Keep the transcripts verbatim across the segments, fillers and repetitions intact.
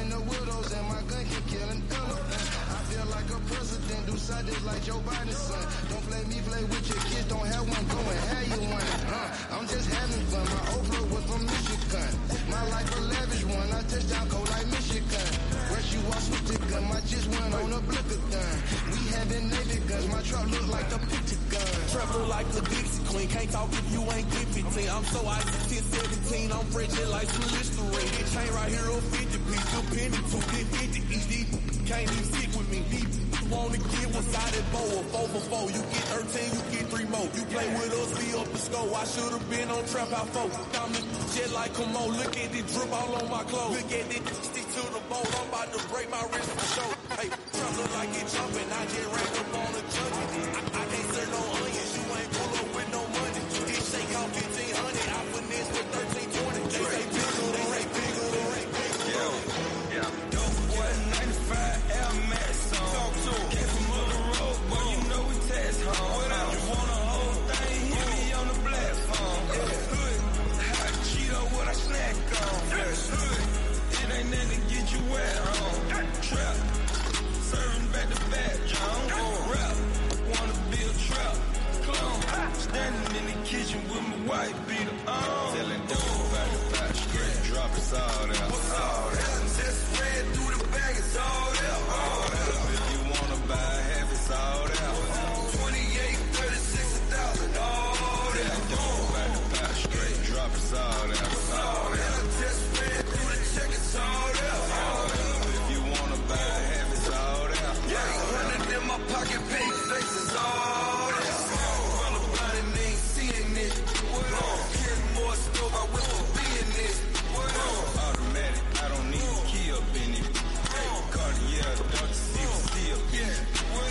killing the widows, and my gun can kill an elephant. I feel like a president, do something like Joe Biden's son. Don't play me, play with your kids, don't have one, go and have you one. Huh? I'm just having fun, my old plug was from Michigan. My life a lavish one, I touch down cold like Michigan. Where she walks with the gun, my just went on a blicker gun. We having Navy guns, my truck look like the Pentagon. Truck look like the Dixie Queen, can't talk if you ain't get fifteen. I'm so icy, ten seventeen, I'm fresh like some Listerine. This chain right here, a fifty piece, a penny to get fifty each. These can't even stick with me. These wanna get one sided bow, a four for four. You get thirteen, you get three more. You play with us, be up the score. I should've been on Trap House four. I'm the jet like come on, look at this drip all on my clothes. Look at this, stick to the boat, I'm about to break my wrist for show. Hey, Trap look like it jumping, I just ran up on the junkie. I, I can't serve no onions, you ain't pull up with no money. This shake out fifteen hundred, I finesse with thirteen twenty. They say bigger, they say bigger, they say bigger. Yeah, yeah. Dope boy, ninety-five Air Max on. Talk to him. Came from up the road, boy, you know we test home. What up? You want a whole thing, hit me on the platform. Yeah, hood, hot Cheeto, what I snack on. Fresh hood, it ain't nothing to get you wet on. Trap, serving back to back, John. Rap, wanna be a trap, clone. Standing in the kitchen with my white beater on. Telling dope about the back straight, drop us all there. What's all that? Just ran through the bag, it's all there. All there. If you wanna buy half, it's all there. twenty-eight, thirty-six, a thousand, all there. Dope about the back straight, drop us all there. All there. Just ran through the check, it's all there. All there. If you wanna buy half, it's all there. Yeah, hundred in my pocket, big faces, all there. Run about and ain't seeing it. What on? Getting more stove, I will be in this. What on? Automatic, I don't need a key up in it. Cartier, Doctor C, see up in it.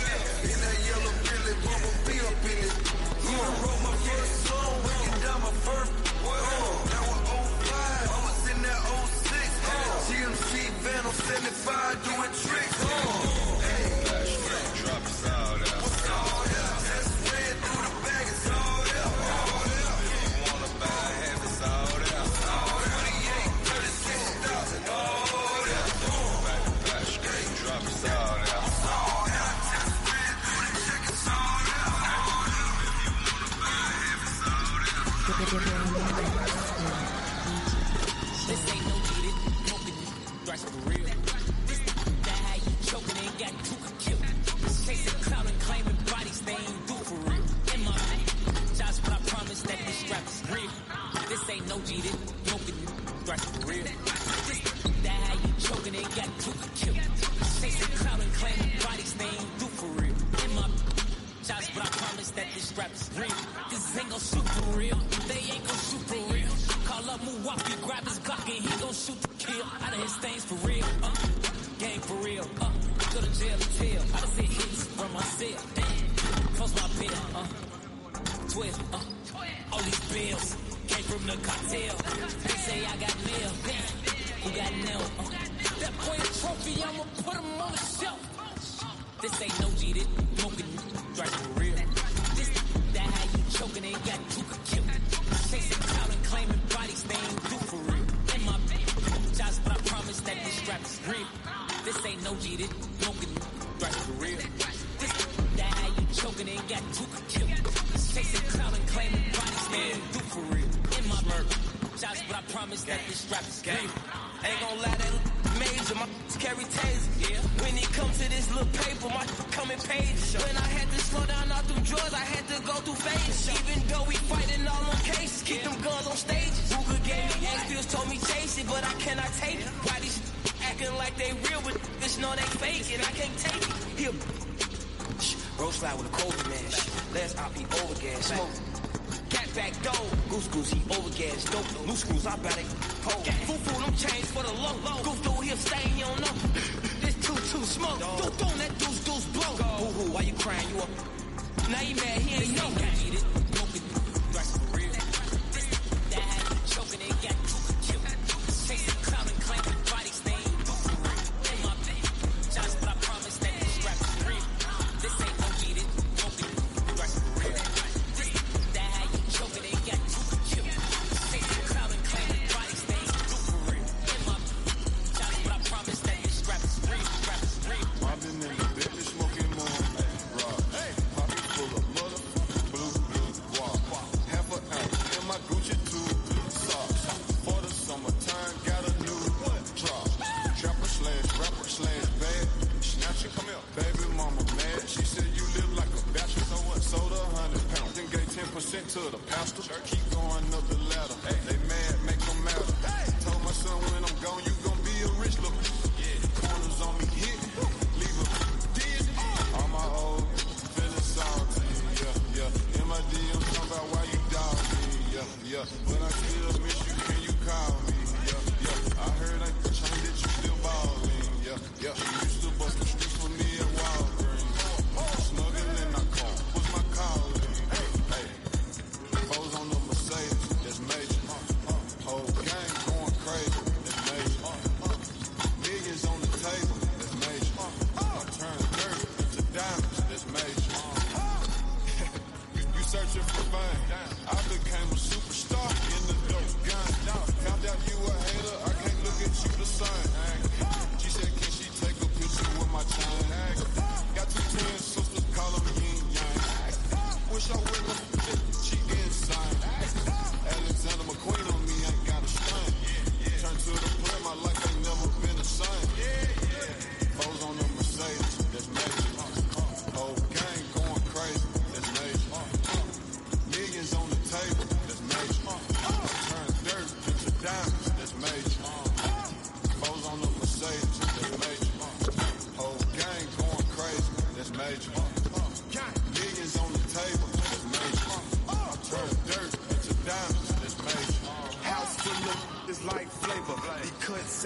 In that yellow Billy, bubble be up in it. You wrote my first song, breaking down my first. What on? That was oh five, I was in that oh six. G M C van on seventy-five, doing tricks. Hey, drop us all there. What's all there? Just ran through the bag, it's all there. All there. If you wanna buy half, it's all there. twenty-eight, thirty-six thousand, all there. Back to back straight, drop us all there. All there. Just ran through the check, it's all there. If you wanna buy half, it's all there. This ain't no cheated, smoking thrash for real. This that how you choking ain't got two could kill. Chasing clout and claiming bodies they ain't do for real. In my Josh, but I promise that this strap is real. This ain't no cheated, smoking thrash for real. This that how you choking ain't got two could kill. Chasing clout and claiming bodies they ain't do for real. In my Josh, but I promise that this strap is real. This ain't gon' shoot for real. They ain't gon' shoot for real. Call up Milwaukee, grab his Glock and he gon' shoot the kill. Out of his things for real, uh, gang for real, uh, go to jail to tell. I done see hits from my cell, damn, post my bill, uh, twelve, uh, all these bills came from the cartel. They say I got mail, damn, who got nailed, uh, that boy a trophy, I'ma put him on the shelf. This ain't no cheated, smoking, right for real. This, that how you choking, ain't got two could kill. Chasing clout and claiming bodies they ain't do for real. In my Josh, but I promise that this strap is real. This ain't no cheated, smoking, right for real. This, that how you choking, ain't got two could kill. Chasing clout and claiming bodies they ain't do for real. In my Josh, but I promise that this strap is real. Ain't gon' lie, that major, my carry taser. Yeah. When it come to this little paper, my coming pages. When I had to slow down all them drugs, I had to go through phases. Even though we fighting all on cases, keep them guns on stages. Ruger gave me X-Pills, told me chase it, but I cannot take it. Why these acting like they real, but bitch know they fake it, I can't take it. Here, roll slide with a cold man. Last I be over gas, smoke. Cat back door, goose goose, he over gas, dope. Loose screws, I better pole. Foo foo, them chains for the low. Goof through here, stain, you don't know. This too too smoke. Do do that deuce deuce blow. Boo hoo, why you crying? You up? Now you mad? He ain't know. Get it, smoking, thrash for real. This that had you choking, ain't got two could kill. Chasing clout and claiming bodies they ain't do for real. In my Josh, but I promise that this strap is real. This ain't no cheat it, smoking, thrash for real. Choking, ain't got two could kill. Chasing clout and claiming bodies they ain't do for real. In my Josh, but I promise that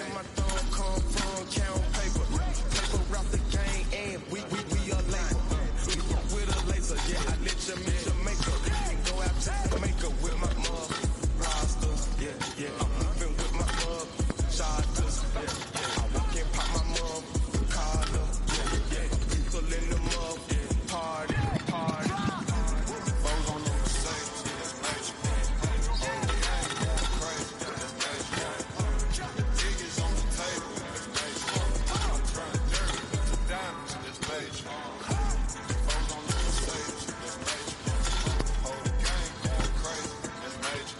where my thumb come from, count paper. Paper route the gang and we, we, we a label. We fuck with a laser, yeah, I let you meet your makeup. And go out to Jamaica with my mom. Rasta, yeah, yeah. I'm moving with my mom. Charters, yeah, yeah. I walk and pop my mom. Carla, yeah, yeah. People in the mug, yeah. Party, party. Foes on the same, that's major. Niggas on the table, that's major. I'm trying dirty, diamonds, that's major. Foes on the stage, that's major. Whole gang going crazy, that's major.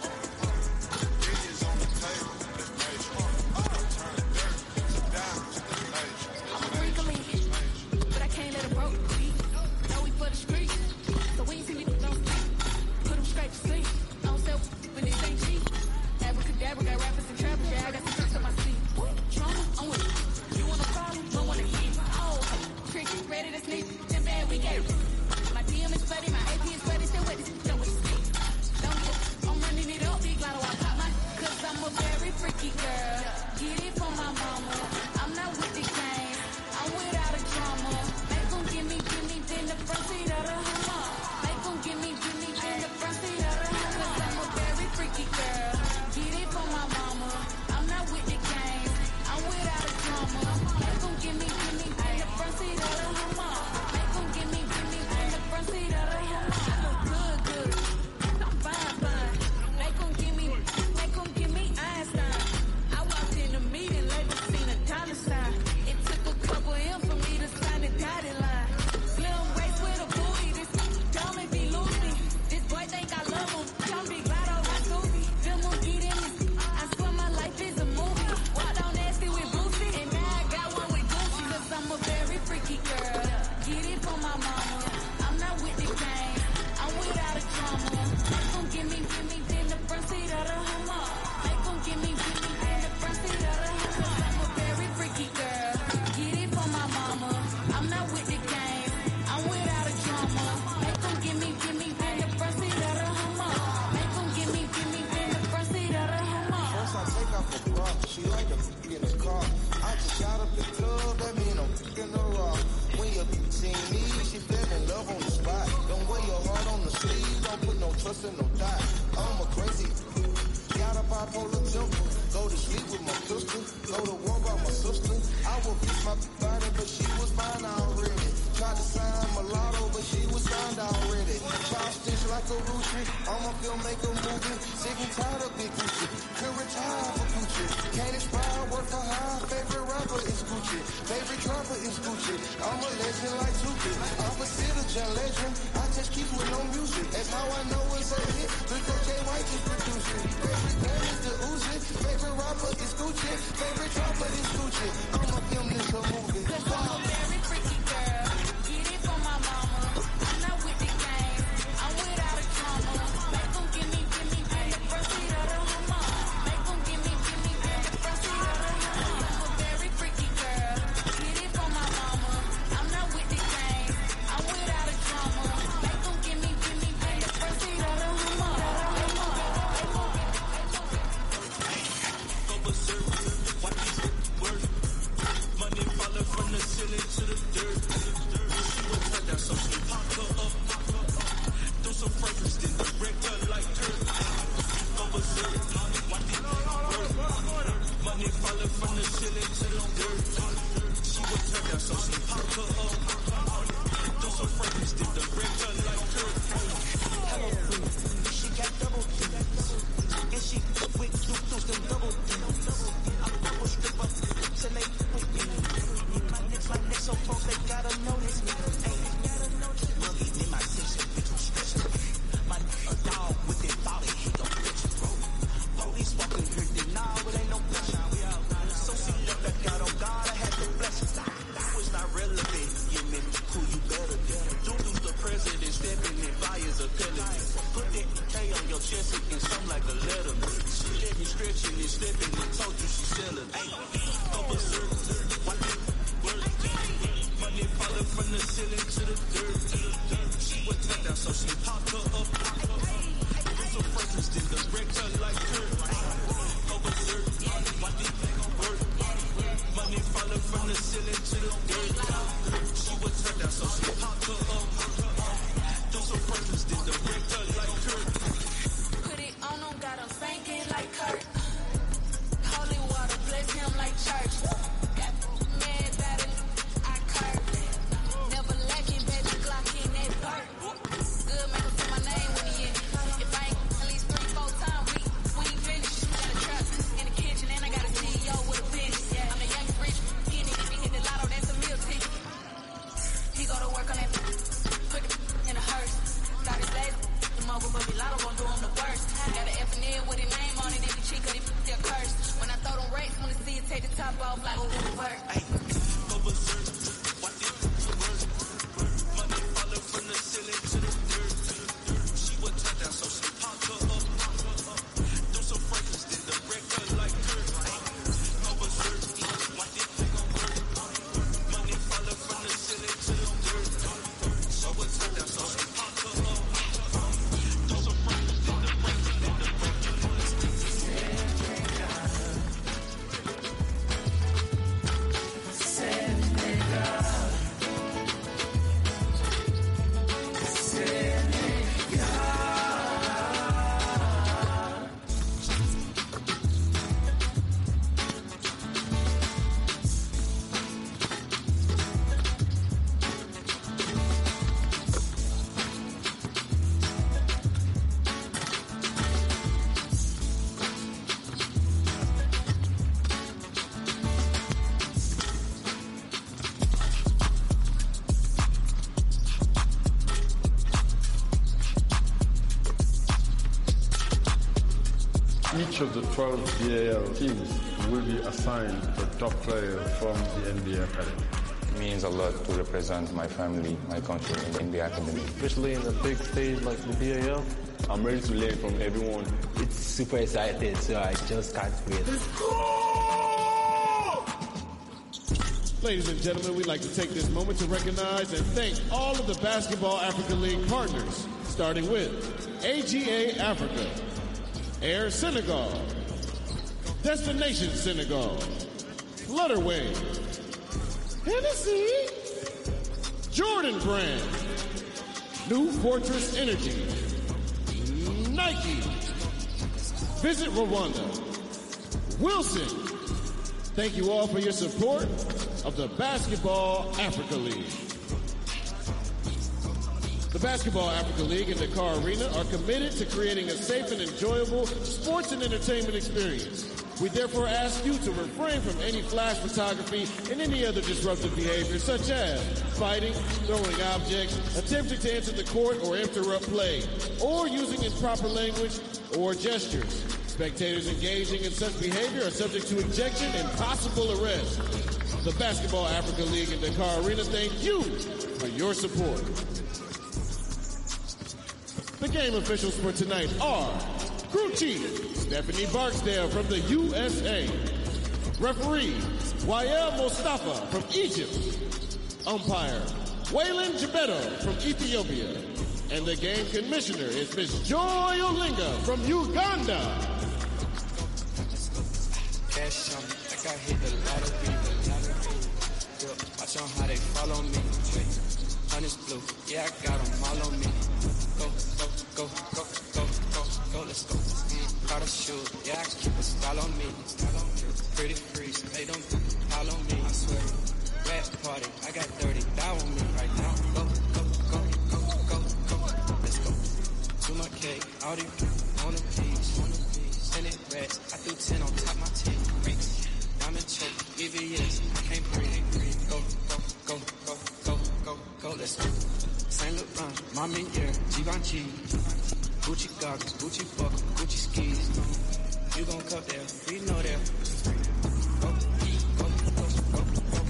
Niggas on the table, that's major. I'm trying dirty, diamonds, that's major. I'm a freak of me, but I can't let it broke me. Know we for the street, so we ain't see me don't sleep. Put them straight to sleep. I don't sell when this ain't cheap. Abracadabra, got rappers and trappers, yeah, I got some tricks up my sleeve. Trauma, I'm with it. You want a problem? Don't want to hit. Oh, tricky, ready to sneak. Then bad, we gave it. My D M is funny, my A P is funny, still with it. Know what to speak. Don't get, I'm running it up, big lotto, I pop my, cause I'm a very freaky girl. Get it for my mama. I'm not with the game. I'm without a drama. Make them give me, give me, then the front seat of the Hummer. Make them give me, give me, then the front seat of the Hummer. Cause I'm a very freaky girl. Get it for my mama. I'm not with the game. I'm without a drama. Make them give me, give me, then the front seat of the Hummer. Make them give me, give me, then the front seat of the Hummer. I look good, good. I'm fine, fine. Make them give me, make them give me Einstein. I walked in the meeting, label seen a dollar sign. It took a couple M for me to sign the dotted line. Slim waist with a booty, this dumb and be losing. This boy think I love him, come big lotto like Susie. Them won't get in me, I swear my life is a movie. Walked on nasty with Boosie, and now I got one with Gucci. Cause I'm a very freaky girl, get it for my mama. I'm not with the game, I'm without a drama. Make them give me, give me, then the front seat of the Hummer. Make them give me, give me, then the front seat of the Hummer. I'm a very freaky girl, get it for my mama. I'm not with the game, I'm without a drama. Make them give me, give me, then the front seat of the Hummer. Make them give me, give me, then the front seat of the Hummer. First I take off the bra, she like a in the car. I just shot up the club, that mean I'm in the raw. When you see me, she fell in love on the spot. Don't wear your heart on the sleeve, don't put no trust in no thought. I'm a crazy, got a bipolar temper. Go to sleep with my sister, go to war by my sister. I would beat my body, but she was mine already. Tried to sign mulatto, but she was signed already. Child stitch like a Ruchi, I'm a filmmaker movie. Sick and tired of big Gucci, could retire for Gucci. Can't inspire, work for high. Favorite rapper is Gucci, favorite trapper is Gucci. I'm a legend like Tuki, opposite of John Legend. I just keep with no music, that's how I know it's a hit. Because Jay White is producing. Favorite band is the Uzi, favorite rapper is Gucci, favorite trapper is Gucci. I'm a film, this a movie. Cause I'm a very freaky girl, get it for my mama. I'm not with the game, I'm without a drama. Make them give me, give me, then the front seat of the Hummer. Make them give me, give me, then the front seat of the Hummer. I'm a very freaky girl, get it for my mama. I'm not with the game, I'm without a drama. Make them give me, give me, then the front seat of the Hummer. Money falling from the ceiling to the dirt. She was turned down, so she popped her up. Throw some fragrance, then direct her like dirt. Go berserk, watch these work. Money falling from the ceiling to the dirt. She was turned down, so she popped her up. Throw some fragrance, then direct her like dirt. Hello, queen. She got double D's, and she with two those them double D's. I'm a double stripper, till they with me. My niggas like Nick so close, they gotta notice me. Hey, they gotta notice me. Boogie in my section, bitch, I'm stretching. My nigga dog with that body, he gon' bitch you, bro. Police walking here, they nah, but ain't no pressure. So see, look, I got on God, I had to bless it. I was not real. off like a work. Ay, go berserk. Watch it work. Money falling from the ceiling to the dirt. She was turned down, so she popped her up. Do some fragrance, then the record like her. Ay, go berserk. Watch it go work. Money falling from the ceiling to the dirt. She was turned down, so she popped her up. Do some fragrance, then the record, then the record. Each of the twelve B A L teams will be assigned a top player from the N B A Academy. It means a lot to represent my family, my country in the N B A Academy. Especially in a big stage like the B A L. I'm ready to learn from everyone. It's super exciting, so I just can't wait. Ladies and gentlemen, we'd like to take this moment to recognize and thank all of the Basketball Africa League partners, starting with A G A Africa, Air Senegal, Destination Senegal, Flutterwave, Hennessy, Jordan Brand, New Fortress Energy, Nike, Visit Rwanda, Wilson. Thank you all for your support of the Basketball Africa League. The Basketball Africa League and Dakar Arena are committed to creating a safe and enjoyable sports and entertainment experience. We therefore ask you to refrain from any flash photography and any other disruptive behavior such as fighting, throwing objects, attempting to enter the court or interrupt play, or using improper language or gestures. Spectators engaging in such behavior are subject to ejection and possible arrest. The Basketball Africa League and Dakar Arena thank you for your support. The game officials for tonight are Crew Chief Stephanie Barksdale from the U S A, Referee Wael Mustafa from Egypt, Umpire Waylon Jebetto from Ethiopia, and the game commissioner is Miss Joy Olinga from Uganda. Cash on me, like I hit the lottery, the lottery. Yeah, watch on how they follow me. Honey's blue, yeah, I got them all on me. Go, go, go, go, go, go, go, let's go. Mm, got a shoe, yeah, I keep a style on me. Pretty freeze, they don't follow me, I swear. Red party, I got thirty down on me right now. Go, go, go, go, go, go, let's go. To my cake, all these on a piece, on a piece. Ten it rats, I do ten on top my ten. Diamond choke, E V S, I can't breathe. Go, go, go, go, go, go, go, let's go. Saint Laurent, mommy, yeah, Givenchy. Gucci goggles, Gucci buckle, Gucci skis. You gon' cut there, we know that. Go, go, go, go, go.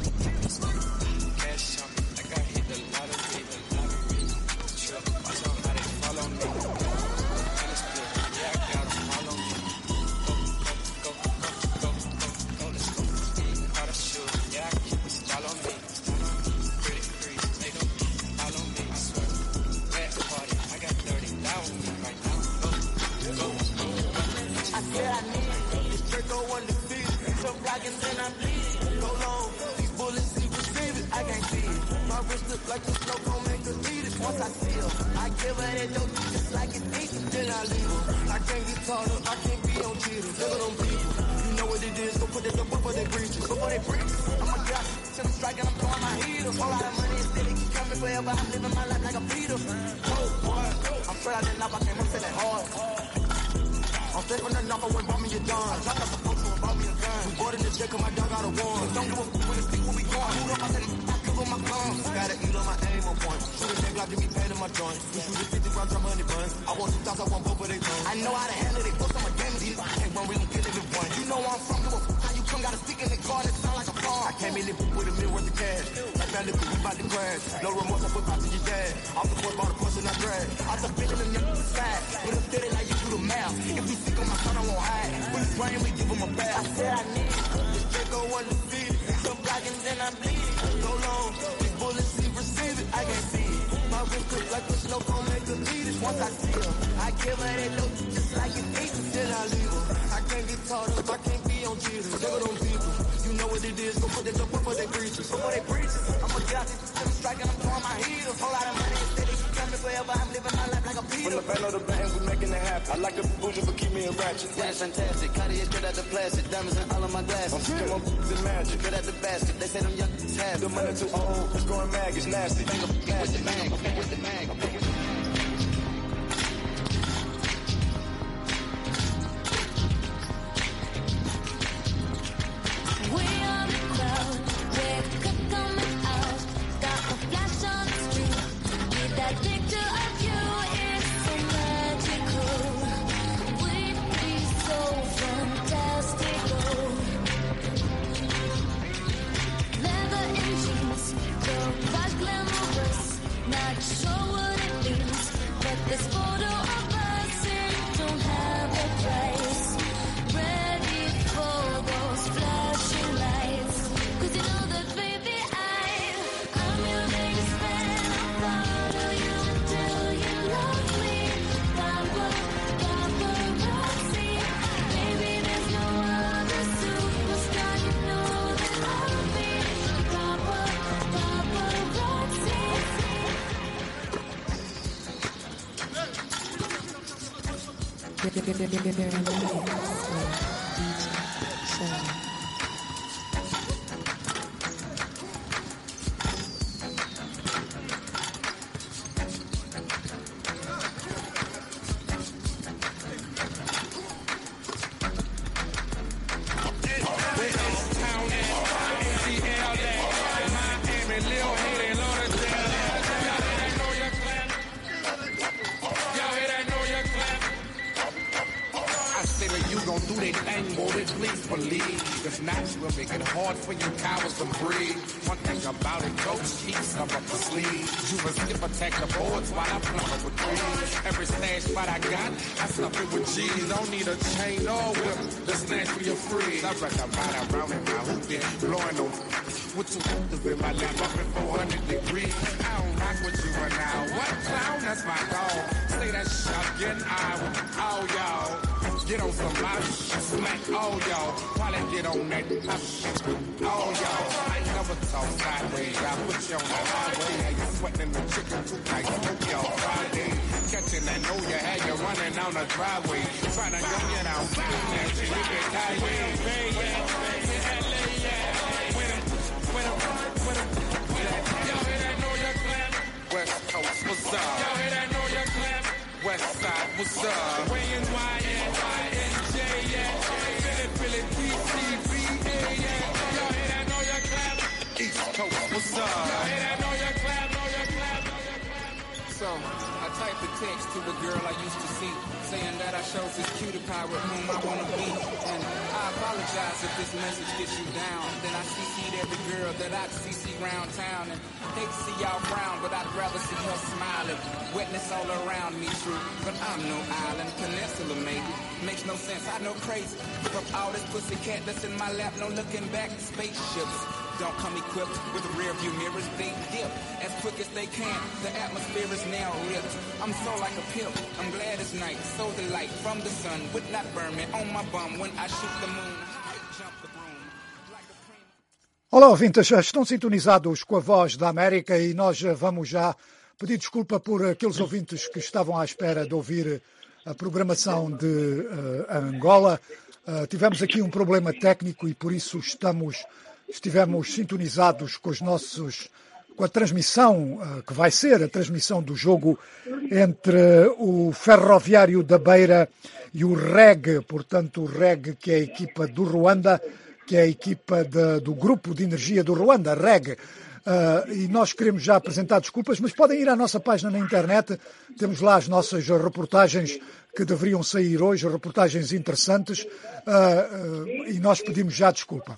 Cash on me, like I hit the lottery, the lottery. Trip, watch on how they follow me. Honest good, yeah, I got them all on me. Go, go, go, go, go, go, go, let's go. Got a shoe, yeah, I keep a style on me. Pretty freeze, they don't follow me, I swear. Red party, I got thirty thousand right now. Go, go, go, go. I said I need it. This Draco undefeated. Some rockets and I'm bleeding. Go long. These bullets see receive it. I can't see it. My wrist look like the smoke gon' make her eat it. Once I see her, I give her that dope just like it deep. Then I leave her. I can't get taller. I can't be on cheaters. Look at them people. You know what it is. Go put that up before they breaches. Before they breaches. I'm a guy. Till I'm striking, I'm throwing my heater. Whole lot of money and still it keep coming forever. I'm living my life like a Peter. Oh, boy. I'm straight out the knob. I came up to that hard. I'm straight from the knock, I went bought me a gun. I dropped off the post and bought me a gun. We bought in the jet, cause my dog got a warrant. Don't give a f*** when the stick when we gone. Hold up, I said, I cover my guns. Gotta eat on my aim on point. Shoot a nigga, Glock, give me pain in my joint. We shoot a fifty round drum honey bun. I want two thoughts, I want both of they tongues. I know how to handle it, post on my game, these I can't run, we gon' kill everyone. You know where I'm from, give a f*** how you come, got a stick in the car, and it sound came in and with a meal worth of cash. Like family, we about to crash. No remorse, I put out to your dad. Off the court, bought a push and I grabbed. I was feeling them young side. But I'm steady like you do the math. If we sick on my son, I won't hide. When it's rain, we give him a bath. I said I need it. This Draco undefeated. Some blocking, then I'm bleeding. Go long. These bullets, see, receive it. I can't see it. My wrist cook like a snow cone, make her lead it. Once I see her, I give her that look just like it eat. Then I leave her. I can't get taught up. I can't be on cheaters. Never them people. You know what it is. Go put that up before they preach it. Before they preach it. I'ma get out this strike and I'm throwing my heels. Whole lot of money instead of you coming forever. I'm living my life like a Peter. From the band of the band, we making it happen. I like the bougie, but keep me a ratchet. Yeah, it's fantastic. Cartier straight out the plastic. Diamonds in all of my glasses. I'm scared my in magic. Straight out the basket. They say them young have the money too old. It's going mag. It's nasty. Bang up with the mag. With the mag. Don't need a chain or whip. The snatch for your free. I rock a ride around in my hoop, yeah. Blowing no with two hookers in my lap up in four hundred degrees. I don't rock with you right now. What clown? That's my dog. Say that shit, getting eye with all y'all. Get on some loud shit, smack all y'all. While I get on that top shit with all y'all. I never talk sideways. I put you on the highway. How you sweating the chicken too tight? Smoke y'all Friday. Catching that know you had you running down the driveway. Trying to young you down. That shit, you get tired. With him, L A, yeah. With him, with him, with him. Y'all hear that know you clap? West Coast, what's up? Y'all hear that know you clap? West Side, what's up? Wayne, Y, N J, yeah. Philly, Philly, D C, V A, yeah. Y'all hear that know you clap? East Coast, what's up? Y'all hear that know you clap? Know you clap? Know you clap? So, I typed a text to a girl I used to see, saying that I chose this cutie pie with whom I want to be. And I apologize if this message gets you down. Then I C C'd every girl that I'd C C round town. And hate to see y'all frown, but I'd rather see her smiling. Wetness all around me, true. But I'm no island, peninsula maybe. Makes no sense, I know crazy. From all this pussy cat that's in my lap, no looking back, spaceships don't come equipped with the rear view mirrors. They dip as quick as they can. The atmosphere is now ripped. I'm so like a pimp. I'm glad it's night. So the light from the sun would not burn me on my bum when I shoot the moon. I jump the broom. Olá, ouvintes. Estão sintonizados com a Voz da América e nós vamos já pedir desculpa por aqueles ouvintes que estavam à espera de ouvir a programação de uh, Angola. Uh, tivemos aqui um problema técnico e por isso estamos... Estivemos sintonizados com os nossos, com a transmissão, que vai ser a transmissão do jogo entre o Ferroviário da Beira e o REG, portanto o REG que é a equipa do Ruanda, que é a equipa de, do Grupo de Energia do Ruanda, REG. Uh, e nós queremos já apresentar desculpas, mas podem ir à nossa página na internet, temos lá as nossas reportagens que deveriam sair hoje, reportagens interessantes, uh, uh, e nós pedimos já desculpa.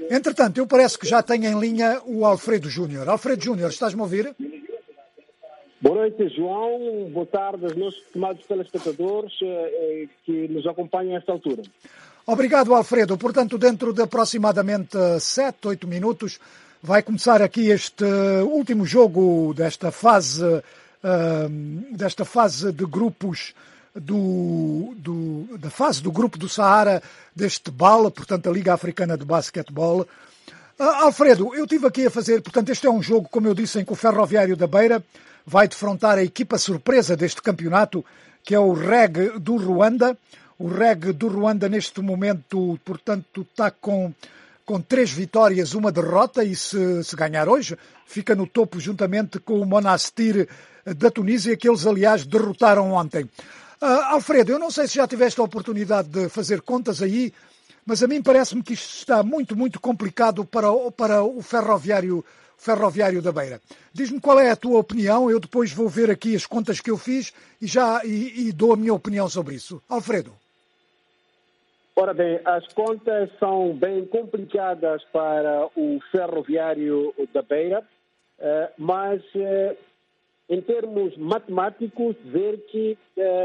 Entretanto, eu parece que já tenho em linha o Alfredo Júnior. Alfredo Júnior, estás-me a ouvir? Boa noite, João. Boa tarde aos nossos estimados telespectadores eh, que nos acompanham a esta altura. Obrigado, Alfredo. Portanto, dentro de aproximadamente sete, oito minutos, vai começar aqui este último jogo desta fase, uh, desta fase de grupos do, do, da fase do grupo do Saara deste B A L, portanto, a Liga Africana de Basquetebol. Uh, Alfredo, eu estive aqui a fazer, portanto, este é um jogo, como eu disse, em que o Ferroviário da Beira vai defrontar a equipa surpresa deste campeonato, que é o REG do Ruanda. O REG do Ruanda, neste momento, portanto, está com, com três vitórias, uma derrota, e se, se ganhar hoje, fica no topo juntamente com o Monastir da Tunísia, que eles, aliás, derrotaram ontem. Uh, Alfredo, eu não sei se já tiveste a oportunidade de fazer contas aí, mas a mim parece-me que isto está muito, muito complicado para, para o Ferroviário Ferroviário da Beira. Diz-me qual é a tua opinião, eu depois vou ver aqui as contas que eu fiz e já e, e dou a minha opinião sobre isso. Alfredo. Ora bem, as contas são bem complicadas para o Ferroviário da Beira, mas em termos matemáticos, ver que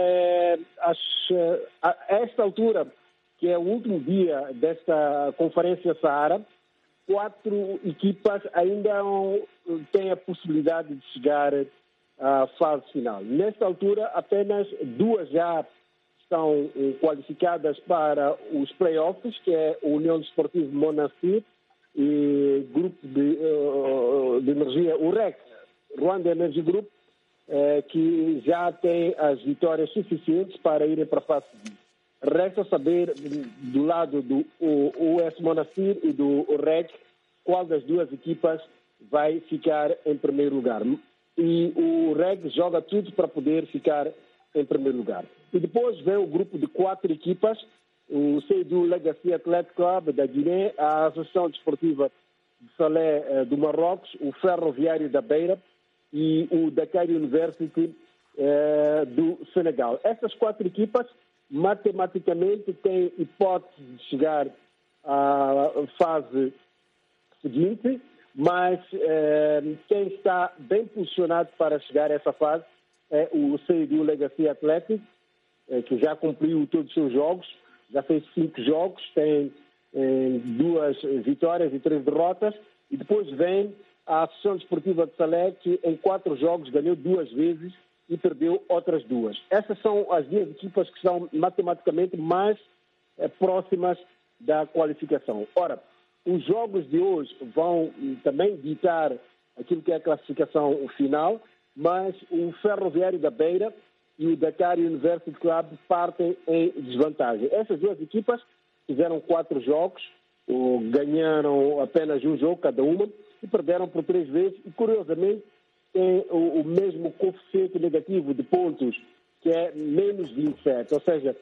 a esta altura, que é o último dia desta Conferência Saara, quatro equipas ainda têm a possibilidade de chegar à fase final. Nesta altura, apenas duas já estão qualificadas para os playoffs, que é o União Desportiva Monastir e Grupo de, de Energia, o REC, Rwanda Energy Group, que já tem as vitórias suficientes para irem para a fase seguinte. Resta saber, do lado do U S Monastir e do R E C, qual das duas equipas vai ficar em primeiro lugar. E o R E C joga tudo para poder ficar em primeiro lugar. E depois vem o grupo de quatro equipas, o Seydou Legacy Athletic Club da Guiné, a Associação Desportiva de Salé do Marrocos, o Ferroviário da Beira e o Dakar University eh, do Senegal. Essas quatro equipas matematicamente tem hipótese de chegar à fase seguinte, mas eh, quem está bem posicionado para chegar a essa fase é o Seydou Legacy Athletic, eh, que já cumpriu todos os seus jogos, já fez cinco jogos, tem eh, duas vitórias e três derrotas, e depois vem a Associação Desportiva de Salé, que em quatro jogos ganhou duas vezes e perdeu outras duas. Essas são as duas equipas que estão matematicamente mais eh, próximas da qualificação. Ora, os jogos de hoje vão também ditar aquilo que é a classificação final, mas o Ferroviário da Beira e o Dakar University Club partem em desvantagem. Essas duas equipas fizeram quatro jogos, ganharam apenas um jogo cada uma e perderam por três vezes e, curiosamente, tem o, o mesmo coeficiente negativo de pontos, que é menos vinte e sete, ou seja,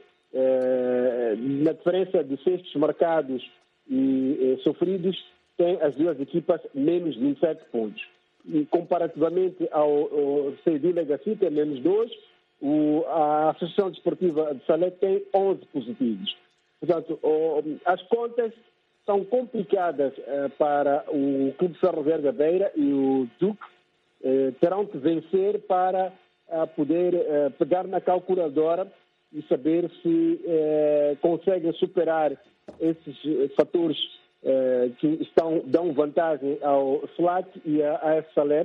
eh, na diferença de cestos marcados e eh, sofridos, tem as duas equipas menos vinte e sete pontos. E comparativamente ao, ao Seydou Legacy, tem menos dois, o, a Associação Desportiva de Salé tem onze positivos. Portanto, o, as contas são complicadas eh, para o Clube Ferroviário da Beira e o Duque, Eh, terão que vencer para uh, poder uh, pegar na calculadora e saber se uh, conseguem superar esses uh, fatores uh, que estão, dão vantagem ao S L A C e à A F Salé,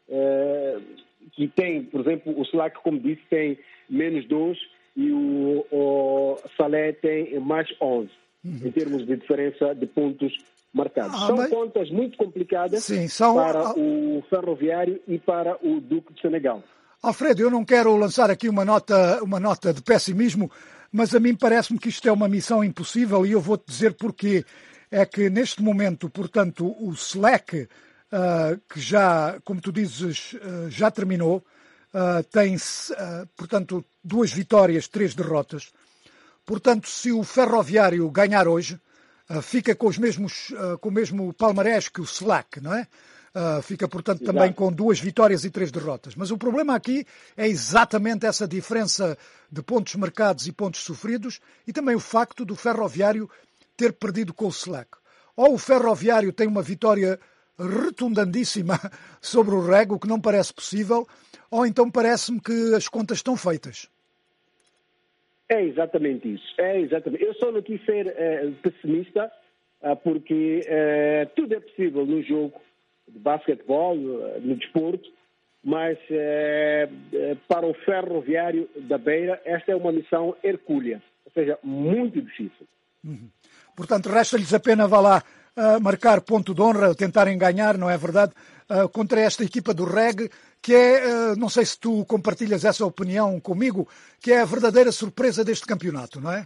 uh, que tem, por exemplo, o S L A C, como disse, tem menos dois e o, o Salé tem mais onze, uhum. em termos de diferença de pontos marcados. Ah, são mas... contas muito complicadas Sim, são... para o Ferroviário e para o Duque de Senegal. Alfredo, eu não quero lançar aqui uma nota, uma nota de pessimismo, mas a mim parece-me que isto é uma missão impossível e eu vou-te dizer porquê. É que neste momento, portanto, o S L A C, uh, que já, como tu dizes, uh, já terminou, uh, tem, uh, portanto, duas vitórias, três derrotas. Portanto, se o Ferroviário ganhar hoje, Uh, fica com, os mesmos, uh, com o mesmo palmarés que o S L A C, não é? Uh, fica, portanto, também Exato. com duas vitórias e três derrotas. Mas o problema aqui é exatamente essa diferença de pontos marcados e pontos sofridos e também o facto do Ferroviário ter perdido com o S L A C. ou o Ferroviário tem uma vitória retundandíssima sobre o Reg, o que não parece possível, ou então parece-me que as contas estão feitas. É exatamente isso. É exatamente. Eu só não quis ser uh, pessimista, uh, porque uh, tudo é possível no jogo de basquetebol, uh, no desporto, mas uh, uh, para o Ferroviário da Beira, esta é uma missão hercúlea, ou seja, muito difícil. Uhum. Portanto, resta-lhes a pena, vá lá, uh, marcar ponto de honra, tentarem ganhar, não é verdade, uh, contra esta equipa do Reg, que é, uh, não sei se tu compartilhas essa opinião comigo, que é a verdadeira surpresa deste campeonato, não é?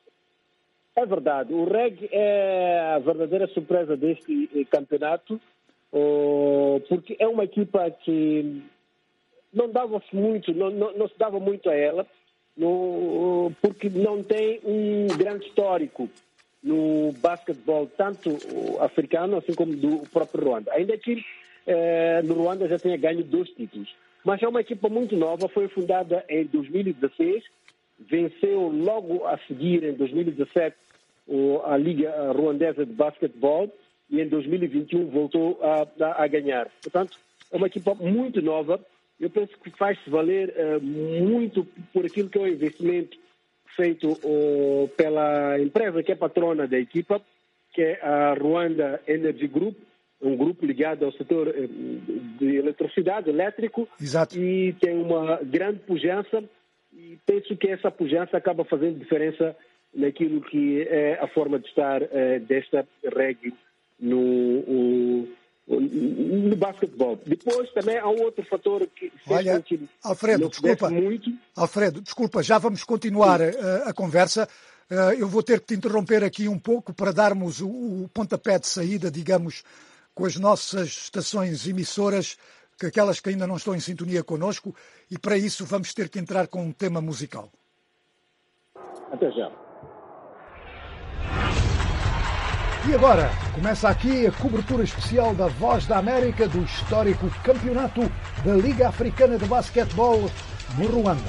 É verdade. O Reg é a verdadeira surpresa deste campeonato, uh, porque é uma equipa que não dava-se muito, não, não, não se dava muito a ela, no, porque não tem um grande histórico no basquetebol, tanto africano assim como do próprio Ruanda. Ainda que eh, no Ruanda já tenha ganho dois títulos. Mas é uma equipa muito nova, foi fundada em dois mil e dezesseis, venceu logo a seguir, em dois mil e dezassete, a Liga Ruandesa de Basquetebol e em dois mil e vinte e um voltou a, a, a ganhar. Portanto, é uma equipa muito nova. Eu penso que faz-se valer uh, muito por aquilo que é o investimento feito uh, pela empresa que é patrona da equipa, que é a Rwanda Energy Group, um grupo ligado ao setor uh, de eletricidade, elétrico. Exato. E tem uma grande pujança, e penso que essa pujança acaba fazendo diferença naquilo que é a forma de estar uh, desta Reg no... Uh, no basquetebol. Depois também há um outro fator que fez Olha, com que Alfredo, desculpa, muito. Alfredo, desculpa, já vamos continuar a, a conversa. Uh, eu vou ter que te interromper aqui um pouco para darmos o, o pontapé de saída, digamos, com as nossas estações emissoras, que aquelas que ainda não estão em sintonia connosco, e para isso vamos ter que entrar com um tema musical. Até já. E agora, começa aqui a cobertura especial da Voz da América do histórico campeonato da Liga Africana de Basquetebol no Ruanda.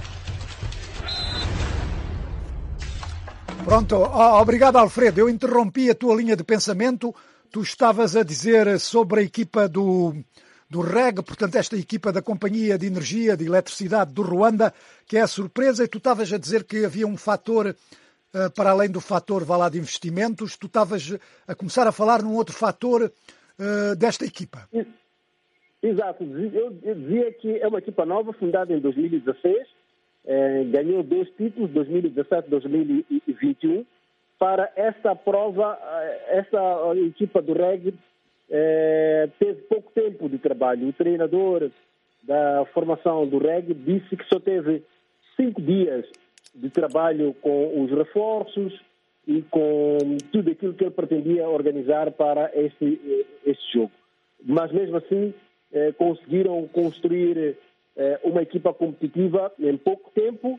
Pronto, obrigado, Alfredo. Eu interrompi a tua linha de pensamento. Tu estavas a dizer sobre a equipa do, do Reg, portanto, esta equipa da Companhia de Energia, de Eletricidade do Ruanda, que é a surpresa, e tu estavas a dizer que havia um fator... Uh, para além do fator, vá lá, de investimentos, tu estavas a começar a falar num outro fator uh, desta equipa. Exato. Eu, eu dizia que é uma equipa nova, fundada em dois mil e dezesseis, eh, ganhou dois títulos, dois mil e dezassete e dois mil e vinte e um. Para esta prova, esta equipa do Reg eh, teve pouco tempo de trabalho. O treinador da formação do Reg disse que só teve cinco dias de trabalho com os reforços e com tudo aquilo que ele pretendia organizar para este, este jogo. Mas mesmo assim eh, conseguiram construir eh, uma equipa competitiva em pouco tempo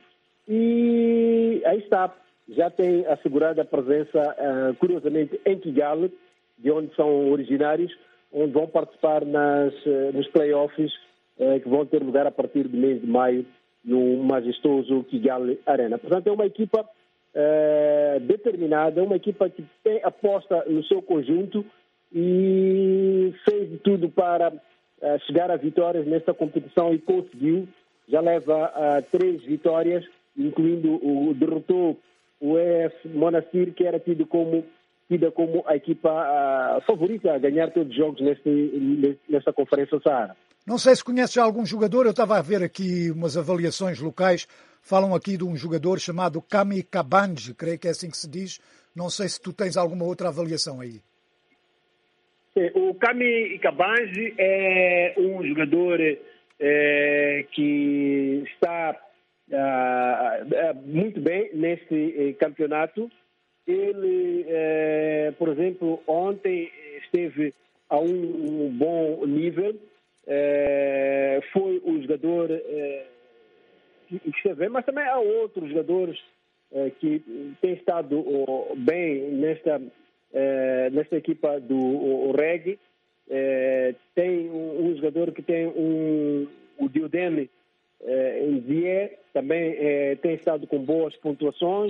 e aí está, já tem assegurada a presença, eh, curiosamente, em Kigali, de onde são originários, onde vão participar nas, nos playoffs eh, que vão ter lugar a partir do mês de maio no majestoso Kigali Arena. Portanto, é uma equipa eh, determinada, é uma equipa que tem aposta no seu conjunto e fez de tudo para eh, chegar a vitórias nesta competição e conseguiu. Já leva uh, três vitórias, incluindo o derrotou o E F Monastir, que era tido como, tida como a equipa uh, favorita a ganhar todos os jogos neste, nesta Conferência Saara. Não sei se conheces algum jogador, eu estava a ver aqui umas avaliações locais, falam aqui de um jogador chamado Kami Kabanji, creio que é assim que se diz. Não sei se tu tens alguma outra avaliação aí. Sim, o Kami Kabanji é um jogador é, que está é, muito bem neste é, campeonato. Ele, é, por exemplo, ontem esteve a um, um bom nível. É, foi o jogador é, que esteve bem, mas também há outros jogadores é, que têm estado oh, bem nesta, é, nesta equipa do o, o Reg. É, tem um, um jogador que tem um, o Diodene é, Nzie, também é, tem estado com boas pontuações.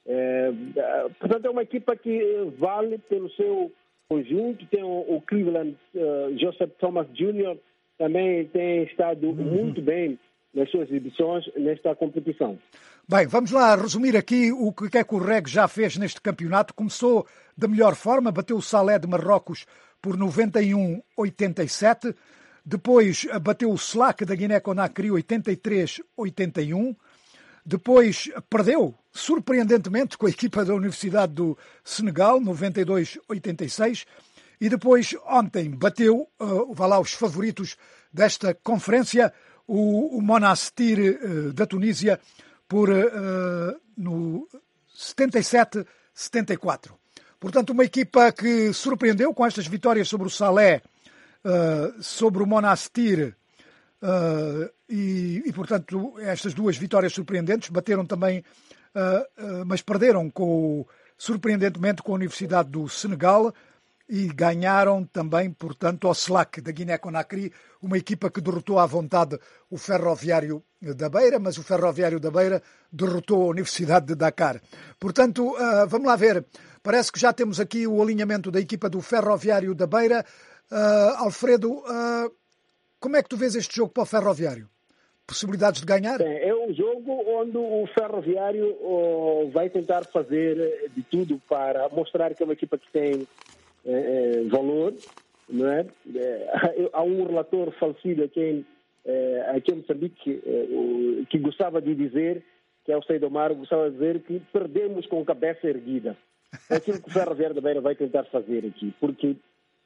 É, portanto, é uma equipa que vale pelo seu conjunto. Tem o, o Cleveland uh, Joseph Thomas Júnior também tem estado uhum. muito bem nas suas exibições nesta competição. Bem, vamos lá resumir aqui o que é que o Reg já fez neste campeonato. Começou da melhor forma, bateu o Salé de Marrocos por noventa e um a oitenta e sete. Depois bateu o Slack da Guiné-Conakry oitenta e três a oitenta e um. Depois perdeu, surpreendentemente, com a equipa da Universidade do Senegal, noventa e dois a oitenta e seis. E depois, ontem, bateu, uh, vá lá, os favoritos desta conferência, o, o Monastir uh, da Tunísia, por uh, no setenta e sete a setenta e quatro. Portanto, uma equipa que surpreendeu com estas vitórias sobre o Salé, uh, sobre o Monastir, uh, e, e, portanto, estas duas vitórias surpreendentes bateram também, uh, uh, mas perderam com, surpreendentemente com a Universidade do Senegal e ganharam também, portanto, ao Slack da Guiné-Conakry, uma equipa que derrotou à vontade o Ferroviário da Beira, mas o Ferroviário da Beira derrotou a Universidade de Dakar. Portanto, uh, vamos lá ver. Parece que já temos aqui o alinhamento da equipa do Ferroviário da Beira. Uh, Alfredo, uh, como é que tu vês este jogo para o Ferroviário? Possibilidades de ganhar? É um jogo onde o Ferroviário oh, vai tentar fazer de tudo para mostrar que é uma equipa que tem eh, valor, não é? Eh, há um relator falecido aqui em, eh, aqui em Moçambique eh, que gostava de dizer, que é o Seidomar, gostava de dizer que perdemos com a cabeça erguida. É aquilo que o Ferroviário da Beira vai tentar fazer aqui, porque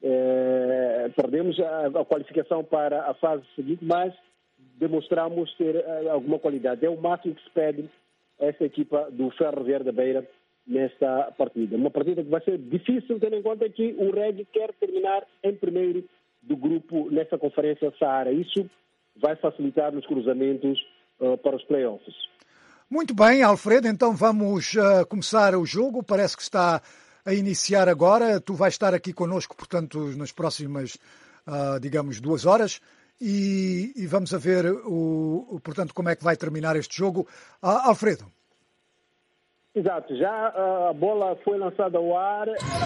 eh, perdemos a, a qualificação para a fase seguinte, mas demonstramos ter uh, alguma qualidade. É o máximo que se pede a esta equipa do Ferroviário da Beira nesta partida. Uma partida que vai ser difícil, tendo em conta que o Reg quer terminar em primeiro do grupo nesta Conferência Saara. Isso vai facilitar os cruzamentos uh, para os playoffs. Muito bem, Alfredo. Então vamos uh, começar o jogo. Parece que está a iniciar agora. Tu vais estar aqui connosco, portanto, nas próximas, uh, digamos, duas horas. E, e vamos a ver, o, o, portanto, como é que vai terminar este jogo. Ah, Alfredo. Exato, já uh, a bola foi lançada ao ar.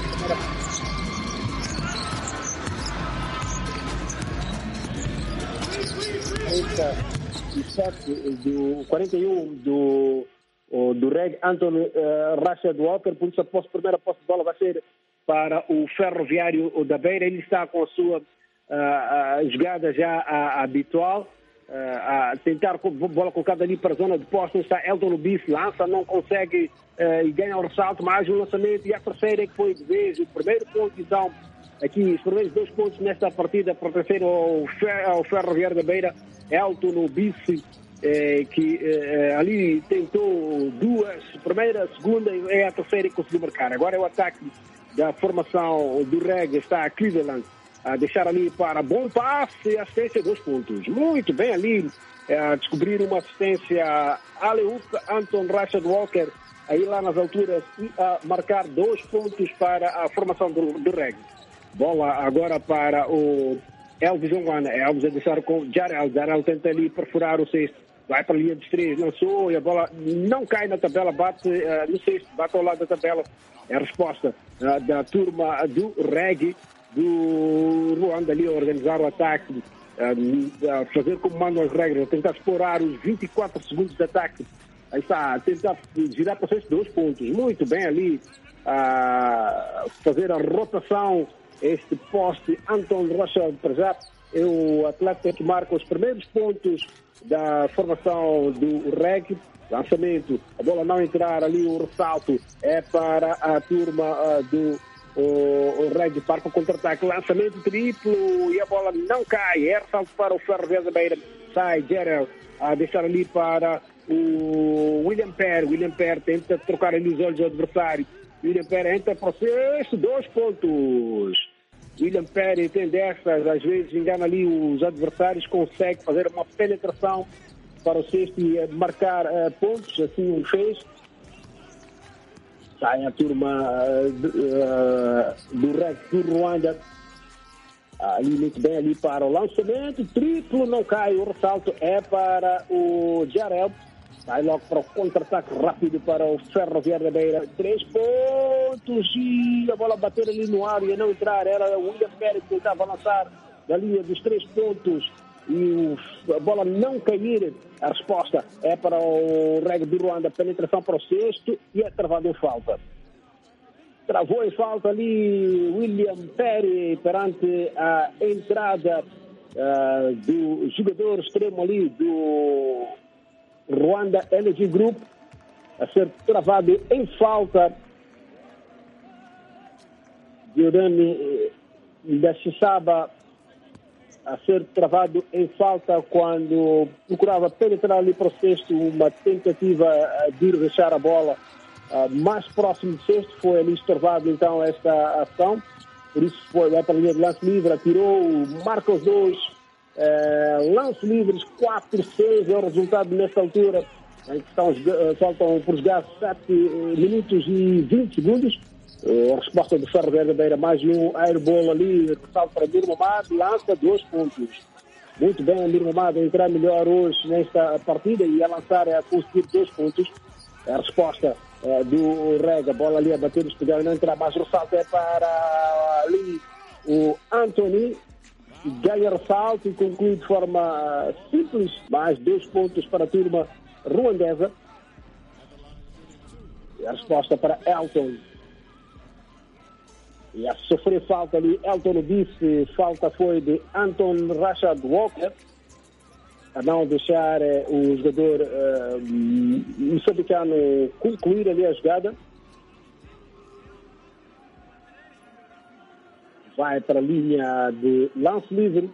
Do quarenta e um do, do Reg Anton uh, Rashad Walker, por isso a posse, primeira posse de bola vai ser para o Ferroviário da Beira. Ele está com a sua Uh, a jogada já uh, habitual, uh, a tentar com bola colocada ali para a zona de posto. Está Elton Lubis, lança, não consegue uh, e ganha o ressalto, mais um lançamento, e a terceira que foi de vez, o primeiro ponto. Então, aqui os primeiros dois pontos nesta partida pertenceram ao, Fer, ao Ferroviário da Beira. Elton Lubis, eh, que eh, ali tentou duas, primeira, segunda, e é a terceira que conseguiu marcar. Agora é o ataque da formação do Reg, está a Cleveland a deixar ali para bom passe e assistência, dois pontos. Muito bem ali, a descobrir uma assistência Aleuf Anton Rashad Walker, aí lá nas alturas, e a marcar dois pontos para a formação do, do Reg. Bola agora para o Elvis Ongwana. Elvis a deixar com Jarel. Jarel tenta ali perfurar o sexto. Vai para a linha dos três, lançou e a bola não cai na tabela, bate uh, no sexto, bate ao lado da tabela. É a resposta uh, da turma do Reg, do Ruanda ali a organizar o ataque, a, a fazer como mandam as regras, a tentar explorar os vinte e quatro segundos de ataque. Aí está, a tentar girar para os dois pontos. Muito bem ali, a fazer a rotação, este poste. Anton Rocha, para já, é o atleta que marca os primeiros pontos da formação do Reg. Lançamento, a bola não entrar ali, o ressalto é para a turma uh, do O, o Reg para o contra-ataque, lançamento triplo e a bola não cai, é ressalto para o Ferroviário da Beira. Sai Gerald a deixar ali para o William Perry. William Perry tenta trocar ali os olhos do adversário. William Perry entra para o sexto, dois pontos. William Perry tem dessas, às vezes engana ali os adversários, consegue fazer uma penetração para o sexto e marcar uh, pontos, assim o fez. Sai a turma uh, uh, do Reg do Ruanda, ali muito bem ali para o lançamento, triplo, não cai, o ressalto é para o Jarel. Sai logo para o contra-ataque rápido para o Ferroviário da Beira. Três pontos e a bola bater ali no ar e a não entrar. Era o William Pérez que tentava lançar da linha dos três pontos e a bola não cair. A resposta é para o Reg do Ruanda. Penetração para o sexto e é travado em falta. Travou em falta ali William Pérez perante a entrada uh, do jogador extremo ali do Ruanda Energy Group, a ser travado em falta. Diodani da Xixaba a ser travado em falta quando procurava penetrar ali para o sexto, uma tentativa de deixar a bola uh, mais próximo do sexto, foi ali estorvado então esta ação, por isso foi vai para a linha de lance livre, atirou, marca os dois. Uh, lance livres quatro seis é o resultado nesta altura em que estão, uh, faltam por jogar sete minutos e vinte segundos. Uh, a resposta do Ferroviário da Beira, mais um airball ali, ressalto para Mir Mamad, lança dois pontos. Muito bem, Mir Mamad a entrar melhor hoje nesta partida e a lançar a conseguir dois pontos. A resposta uh, do Reg, a bola ali a bater, estudar e não entrar, mas o ressalto é para ali o Anthony. Ganha ressalto e conclui de forma simples, mais dois pontos para a turma ruandesa. E a resposta para Elton. E a sofrer falta ali, Elton disse, falta foi de Anton Rashad Walker, a não deixar eh, o jogador eh, moçambicano concluir ali a jogada. Vai para a linha de lance livre.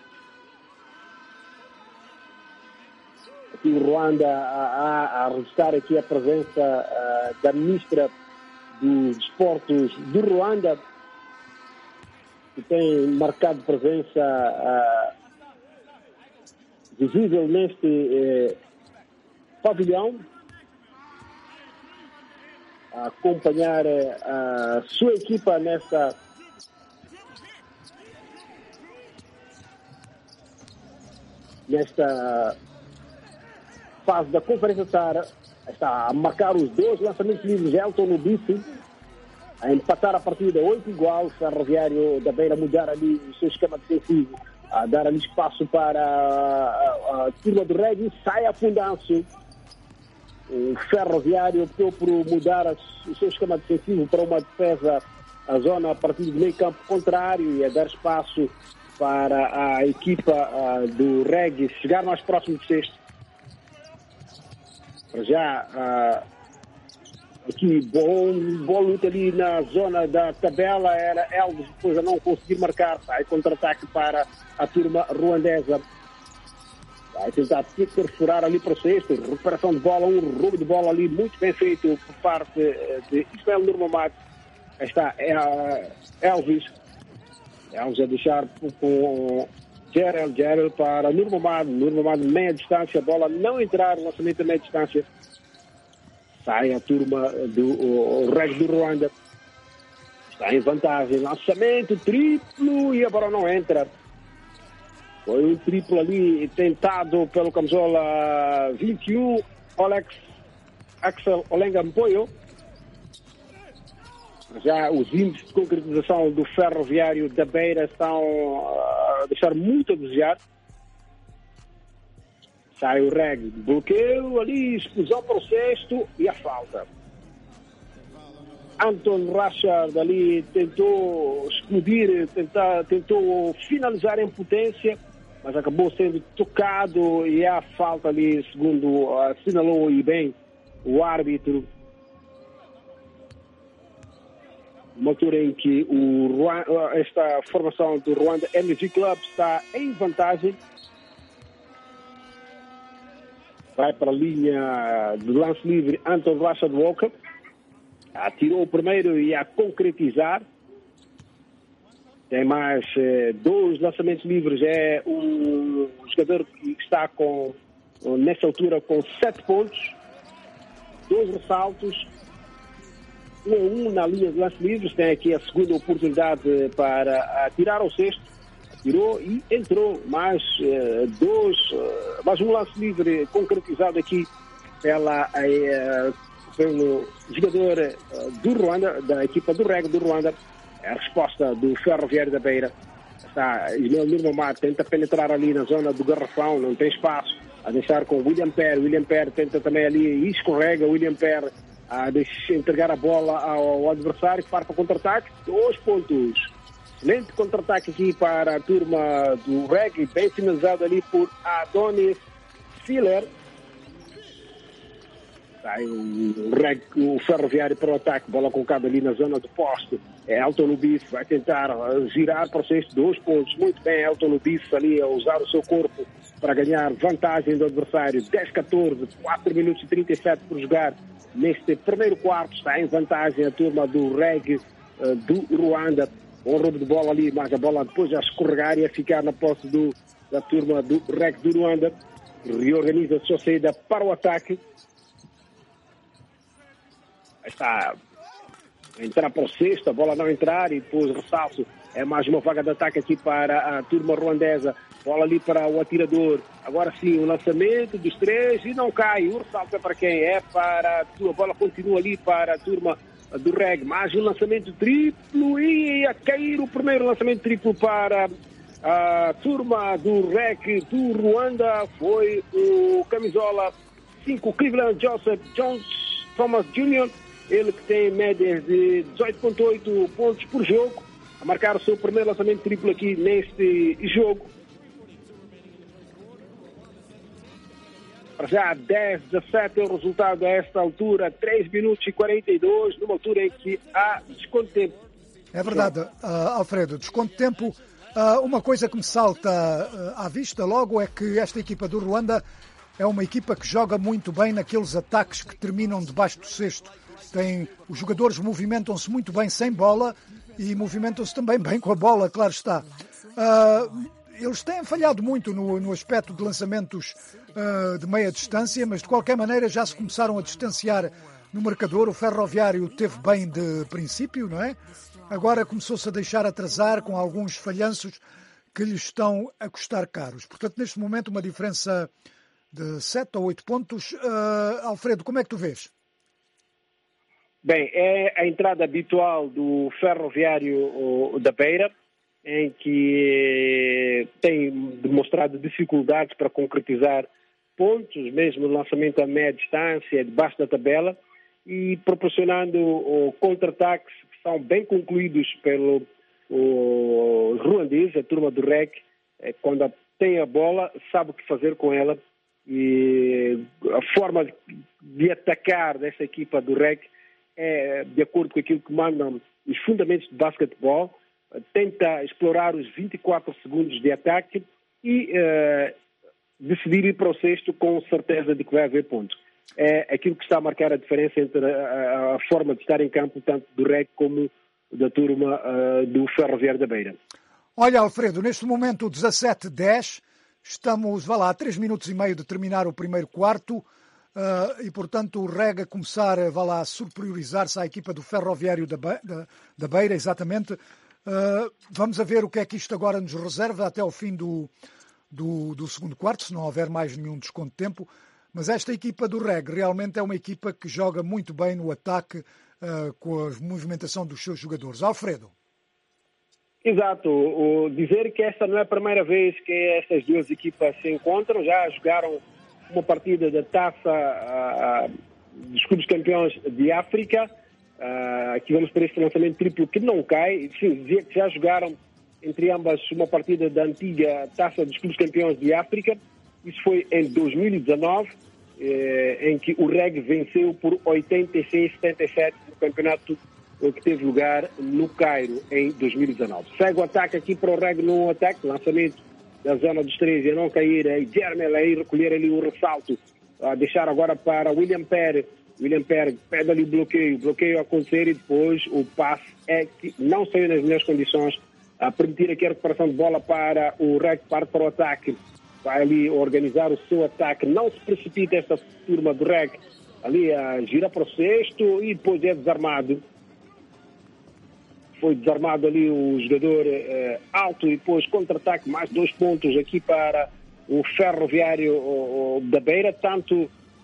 Aqui o Ruanda a, a registrar aqui a presença uh, da ministra dos Desportos do Ruanda, que tem marcado presença uh, visível neste uh, pavilhão, a acompanhar uh, a sua equipa nesta nesta fase da Conferência Sara. Está a marcar os dois lançamentos livres. Elton no bife, a empatar a partida oito igual. O Ferroviário da Beira mudar ali o seu esquema defensivo, a dar ali espaço para a, a, a turma do Reg. Sai a fundanço. O Ferroviário optou por mudar a, o seu esquema defensivo para uma defesa a zona a partir do meio campo contrário e a dar espaço para a equipa uh, do Reg chegar mais próximo do sexto. Já uh, aqui bom, bom luta ali na zona da tabela, era Elvis depois a não conseguir marcar, sai contra-ataque para a turma ruandesa. Vai tentar perfurar ali para o sexto, recuperação de bola, um roubo de bola ali muito bem feito por parte de Ismael Nurmamad. Aí está uh, Elvis. Vamos a deixar com Gerald, Gerald para Nurmamad, Nurmamad meia distância, a bola não entrar, lançamento a meia distância. Sai a turma do Reg do Ruanda. Está em vantagem, lançamento triplo e a bola não entra. Foi um triplo ali tentado pelo camisola vinte e um, Alex Axel Olenga Mpoyo. Já os índices de concretização do Ferroviário da Beira estão a deixar muito a desejar. Sai o Reg, bloqueio ali, explosão para o sexto e a falta. Anton Rashad ali tentou explodir, tentar, tentou finalizar em potência, mas acabou sendo tocado e a falta ali, segundo assinalou e bem o árbitro. Uma altura em que o, esta formação do Ruanda Energy Club está em vantagem. Vai para a linha de lance livre Anton Rashad Walker. Atirou o primeiro e a concretizar. Tem mais eh, dois lançamentos livres. É um jogador que está com, nessa altura com sete pontos. Dois ressaltos. Um a um na linha de lance livres. Tem aqui a segunda oportunidade para atirar ao sexto. Tirou e entrou mais uh, dois, uh, mais um lance livre concretizado aqui pela, eh, pelo jogador eh, do Ruanda, da equipa do Reg do Ruanda. A resposta do Ferroviário da Beira está Ismael Nurmamar, tenta penetrar ali na zona do garrafão, não tem espaço, a deixar com William Perry. William Perry tenta também ali e escorrega. William Perry a deixar, entregar a bola ao, ao adversário, que parte para o contra-ataque. Dois pontos. Excelente contra-ataque aqui para a turma do Reg, bem finalizado ali por Adonis Filler. Sai o, Reg, o Ferroviário para o ataque, bola colocada ali na zona do poste. É Elton Lubis, vai tentar girar para o sexto, dois pontos. Muito bem, Elton Lubis ali a usar o seu corpo para ganhar vantagem do adversário. dez a catorze, quatro minutos e trinta e sete por jogar neste primeiro quarto. Está em vantagem a turma do Reg uh, do Ruanda. Um roubo de bola ali, mas a bola depois a escorregar e a ficar na posse do, da turma do Reg do Ruanda. Reorganiza a sua saída para o ataque. Está a entrar para o sexto, a bola não entrar e depois ressalto. É mais uma vaga de ataque aqui para a turma ruandesa. Bola ali para o atirador. Agora sim, o lançamento dos três e não cai. O ressalto é para quem? É para a tua bola, continua ali para a turma do Reg. Mais um lançamento triplo e a cair o primeiro lançamento triplo para a turma do Reg do Ruanda. Foi o camisola cinco, Cleveland Joseph Jones Thomas Júnior Ele que tem médias de dezoito vírgula oito pontos por jogo, a marcar o seu primeiro lançamento triplo aqui neste jogo. Para já dez a dezessete é o resultado a esta altura, três minutos e quarenta e dois, numa altura em que há desconto de tempo. É verdade, uh, Alfredo, desconto de tempo. Uh, uma coisa que me salta uh, à vista logo é que esta equipa do Ruanda é uma equipa que joga muito bem naqueles ataques que terminam debaixo do cesto. Tem, os jogadores movimentam-se muito bem sem bola e movimentam-se também bem com a bola, claro está. Uh, eles têm falhado muito no, no aspecto de lançamentos uh, de meia distância, mas de qualquer maneira já se começaram a distanciar no marcador. O Ferroviário teve bem de princípio, não é? Agora começou-se a deixar atrasar com alguns falhanços que lhes estão a custar caros. Portanto, neste momento, uma diferença de sete a oito pontos. Uh, Alfredo, como é que tu vês? Bem, é a entrada habitual do Ferroviário da Beira, em que tem demonstrado dificuldades para concretizar pontos, mesmo no lançamento a média distância, debaixo da tabela, e proporcionando contra-ataques que são bem concluídos pelo ruandês, a turma do Reg. Quando tem a bola, sabe o que fazer com ela, e a forma de atacar desta equipa do Reg é de acordo com aquilo que mandam os fundamentos de basquetebol. Tenta explorar os vinte e quatro segundos de ataque e uh, decidir ir para o sexto com certeza de que vai haver pontos. É aquilo que está a marcar a diferença entre a, a forma de estar em campo, tanto do Reg como da turma uh, do Ferroviário da Beira. Olha, Alfredo, neste momento dezassete a dez, estamos, vá lá, a três minutos e meio de terminar o primeiro quarto. Uh, e, portanto, o Reg a começar, vá lá, a superiorizar-se à equipa do Ferroviário da, Be- da, da Beira, exatamente. Uh, vamos a ver o que é que isto agora nos reserva até ao fim do, do, do segundo quarto, se não houver mais nenhum desconto de tempo. Mas esta equipa do Reg realmente é uma equipa que joga muito bem no ataque uh, com a movimentação dos seus jogadores. Alfredo. Exato. O dizer que esta não é a primeira vez que estas duas equipas se encontram, já jogaram uma partida da taça uh, dos clubes campeões de África. Uh, aqui vamos para este lançamento triplo que não cai. Sim, dizia que já jogaram entre ambas uma partida da antiga taça dos clubes campeões de África. Isso foi em dois mil e dezanove, eh, em que o Reg venceu por oitenta e seis a setenta e sete no campeonato que teve lugar no Cairo em dois mil e dezanove. Segue o ataque aqui para o Reg no ataque, lançamento da zona dos três e a não cair, aí Jermel aí recolher ali o ressalto, a deixar agora para William Perry. William Perry pede ali o bloqueio, bloqueio a acontecer e depois o passe é que não saiu nas melhores condições, a permitir aqui a recuperação de bola para o Reg, parte para o ataque, vai ali organizar o seu ataque, não se precipita esta turma do Reg, ali a gira para o sexto e depois é desarmado. Foi desarmado ali o jogador eh, alto e depois contra-ataque, mais dois pontos aqui para o Ferroviário oh, oh, da Beira. Tanto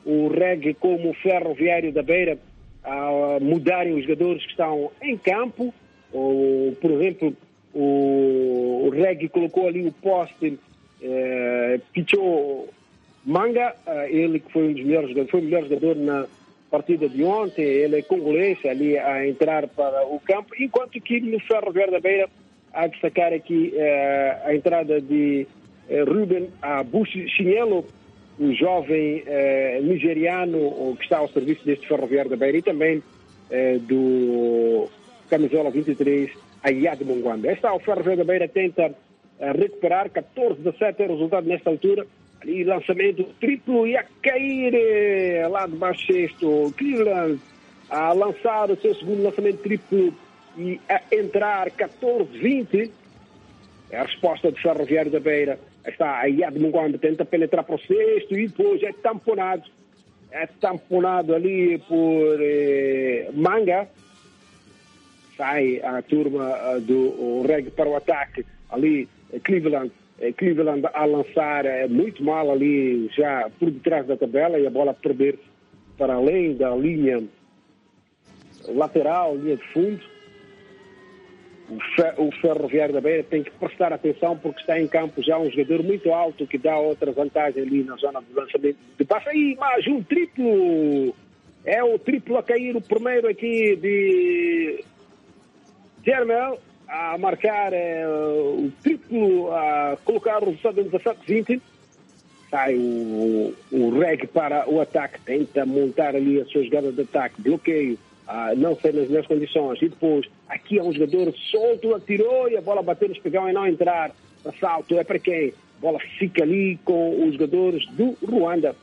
o Reg como o Ferroviário da Beira a mudarem os jogadores que estão em campo. Ou, por exemplo, o, o Reg colocou ali o poste eh, Pichot Manga, eh, ele que foi um dos melhores jogadores, foi o melhor jogador na partida de ontem, ele é congolês ali a entrar para o campo, enquanto que no Ferroviário da Beira há de destacar aqui eh, a entrada de eh, Ruben Abushi Chinelo, o jovem eh, nigeriano que está ao serviço deste Ferroviário da Beira, e também eh, do camisola vinte e três, Ayad Mungwanda. Esta o Ferroviário da Beira tenta eh, recuperar, catorze a dezessete é o resultado nesta altura. Ali lançamento triplo e a cair eh, lá de baixo sexto. Cleveland a lançar o seu segundo lançamento triplo e a entrar catorze a vinte. É a resposta do Ferroviário da Beira. Está a Yad Mungwanda, tenta penetrar para o sexto e depois é tamponado. É tamponado ali por eh, Manga. Sai a turma uh, do Reg para o ataque. Ali, eh, Cleveland. Eh, Cleveland a lançar eh, muito mal ali, já por detrás da tabela, e a bola a perder para além da linha lateral, linha de fundo. O, fer, o Ferroviário da Beira tem que prestar atenção, porque está em campo já um jogador muito alto que dá outra vantagem ali na zona de lançamento de passe. Aí mais um triplo, é o triplo a cair, o primeiro aqui de Germel a marcar é, o triplo, a colocar o resultado em dezassete a vinte. Sai o, o Reg para o ataque, tenta montar ali a sua jogada de ataque, bloqueio. Ah, não sei nas melhores condições, e depois aqui há um jogador solto, atirou e a bola bateu no espigão e não entrar. Assalto é para quem? A bola fica ali com os jogadores do Ruanda.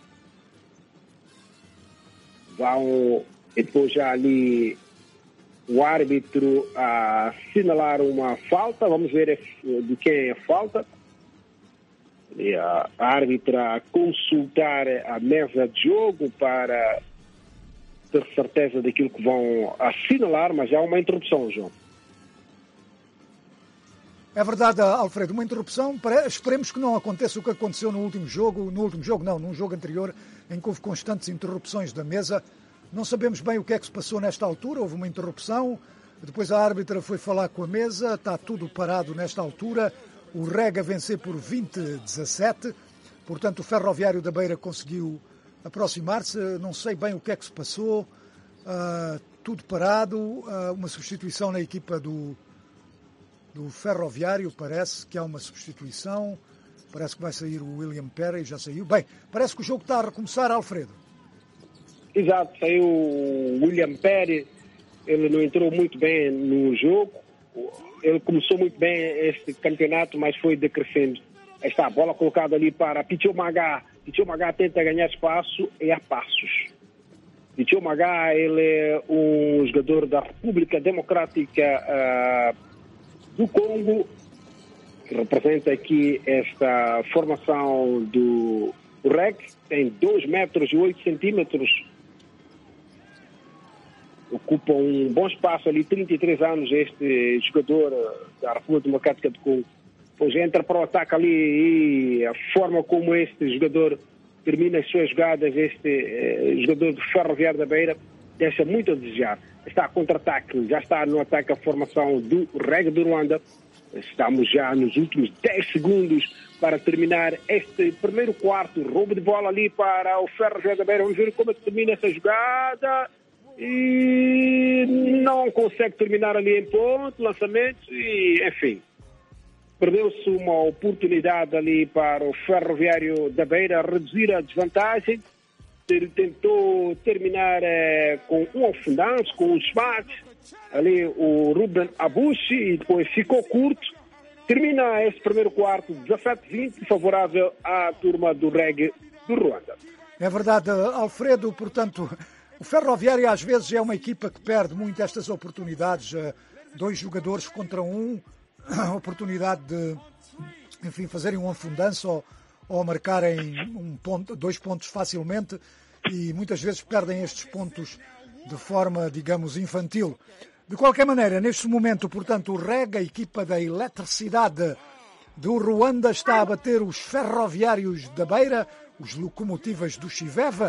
Vão, e depois já ali o árbitro a assinalar uma falta. Vamos ver de quem é a falta. E a árbitra a consultar a mesa de jogo para ter certeza daquilo que vão assinalar, mas há uma interrupção, João. É verdade, Alfredo, uma interrupção. Esperemos que não aconteça o que aconteceu no último jogo, no último jogo não, num jogo anterior, em que houve constantes interrupções da mesa. Não sabemos bem o que é que se passou nesta altura, houve uma interrupção, depois a árbitra foi falar com a mesa, está tudo parado nesta altura, o Reg a vencer por vinte a dezassete, portanto o Ferroviário da Beira conseguiu aproximar-se, não sei bem o que é que se passou, uh, tudo parado, uh, uma substituição na equipa do, do Ferroviário, parece que há uma substituição, parece que vai sair o William Perry, já saiu. Bem, parece que o jogo está a recomeçar, Alfredo. Exato, saiu o William Perry, ele não entrou muito bem no jogo, ele começou muito bem este campeonato, mas foi decrescendo. Aí está a bola colocada ali para Pichot Maga. Pichot Maga tenta ganhar espaço e a passos. Pichot Maga, ele é um jogador da República Democrática uh, do Congo, que representa aqui esta formação do Reg, tem dois metros e oito centímetros, ocupa um bom espaço ali, trinta e três anos, este jogador da República Democrática do Congo. Pois entra para o ataque ali e a forma como este jogador termina as suas jogadas, este eh, jogador do Ferroviário da Beira, deixa muito a desejar. Está a contra-ataque, já está no ataque a formação do Reg do Ruanda. Estamos já nos últimos dez segundos para terminar este primeiro quarto. Roubo de bola ali para o Ferroviário da Beira. Vamos ver como é que termina essa jogada. E não consegue terminar ali em ponto, lançamento e, enfim, perdeu-se uma oportunidade ali para o Ferroviário da Beira reduzir a desvantagem. Ele tentou terminar eh, com um afundanço, com os bates, ali o Ruben Abushi, e depois ficou curto. Termina esse primeiro quarto dezassete a vinte, favorável à turma do Reg do Ruanda. É verdade, Alfredo, portanto, o Ferroviário às vezes é uma equipa que perde muito estas oportunidades, dois jogadores contra um, a oportunidade de, enfim, fazerem um afundanço ou, ou marcarem um ponto, dois pontos facilmente, e muitas vezes perdem estes pontos de forma, digamos, infantil. De qualquer maneira, neste momento, portanto, o Reg, a equipa da Eletricidade do Ruanda, está a bater os Ferroviários da Beira, os Locomotivas do Chiveva,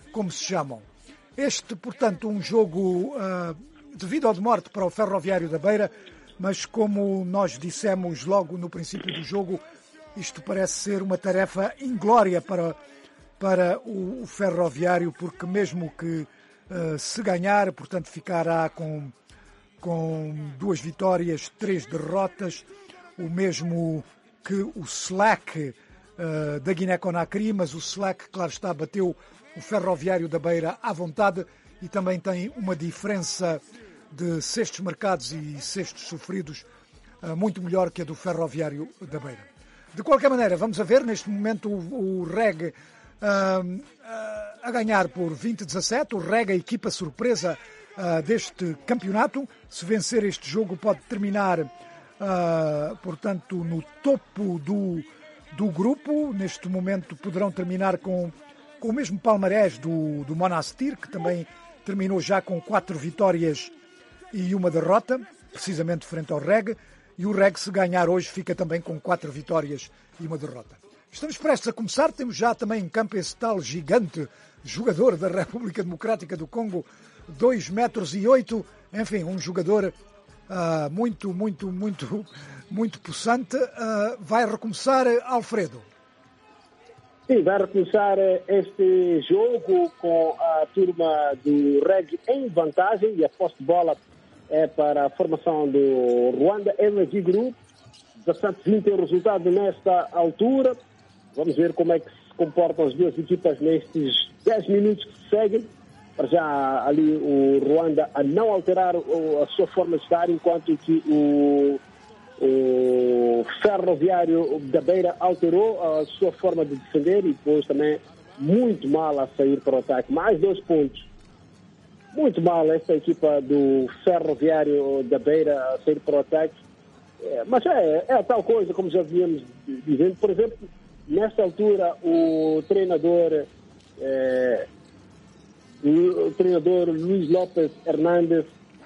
como se chamam. Este, portanto, um jogo uh, de vida ou de morte para o Ferroviário da Beira, mas como nós dissemos logo no princípio do jogo, isto parece ser uma tarefa inglória para, para o, o Ferroviário, porque mesmo que uh, se ganhar, portanto ficará com, com duas vitórias, três derrotas, o mesmo que o Slack uh, da Guiné-Conakry, mas o Slack, claro está, bateu o Ferroviário da Beira à vontade e também tem uma diferença de cestos marcados e cestos sofridos uh, muito melhor que a do Ferroviário da Beira. De qualquer maneira, vamos a ver, neste momento o, o Reg uh, uh, a ganhar por vinte a dezassete, o Reg, a equipa surpresa uh, deste campeonato. Se vencer este jogo pode terminar, uh, portanto, no topo do, do grupo. Neste momento poderão terminar com, com o mesmo palmarés do, do Monastir, que também terminou já com quatro vitórias e uma derrota, precisamente frente ao Reg. E o Reg, se ganhar hoje, fica também com quatro vitórias e uma derrota. Estamos prestes a começar. Temos já também em campo esse tal gigante jogador da República Democrática do Congo, dois metros e oito. Enfim, um jogador uh, muito, muito, muito, muito possante. Uh, vai recomeçar, Alfredo. Sim, vai recomeçar este jogo com a turma do Reg em vantagem e a posse de bola é para a formação do Rwanda Energy Group. dezassete a vinte é o resultado nesta altura. Vamos ver como é que se comportam as duas equipas nestes dez minutos que se seguem. Para já ali o Rwanda a não alterar a sua forma de estar, enquanto que o, o Ferroviário da Beira alterou a sua forma de defender e depois também muito mal a sair para o ataque. Mais dois pontos. Muito mal esta equipa do Ferroviário da Beira a sair para o ataque. É, mas é, é a tal coisa, como já víamos dizendo. Por exemplo, nesta altura, o treinador, é, o treinador Luís Lopes Hernandes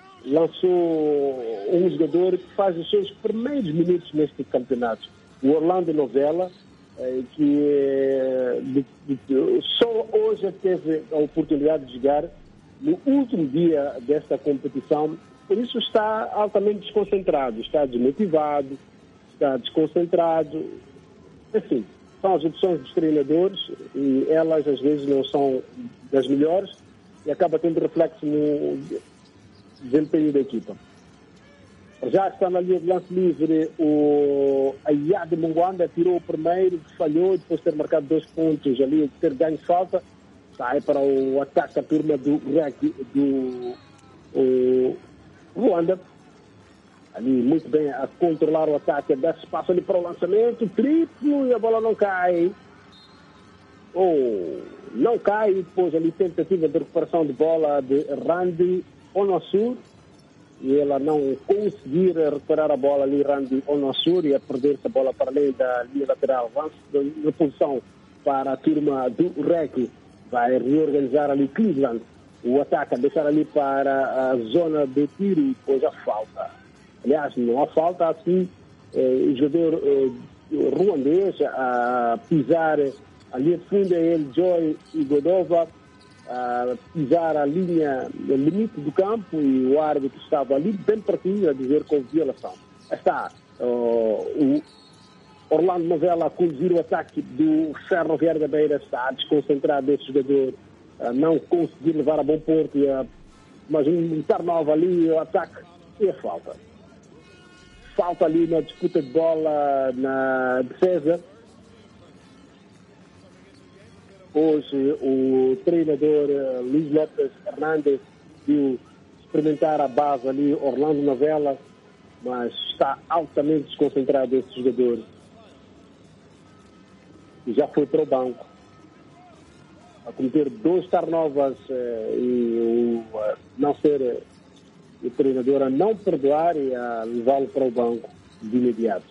lançou um jogador que faz os seus primeiros minutos neste campeonato. O Orlando Novella, é, que é, de, de, só hoje teve a oportunidade de jogar no último dia desta competição, por isso está altamente desconcentrado, está desmotivado, está desconcentrado. Enfim, são as opções dos treinadores e elas às vezes não são das melhores e acaba tendo reflexo no desempenho da equipa. Já está na linha de lance livre o Ayade Mungwanda, tirou o primeiro, falhou, depois de ter marcado dois pontos ali, de ter ganho falta. Sai para o ataque a turma do Reg do o, Ruanda. Ali muito bem a controlar o ataque, dá espaço ali para o lançamento, triplo e a bola não cai. Oh, não cai, depois ali tentativa de recuperação de bola de Randy Onosur e ela não conseguir recuperar a bola ali, Randy Onosur, e a perder essa bola para além da linha lateral. Avanço de posição para a turma do Reg. Vai reorganizar ali Cleveland, o ataque, a deixar ali para a zona de tiro e depois a falta. Aliás, não há falta, assim, eh, o jogador eh, ruandês a pisar a linha de fundo, é ele, Joy e Godova, a pisar a linha, o limite do campo, e o árbitro estava ali bem pertinho a dizer com violação. Está uh, o Orlando Novella a conduzir o ataque do Ferroviário da Beira, está desconcentrado esse jogador, a não conseguir levar a bom porto, e a, mas um Tarnova ali, o ataque e a falta. Falta ali na disputa de bola, na defesa. Hoje o treinador uh, Luís Lopes Hernandes viu experimentar a base ali, Orlando Novella, mas está altamente desconcentrado esse jogador. E já foi para o banco. A cometer dois turnovers uh, e o uh, não ser uh, o treinador a não perdoar e a levá-lo para o banco de imediato.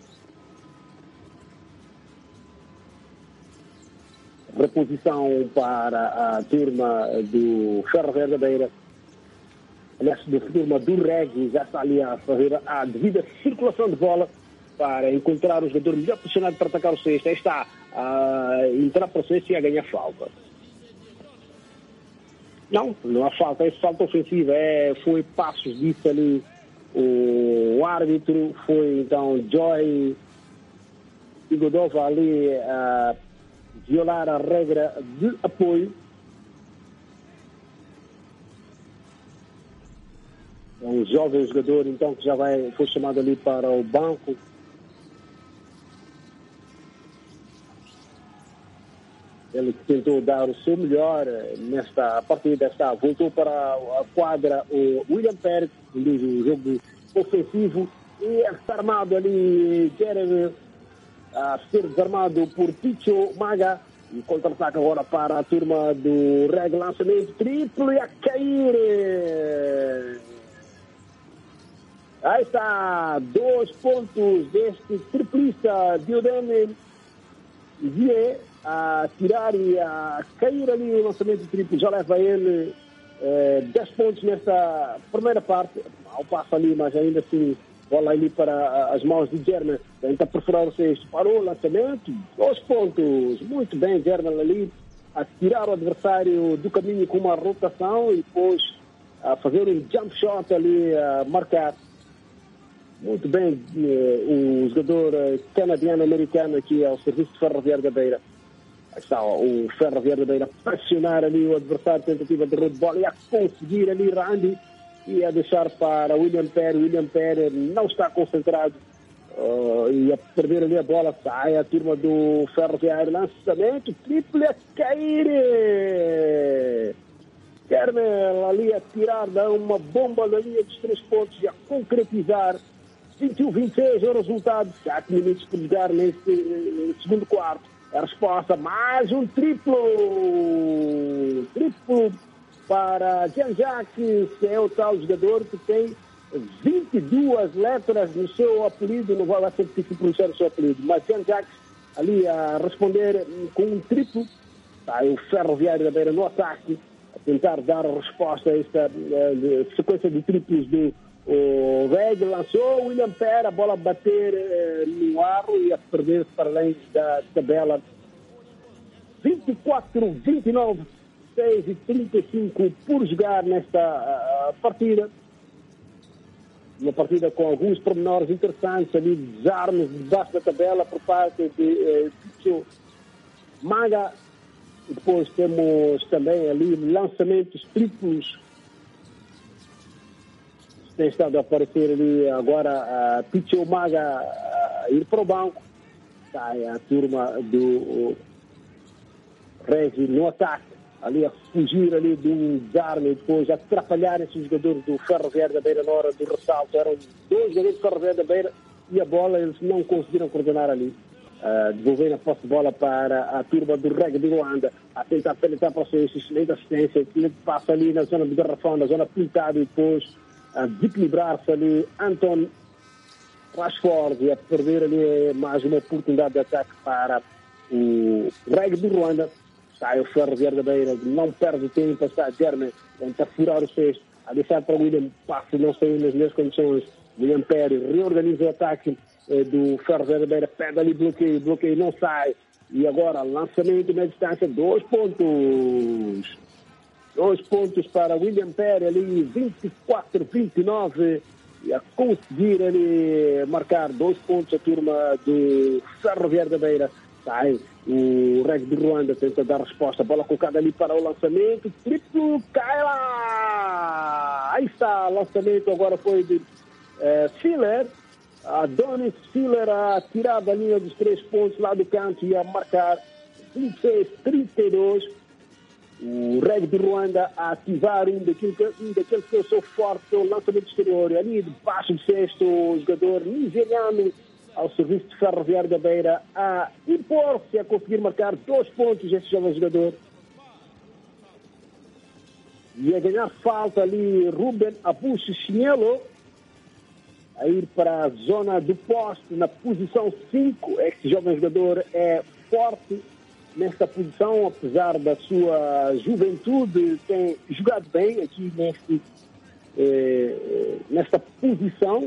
Reposição para a turma do Ferroviário da Beira. Aliás, da turma do Reg já está ali a fazer a devida circulação de bola para encontrar o jogador melhor posicionado para atacar o sexto. Aí está a entrar para o sexto e a ganhar falta. Não, não há falta, é falta ofensiva, é, foi passos disso ali, o, o árbitro foi então Joy Igodova ali a violar a regra de apoio. É um jovem jogador então que já vai, foi chamado ali para o banco. Ele tentou dar o seu melhor nesta partida, está, voltou para a quadra o William Pérez, um jogo ofensivo, e está armado ali Jeremy, a ser desarmado por Picho Maga, e contra-ataque agora para a turma do Reg, lançamento triplo e a cair. Aí está, dois pontos deste triplista Diodene Vie, a tirar e a cair ali o lançamento triplo, já leva ele eh, dez pontos nesta primeira parte, ao passo ali, mas ainda assim, bola ali para as mãos de German, tenta perfurar o sexto, parou o lançamento, dois pontos, muito bem German ali, a tirar o adversário do caminho com uma rotação e depois a fazer um jump shot ali, a marcar. Muito bem, eh, o jogador canadiano-americano aqui ao serviço de Ferroviário da Beira. Aí está ó, o Ferroviário da Beira a pressionar ali o adversário, tentativa de rodo de bola e a conseguir ali Randy e a deixar para William Perry. William Perry não está concentrado uh, e a perder ali a bola. Sai a turma do Ferroviário, lançamento, triple a cair. Kermel ali a tirar, dá uma bomba na linha dos três pontos e a concretizar. vinte e um a vinte e seis é o resultado, sete minutos por jogar neste uh, segundo quarto. A resposta, mais um triplo, triplo para Jean-Jacques, que é o tal jogador que tem vinte e duas letras no seu apelido, não vai ser difícil pronunciar o seu apelido, mas Jean-Jacques ali a responder com um triplo, está o Ferroviário da Beira no ataque, a tentar dar a resposta a esta uh, sequência de triplos do o Reg, lançou o William Perry, a bola a bater eh, no aro e a perder-se para além da tabela. vinte e quatro, vinte e nove, seis e trinta e cinco por jogar nesta uh, partida. Uma partida com alguns pormenores interessantes, ali desarmes debaixo da tabela por parte de Picho Maga. E depois temos também ali lançamentos triplos. Tem estado a aparecer ali agora a Picho Maga a ir para o banco. Sai a turma do Regi no ataque, ali a fugir ali de um desarme e depois a atrapalhar esses jogadores do Ferroviário da Beira na hora do ressalto. Eram dois jogadores do Ferroviário da Beira e a bola eles não conseguiram coordenar ali. Uh, devolvendo a posse de bola para a turma do Reg de Luanda, a tentar penetrar para o seu excelente assistência, que passa ali na zona do garrafão, na zona pintada e depois a desequilibrar-se ali Anton Rashford e a perder ali mais uma oportunidade de ataque para o Reg de Ruanda. Sai o Ferroviário da Beira, não perde tempo, está a German, tenta furar o sexto, a deixar para o William, passe não saiu nas melhores condições. William Perry reorganiza o ataque eh, do Ferroviário da Beira, pede ali bloqueio, bloqueio não sai. E agora lançamento na distância, dois pontos. Dois pontos para William Perry ali, vinte e quatro a vinte e nove, e a conseguir ali marcar dois pontos a turma do Ferroviário da Beira. Sai o Reg de Ruanda, tenta dar resposta, bola colocada ali para o lançamento, triplo, cai lá! Aí está, lançamento agora foi de uh, Filler, a Donis Filler a tirar da linha dos três pontos lá do canto e a marcar vinte e seis a trinta e dois. O Reg de Ruanda a ativar um daqueles que, um daqueles que eu sou forte, o lançamento exterior. Ali debaixo do sexto, o jogador nigeriano ao serviço de Ferroviário da Beira a impor-se, a conseguir marcar dois pontos esse jovem jogador. E a ganhar falta ali Ruben Abucho Chinelo, a ir para a zona do poste na posição cinco. Este jovem jogador é forte nesta posição, apesar da sua juventude, tem jogado bem aqui neste, eh, nesta posição.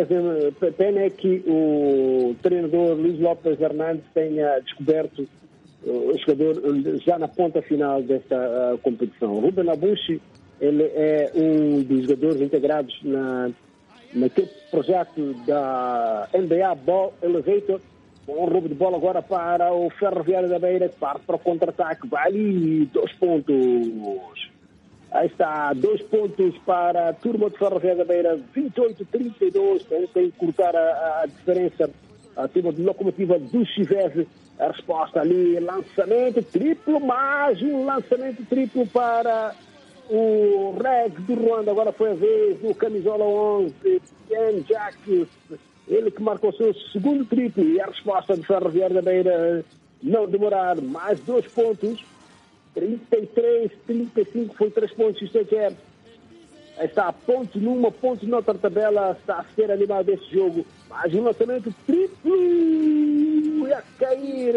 Pena é que o treinador Luís Lopes Hernandes tenha descoberto o jogador já na ponta final desta uh, competição. Ruben Abushi, ele é um dos jogadores integrados na, naquele projeto da N B A Ball Elevator. Um roubo de bola agora para o Ferroviário da Beira, que parte para o contra-ataque. Vai ali, dois pontos. Aí está, dois pontos para a turma de Ferroviário da Beira, vinte e oito a trinta e dois. Tem, tem que cortar a, a diferença. A turma de Locomotiva do Chivese. A resposta ali, lançamento triplo, mais um lançamento triplo para o Reg do Ruanda. Agora foi a vez do camisola onze, Ken Jacques. Ele que marcou o seu segundo triplo. E a resposta do Ferroviário da Beira não demorar. Mais dois pontos. trinta e três, trinta e cinco, foi três pontos. Isto é que é. Aí está, ponto numa, ponto noutra tabela. Está a ser animado esse jogo. Mais um lançamento triplo. E a cair.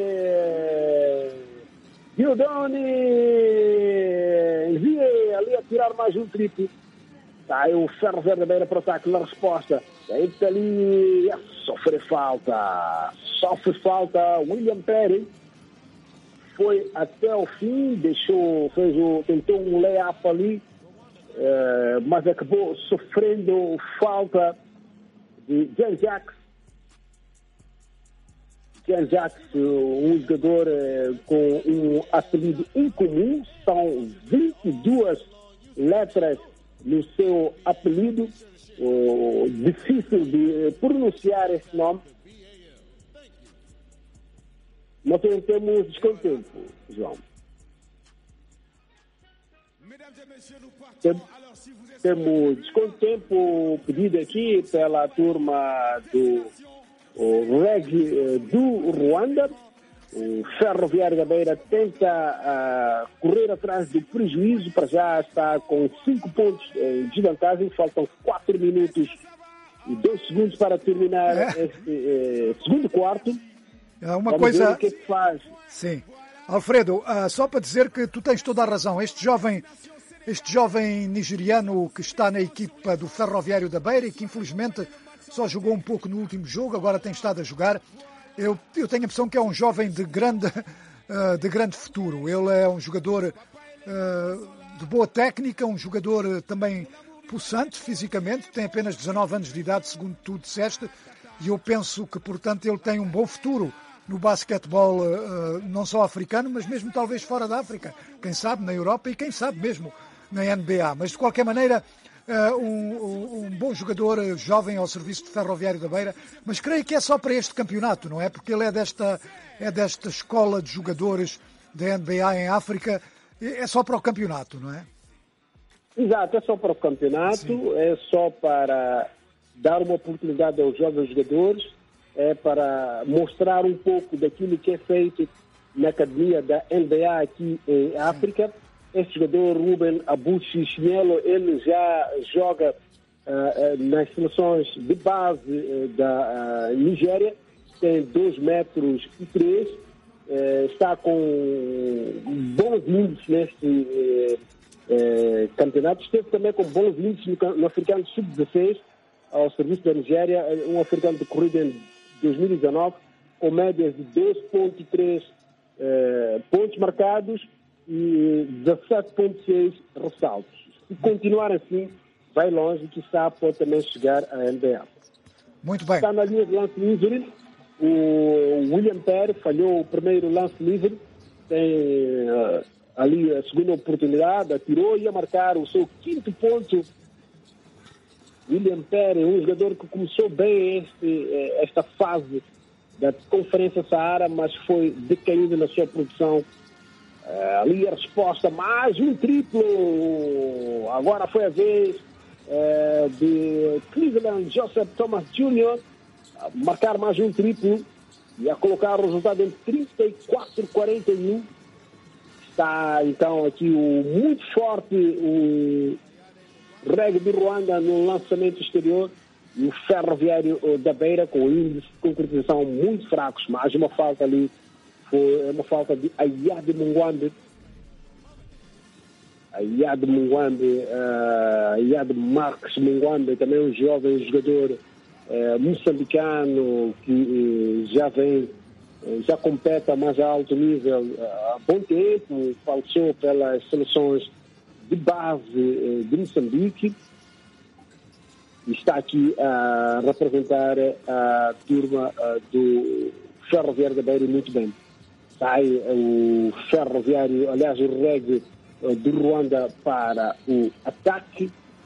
Giordani. Envia ali a tirar mais um triplo. Está aí o Ferroviário da Beira para o ataque na resposta. Aí está ali a sofrer falta. Sofre falta. William Perry. Foi até o fim, deixou, fez o, tentou um lay-up ali, eh, mas acabou sofrendo falta de Ken Jacques. Ken Jacques, um jogador eh, com um apelido incomum, são vinte e duas letras no seu apelido, oh, difícil de pronunciar esse nome. Não temos descontempo, João. Tem, temos descontempo pedido aqui pela turma do Reg do Ruanda. O Ferroviário da Beira tenta uh, correr atrás do prejuízo, para já está com cinco pontos uh, de vantagem, faltam quatro minutos e dois segundos para terminar é. este uh, segundo quarto. É uma Vamos coisa. ver o que é que faz. Sim. Alfredo, uh, só para dizer que tu tens toda a razão. Este jovem, este jovem nigeriano que está na equipa do Ferroviário da Beira e que infelizmente só jogou um pouco no último jogo, agora tem estado a jogar. Eu, eu tenho a impressão que é um jovem de grande, uh, de grande futuro. Ele é um jogador uh, de boa técnica, um jogador uh, também pulsante fisicamente, tem apenas dezanove anos de idade, segundo tu disseste, e eu penso que, portanto, ele tem um bom futuro no basquetebol, uh, não só africano, mas mesmo talvez fora da África. Quem sabe na Europa e quem sabe mesmo na N B A. Mas, de qualquer maneira, uh, um, um bom jogador uh, jovem ao serviço de Ferroviário da Beira. Mas creio que é só para este campeonato, não é? Porque ele é desta, é desta escola de jogadores da N B A em África. É só para o campeonato, não é? Exato, é só para o campeonato. Sim. É só para dar uma oportunidade aos jovens jogadores, é para mostrar um pouco daquilo que é feito na academia da N B A aqui em África. Este jogador, Ruben Abushi Chinelo, ele já joga uh, nas seleções de base uh, da uh, Nigéria, tem dois metros e três, uh, está com bons índices neste uh, uh, campeonato, esteve também com bons índices no, no africano sub dezesseis, ao serviço da Nigéria, um africano de corrida em dois mil e dezanove, com médias de dois vírgula três eh, pontos marcados e dezassete vírgula seis ressaltos. Se continuar assim, vai longe e quizá pode também chegar à N B A. Muito bem. Está na linha de lance livre, o William Perry falhou o primeiro lance livre, tem uh, ali a segunda oportunidade, atirou e ia marcar o seu quinto ponto. William Perry, um jogador que começou bem este, esta fase da Conferência Saara, mas foi decaindo na sua produção. Uh, ali a resposta, mais um triplo. Agora foi a vez uh, de Cleveland Joseph Thomas Júnior a marcar mais um triplo e a colocar o resultado em trinta e quatro a quarenta e um. Está então aqui o muito forte o Reg de Ruanda no lançamento exterior e o Ferroviário da Beira com índices de concretização muito fracos. Mais uma falta ali, foi uma falta de Ayad Mungwambe. Ayad Mungwambe, uh, Ayad Marques Mungwambe, também um jovem jogador uh, moçambicano que uh, já vem já compete a mais alto nível há bom tempo, passou pelas seleções de base de Moçambique e está aqui a representar a turma do Ferroviário da Beira muito bem. Sai o Ferroviário, aliás, o Reg do Ruanda para o ataque.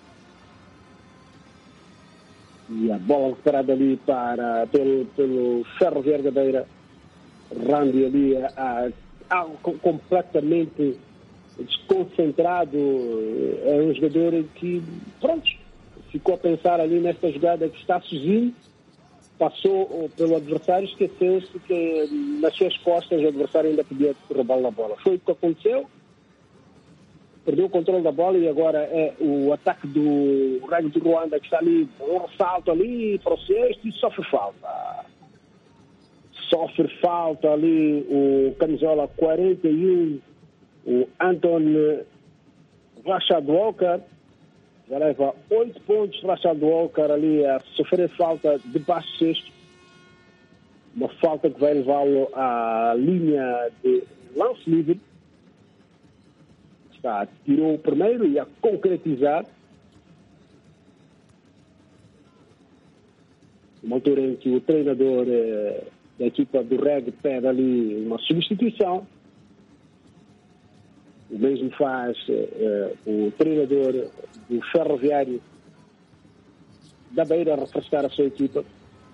E a bola recuperada ali para, pelo, pelo Ferroviário da Beira. Randy ali a, a, a, completamente desconcentrado. É um jogador que, pronto, ficou a pensar ali nesta jogada que está sozinho. Passou pelo adversário, esqueceu-se que nas suas costas o adversário ainda podia roubar a bola. Foi o que aconteceu. Perdeu o controle da bola e agora é o ataque do Reg do Ruanda que está ali, um ressalto ali para o sexto e sofre falta. Sofre falta ali o camisola quarenta e um, o Anton Rashad Walker. Já leva oito pontos, Rashad Walker ali a sofrer falta debaixo do sexto. Uma falta que vai levá-lo à linha de lance livre. Está, tirou o primeiro e a concretizar. Uma altura em que o treinador eh, da equipa do Reg pede ali uma substituição. O mesmo faz eh, o treinador do Ferroviário da Beira a refrescar a sua equipa.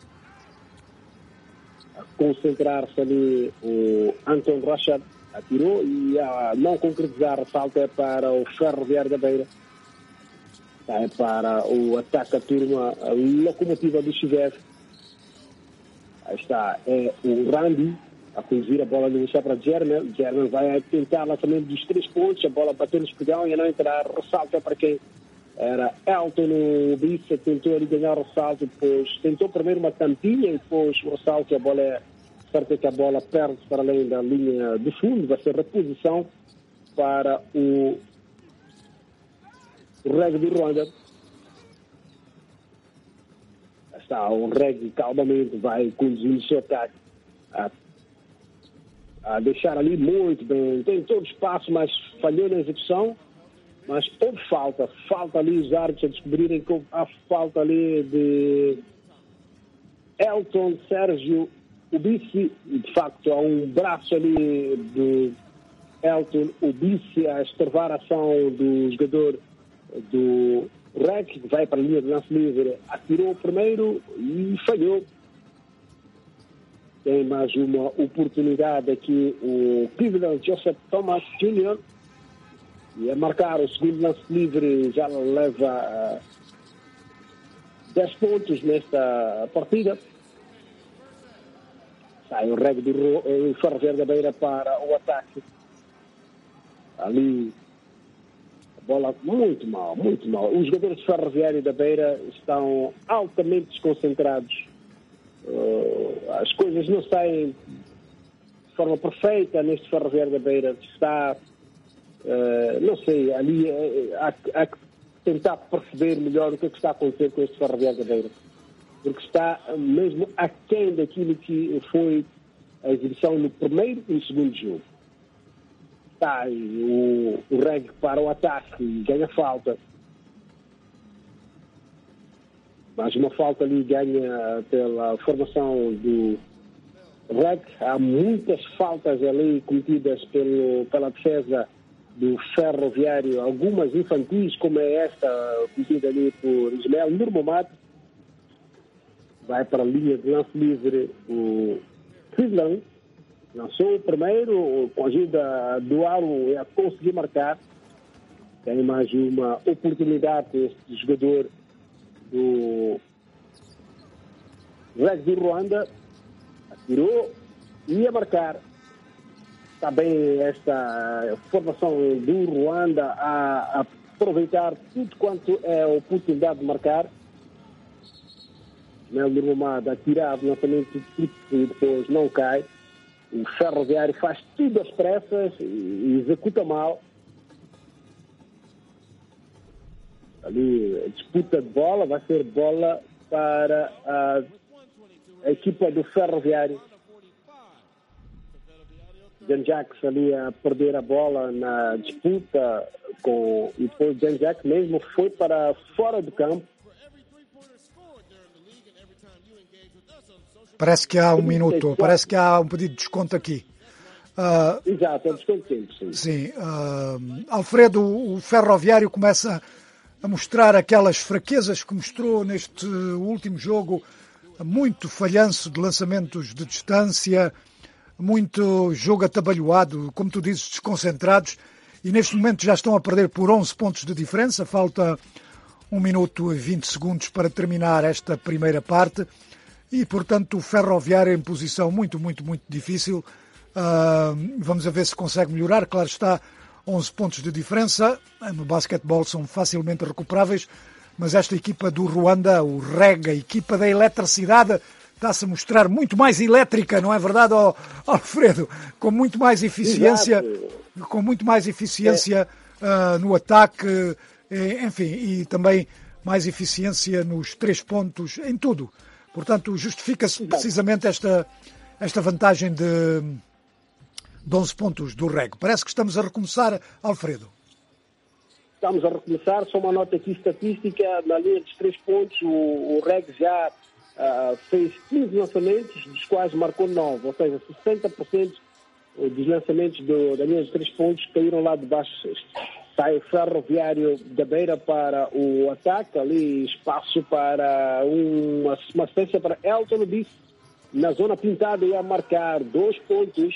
A concentrar-se ali o Anton Rashad. Atirou e a não concretizar a falta é para o Ferroviário da Beira. É para o ataque à turma, a locomotiva do Chivete. Aí está, é o Randy a conduzir a bola de deixar para German. German vai tentar lançamento dos três pontos, a bola bateu no espigão e a não entrar. Ressalto é para quem? Era Elton, o Bissa, tentou ali ganhar o ressalto, depois tentou primeiro uma tampinha e depois o ressalto e a bola é certo que a bola perde para além da linha de fundo, vai ser reposição para o Reg do Ruanda. Está o Reg calmamente, vai conduzir o seu ataque a, a deixar ali muito bem, tem todo espaço, mas falhou na execução, mas houve falta, falta ali os árbitros a descobrirem que há falta ali de Elton Sérgio Ubici, de facto há um braço ali de Elton Ubici a estorvar a ação do jogador do Reg, que vai para a linha de lance livre, atirou primeiro e falhou. Tem mais uma oportunidade aqui o Cleveland Joseph Thomas Júnior e a marcar o segundo lance livre já leva uh, dez pontos nesta partida. Sai o Reg do Ferroviário da Beira para o ataque. Ali, a bola muito mal, muito mal. Os jogadores do Ferroviário da Beira estão altamente desconcentrados. Uh, as coisas não saem de forma perfeita neste Ferroviário da Beira. Está, uh, não sei, ali uh, há, há que tentar perceber melhor o que é que está a acontecer com este Ferroviário da Beira. Porque está mesmo aquém daquilo que foi a exibição no primeiro e no segundo jogo. Está o, o Reg para o ataque e ganha falta. Mas uma falta ali ganha pela formação do Reg. Há muitas faltas ali cometidas pelo, pela defesa do Ferroviário, algumas infantis, como é esta cometida ali por Ismael Nurmamad. Vai para a linha de lance livre o Cleveland. Lançou o primeiro, com a ajuda do Aro, a conseguir marcar. Tem mais uma oportunidade este jogador do Reg do Ruanda. Atirou e ia marcar. Está bem esta formação do Ruanda a aproveitar tudo quanto é a oportunidade de marcar. Melo Romada atirado, lançamento de e depois não cai. O Ferroviário faz tudo às pressas e executa mal. Ali, disputa de bola, vai ser bola para a, a equipa do Ferroviário. Jean-Jacques ali a perder a bola na disputa com, e depois Jean-Jacques mesmo foi para fora do campo. Parece que há um minuto, parece que há um pedido de desconto aqui. Uh, Exato, é desconto tempo, sim. Sim. Uh, Alfredo, o Ferroviário começa a mostrar aquelas fraquezas que mostrou neste último jogo, muito falhanço de lançamentos de distância, muito jogo atabalhoado, como tu dizes, desconcentrados, e neste momento já estão a perder por onze pontos de diferença, falta um minuto e vinte segundos para terminar esta primeira parte, e portanto o Ferroviário em posição muito, muito, muito difícil. Uh, vamos a ver se consegue melhorar, claro está, onze pontos de diferença, no basquetebol são facilmente recuperáveis, mas esta equipa do Ruanda, o REG, a equipa da eletricidade, está-se a mostrar muito mais elétrica, não é verdade, oh, Alfredo? Com muito mais eficiência, Exato. com muito mais eficiência é. uh, no ataque, e, enfim, e também mais eficiência nos três pontos, em tudo. Portanto, justifica-se precisamente esta, esta vantagem de, de onze pontos do REG. Parece que estamos a recomeçar, Alfredo. Estamos a recomeçar, só uma nota aqui estatística, na linha dos três pontos, o, o REG já uh, fez quinze lançamentos, dos quais marcou nove, ou seja, sessenta por cento dos lançamentos do, da linha dos três pontos caíram lá de baixo. Sai o Ferroviário da Beira para o ataque, ali espaço para uma, uma assistência para Elton Bis, na zona pintada, ia marcar dois pontos.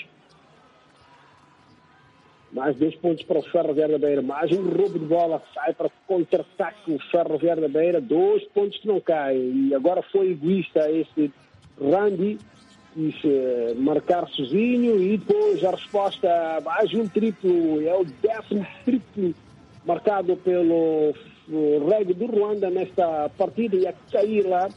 Mais dois pontos para o Ferroviário da Beira. Mais um roubo de bola. Sai para contra-ataque o Ferroviário da Beira. Dois pontos que não caem. E agora foi egoísta esse Randy. Quis uh, marcar sozinho. E depois a resposta. Mais um triplo. É o décimo triplo marcado pelo REG do Ruanda nesta partida. E a cair lá.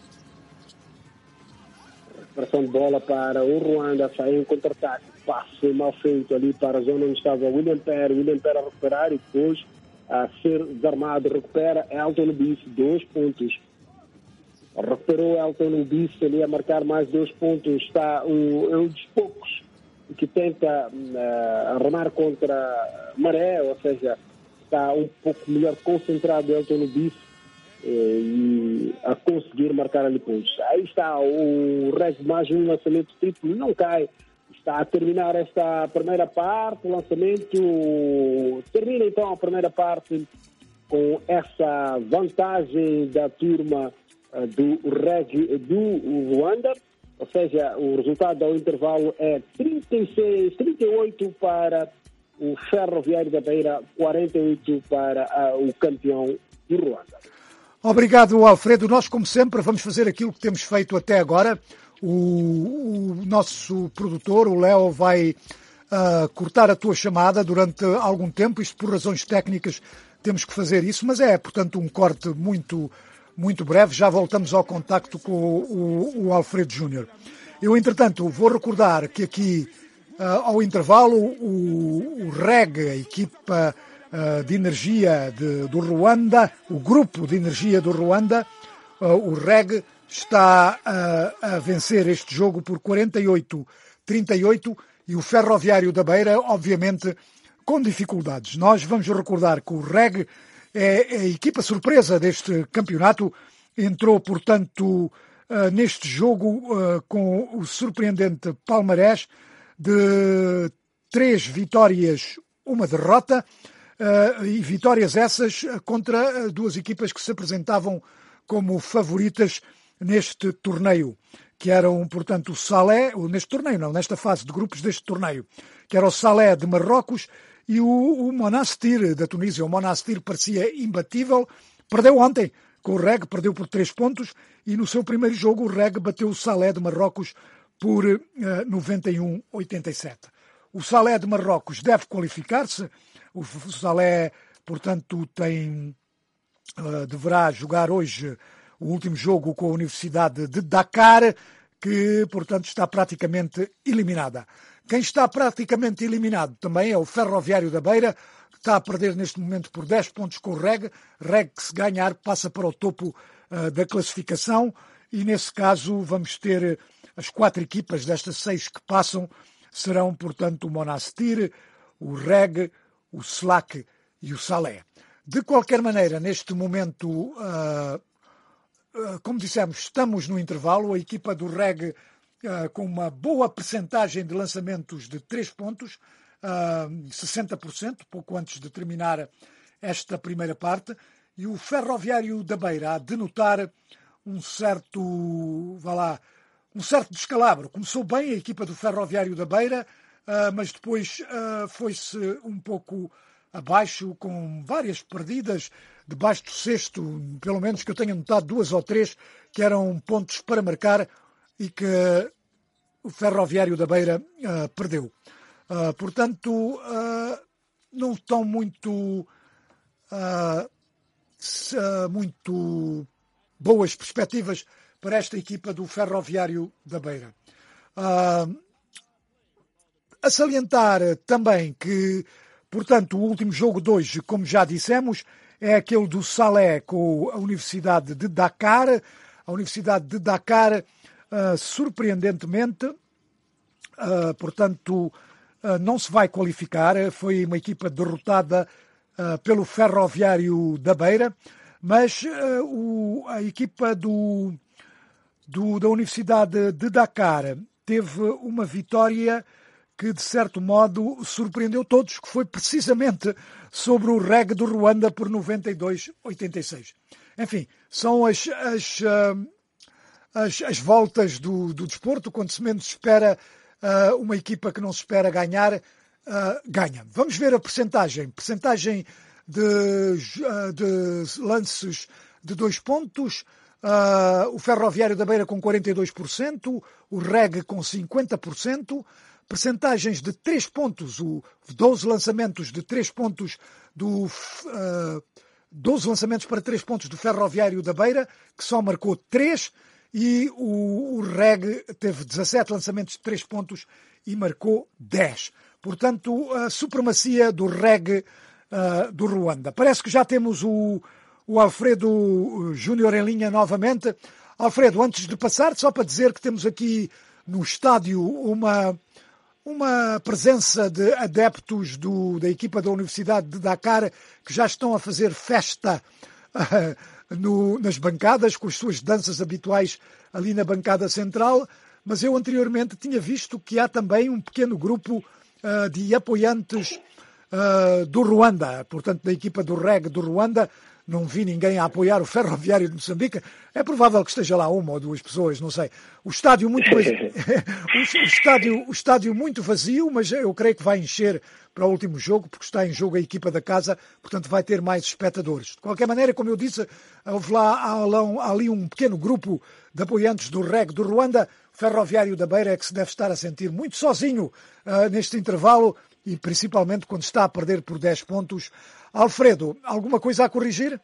Pressão de bola para o Ruanda. Saiu em contra-ataque. Passe mal feito ali para a zona onde estava o William Perry. William Perry a recuperar e depois a ser desarmado. Recupera Elton Bis, dois pontos. Recuperou Elton Bis ali a marcar mais dois pontos. Está um, é um dos poucos que tenta uh, remar contra a maré, ou seja, está um pouco melhor concentrado Elton Bis e a conseguir marcar ali pontos. Aí está o REG, mais um lançamento triplo, não cai. Está a terminar esta primeira parte, o lançamento termina então a primeira parte com essa vantagem da turma uh, do REG do Ruanda, ou seja, o resultado ao intervalo é trinta e seis, trinta e oito para o Ferroviário da Beira, quarenta e oito para uh, o campeão do Ruanda. Obrigado, Alfredo. Nós, como sempre, vamos fazer aquilo que temos feito até agora. O, o nosso produtor, o Léo, vai uh, cortar a tua chamada durante algum tempo. Isto por razões técnicas temos que fazer isso, mas é, portanto, um corte muito, muito breve. Já voltamos ao contacto com o, o Alfredo Júnior. Eu, entretanto, vou recordar que aqui, uh, ao intervalo, o, o REG, a equipa uh, de energia de, do Ruanda, o grupo de energia do Ruanda, uh, o REG, está a, a vencer este jogo por quarenta e oito a trinta e oito e o Ferroviário da Beira, obviamente, com dificuldades. Nós vamos recordar que o REG é a equipa surpresa deste campeonato. Entrou, portanto, uh, neste jogo uh, com o surpreendente palmarés de três vitórias, uma derrota, uh, e vitórias essas contra uh, duas equipas que se apresentavam como favoritas neste torneio, que eram, portanto, o Salé, neste torneio não, nesta fase de grupos deste torneio, que era o Salé de Marrocos e o, o Monastir da Tunísia. O Monastir parecia imbatível, perdeu ontem com o REG, perdeu por três pontos, e no seu primeiro jogo o REG bateu o Salé de Marrocos por uh, noventa e um a oitenta e sete. O Salé de Marrocos deve qualificar-se, o Salé, portanto, tem, uh, deverá jogar hoje o último jogo com a Universidade de Dakar, que, portanto, está praticamente eliminada. Quem está praticamente eliminado também é o Ferroviário da Beira, que está a perder neste momento por dez pontos com o REG. REG, que se ganhar, passa para o topo uh, da classificação, e nesse caso vamos ter as quatro equipas destas seis que passam serão, portanto, o Monastir, o Reg, o Slack e o Salé. De qualquer maneira, neste momento, uh, uh, como dissemos, estamos no intervalo. A equipa do Reg uh, com uma boa percentagem de lançamentos de três pontos, uh, sessenta por cento, pouco antes de terminar esta primeira parte. E o Ferroviário da Beira a denotar um certo, vá lá, um certo descalabro. Começou bem a equipa do Ferroviário da Beira, uh, mas depois uh, foi-se um pouco abaixo, com várias perdidas debaixo do cesto, pelo menos que eu tenha notado duas ou três, que eram pontos para marcar e que o Ferroviário da Beira uh, perdeu. Uh, portanto, uh, não estão muito, uh, uh, muito boas perspectivas para esta equipa do Ferroviário da Beira. Uh, a salientar também que, portanto, o último jogo de hoje, como já dissemos, é aquele do Salé com a Universidade de Dakar. A Universidade de Dakar, uh, surpreendentemente, uh, portanto, uh, não se vai qualificar. Foi uma equipa derrotada uh, pelo Ferroviário da Beira, mas uh, o, a equipa do, do, da Universidade de Dakar teve uma vitória que, de certo modo, surpreendeu todos, que foi precisamente sobre o Reg do Ruanda por noventa e dois a oitenta e seis. Enfim, são as, as, as, as voltas do, do desporto. Quando se menos espera, uma equipa que não se espera ganhar, ganha. Vamos ver a percentagem. Percentagem de, de lances de dois pontos. O Ferroviário da Beira com quarenta e dois por cento, o Reg com cinquenta por cento. Percentagens de três pontos, o doze lançamentos de três pontos do uh, doze lançamentos para três pontos do Ferroviário da Beira, que só marcou três, e o, o Reg teve dezassete lançamentos de três pontos e marcou dez. Portanto, a supremacia do Reg uh, do Ruanda. Parece que já temos o, o Alfredo Júnior em linha novamente. Alfredo, antes de passar, só para dizer que temos aqui no estádio uma uma presença de adeptos do, da equipa da Universidade de Dakar que já estão a fazer festa uh, no, nas bancadas, com as suas danças habituais ali na bancada central, mas eu anteriormente tinha visto que há também um pequeno grupo uh, de apoiantes uh, do Ruanda, portanto da equipa do Reg do Ruanda. Não vi ninguém a apoiar o Ferroviário de Moçambique. É provável que esteja lá uma ou duas pessoas, não sei. O estádio muito vazio, o, estádio, o estádio muito vazio, mas eu creio que vai encher para o último jogo, porque está em jogo a equipa da casa, portanto vai ter mais espectadores. De qualquer maneira, como eu disse, houve lá há ali um pequeno grupo de apoiantes do Reg do Ruanda. O Ferroviário da Beira é que se deve estar a sentir muito sozinho uh, neste intervalo, e principalmente quando está a perder por dez pontos. Alfredo, alguma coisa a corrigir?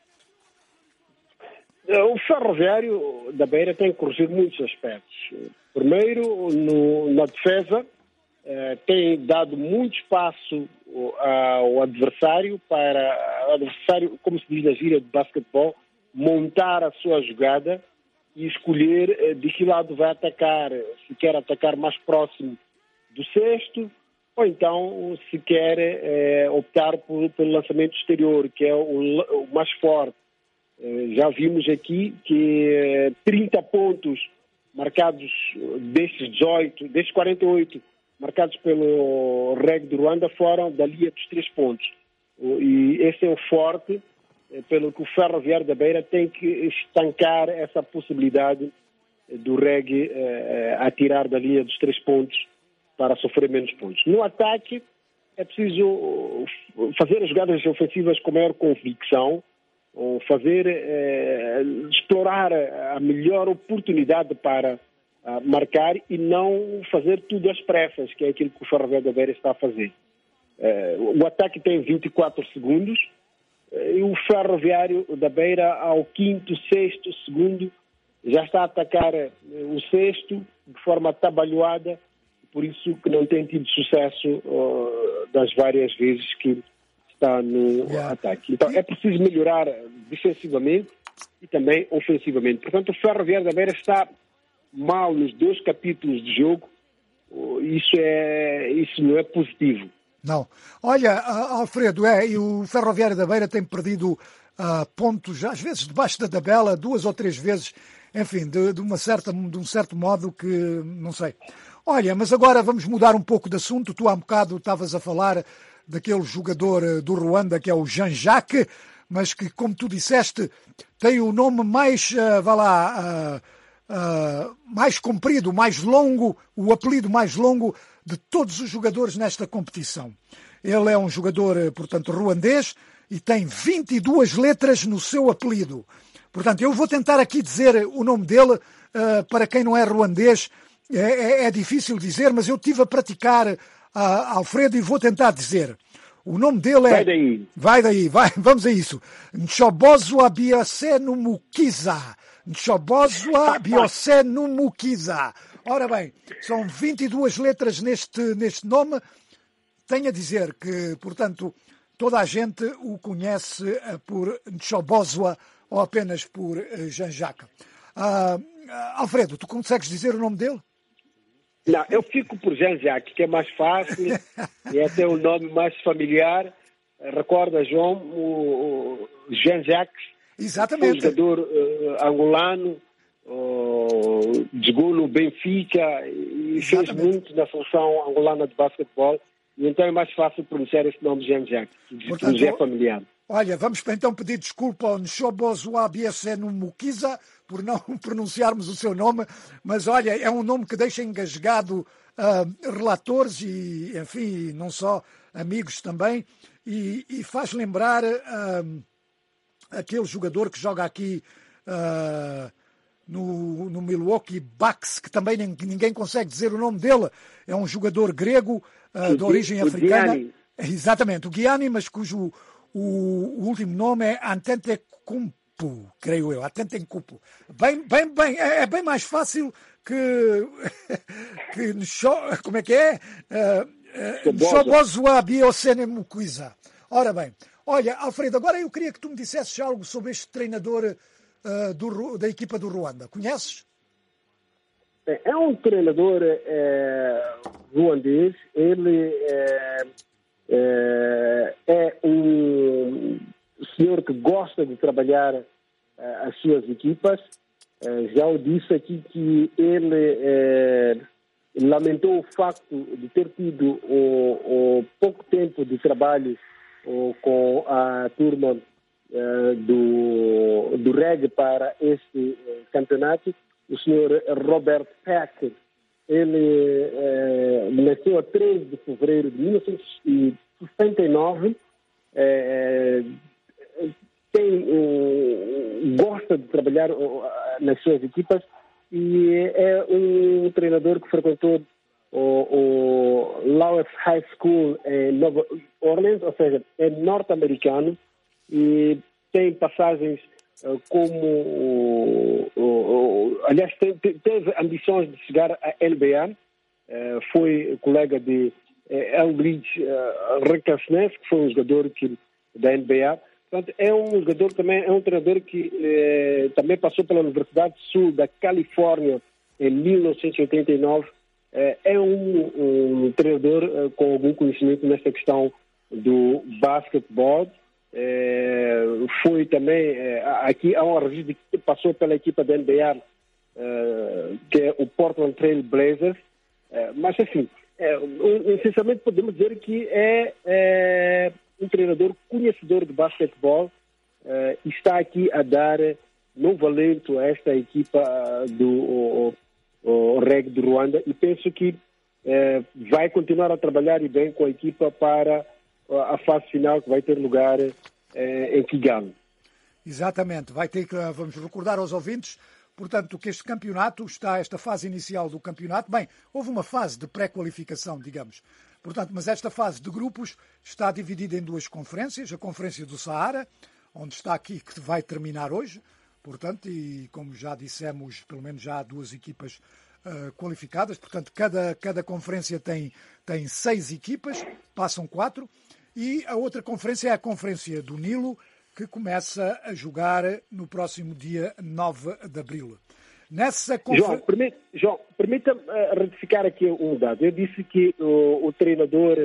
O Ferroviário da Beira tem que corrigir muitos aspectos. Primeiro, no, na defesa, eh, tem dado muito espaço ao adversário para o adversário, como se diz na gíria de basquetebol, montar a sua jogada e escolher eh, de que lado vai atacar, se quer atacar mais próximo do cesto, ou então se quer eh, optar por, pelo lançamento exterior, que é o, o mais forte. Eh, já vimos aqui que eh, trinta pontos marcados destes dezoito, destes quarenta e oito marcados pelo Reg do Ruanda foram da linha dos três pontos. E esse é o forte, eh, pelo que o Ferroviário da Beira tem que estancar essa possibilidade do Reg eh, atirar da linha dos três pontos para sofrer menos pontos. No ataque, é preciso fazer as jogadas ofensivas com maior convicção, ou fazer, eh, explorar a melhor oportunidade para uh, marcar e não fazer tudo às pressas, que é aquilo que o Ferroviário da Beira está a fazer. Eh, o ataque tem vinte e quatro segundos eh, e o Ferroviário da Beira, ao quinto, sexto segundo, já está a atacar eh, o sexto de forma atabalhoada. Por isso que não tem tido sucesso uh, das várias vezes que está no yeah. ataque. Então é preciso melhorar defensivamente e também ofensivamente. Portanto, o Ferroviário da Beira está mal nos dois capítulos de jogo uh, e isso, é, isso não é positivo. Não. Olha, Alfredo, é, e o Ferroviário da Beira tem perdido uh, pontos, às vezes debaixo da tabela, duas ou três vezes, enfim, de, de, uma certa, de um certo modo que, não sei. Olha, mas agora vamos mudar um pouco de assunto. Tu há um bocado estavas a falar daquele jogador do Ruanda que é o Jean-Jacques, mas que, como tu disseste, tem o nome mais, uh, vá lá, uh, uh, mais comprido, mais longo, o apelido mais longo de todos os jogadores nesta competição. Ele é um jogador, portanto, ruandês e tem vinte e duas letras no seu apelido. Portanto, eu vou tentar aqui dizer o nome dele, uh, para quem não é ruandês, é, é, é difícil dizer, mas eu estive a praticar, uh, Alfredo, e vou tentar dizer. O nome dele é... Vai daí. Vai daí, vai, vamos a isso. Nshobozwa Biosenumukiza. Nshobozwa Biosenumukiza. Ora bem, são vinte e duas letras neste, neste nome. Tenho a dizer que, portanto, toda a gente o conhece por Nshobozwa ou apenas por Jean-Jacques. Uh, Alfredo, tu consegues dizer o nome dele? Não, eu fico por Jean-Jacques, que é mais fácil e é até o nome mais familiar. Recorda, João, o Jean-Jacques, exatamente, um jogador uh, angolano, uh, jogou no Benfica e exatamente. Fez muito na seleção angolana de basquetebol. E então é mais fácil pronunciar esse nome Jean-Jacques, que é familiar. Olha, vamos então pedir desculpa ao Nshobozwa Biosenumukiza por não pronunciarmos o seu nome, mas olha, é um nome que deixa engasgado uh, relatores e, enfim, não só amigos também, e, e faz lembrar uh, aquele jogador que joga aqui uh, no, no Milwaukee Bucks, que também ninguém consegue dizer o nome dele, é um jogador grego uh, de origem africana. Gianni. Exatamente, o Gianni, mas cujo o, o último nome é Antetokounmpo, creio eu, Antetokounmpo. Bem, bem, bem, é, é bem mais fácil que, que como é que é? Nshobozwa Biosenumukiza. Ora bem, olha, Alfredo, agora eu queria que tu me dissesses algo sobre este treinador uh, do, da equipa do Ruanda. Conheces? É um treinador é, ruandês. Ele é, é, é um senhor que gosta de trabalhar é, as suas equipas. É, já eu disse aqui que ele é, lamentou o facto de ter tido o, o pouco tempo de trabalho o, com a turma é, do, do reggae para este é, campeonato. O senhor Robert Peck, ele é, nasceu a treze de fevereiro de mil novecentos e sessenta e nove, é, tem, um, gosta de trabalhar nas suas equipas e é um treinador que frequentou o, o Lawrence High School em Nova Orleans, ou seja, é norte-americano e tem passagens como, o, o, o, aliás, teve, teve ambições de chegar à N B A, uh, foi colega de uh, Eldridge uh, Recklessness, que foi um jogador que, da N B A. Portanto, é um jogador também, é um treinador que uh, também passou pela Universidade Sul da Califórnia em mil novecentos e oitenta e nove. Uh, é um, um treinador uh, com algum conhecimento nesta questão do basquetebol. É, foi também é, aqui há um registro que passou pela equipa da N B A, é, que é o Portland Trail Blazers, é, mas assim é, essencialmente podemos dizer que é, é um treinador conhecedor de basquetebol, é, e está aqui a dar novo alento a esta equipa do o, o Reg do Ruanda, e penso que é, vai continuar a trabalhar e bem com a equipa para a fase final que vai ter lugar eh, em Kigali. Exatamente, vai ter que, vamos recordar aos ouvintes, portanto, que este campeonato está, esta fase inicial do campeonato, bem, houve uma fase de pré-qualificação, digamos, portanto, mas esta fase de grupos está dividida em duas conferências, a Conferência do Saara, onde está aqui, que vai terminar hoje, portanto, e como já dissemos, pelo menos já há duas equipas uh, qualificadas, portanto, cada, cada conferência tem, tem seis equipas, passam quatro. E a outra conferência é a Conferência do Nilo, que começa a jogar no próximo dia nove de abril. Nessa João, permite, João, permita-me uh, retificar aqui um dado. Eu disse que o, o treinador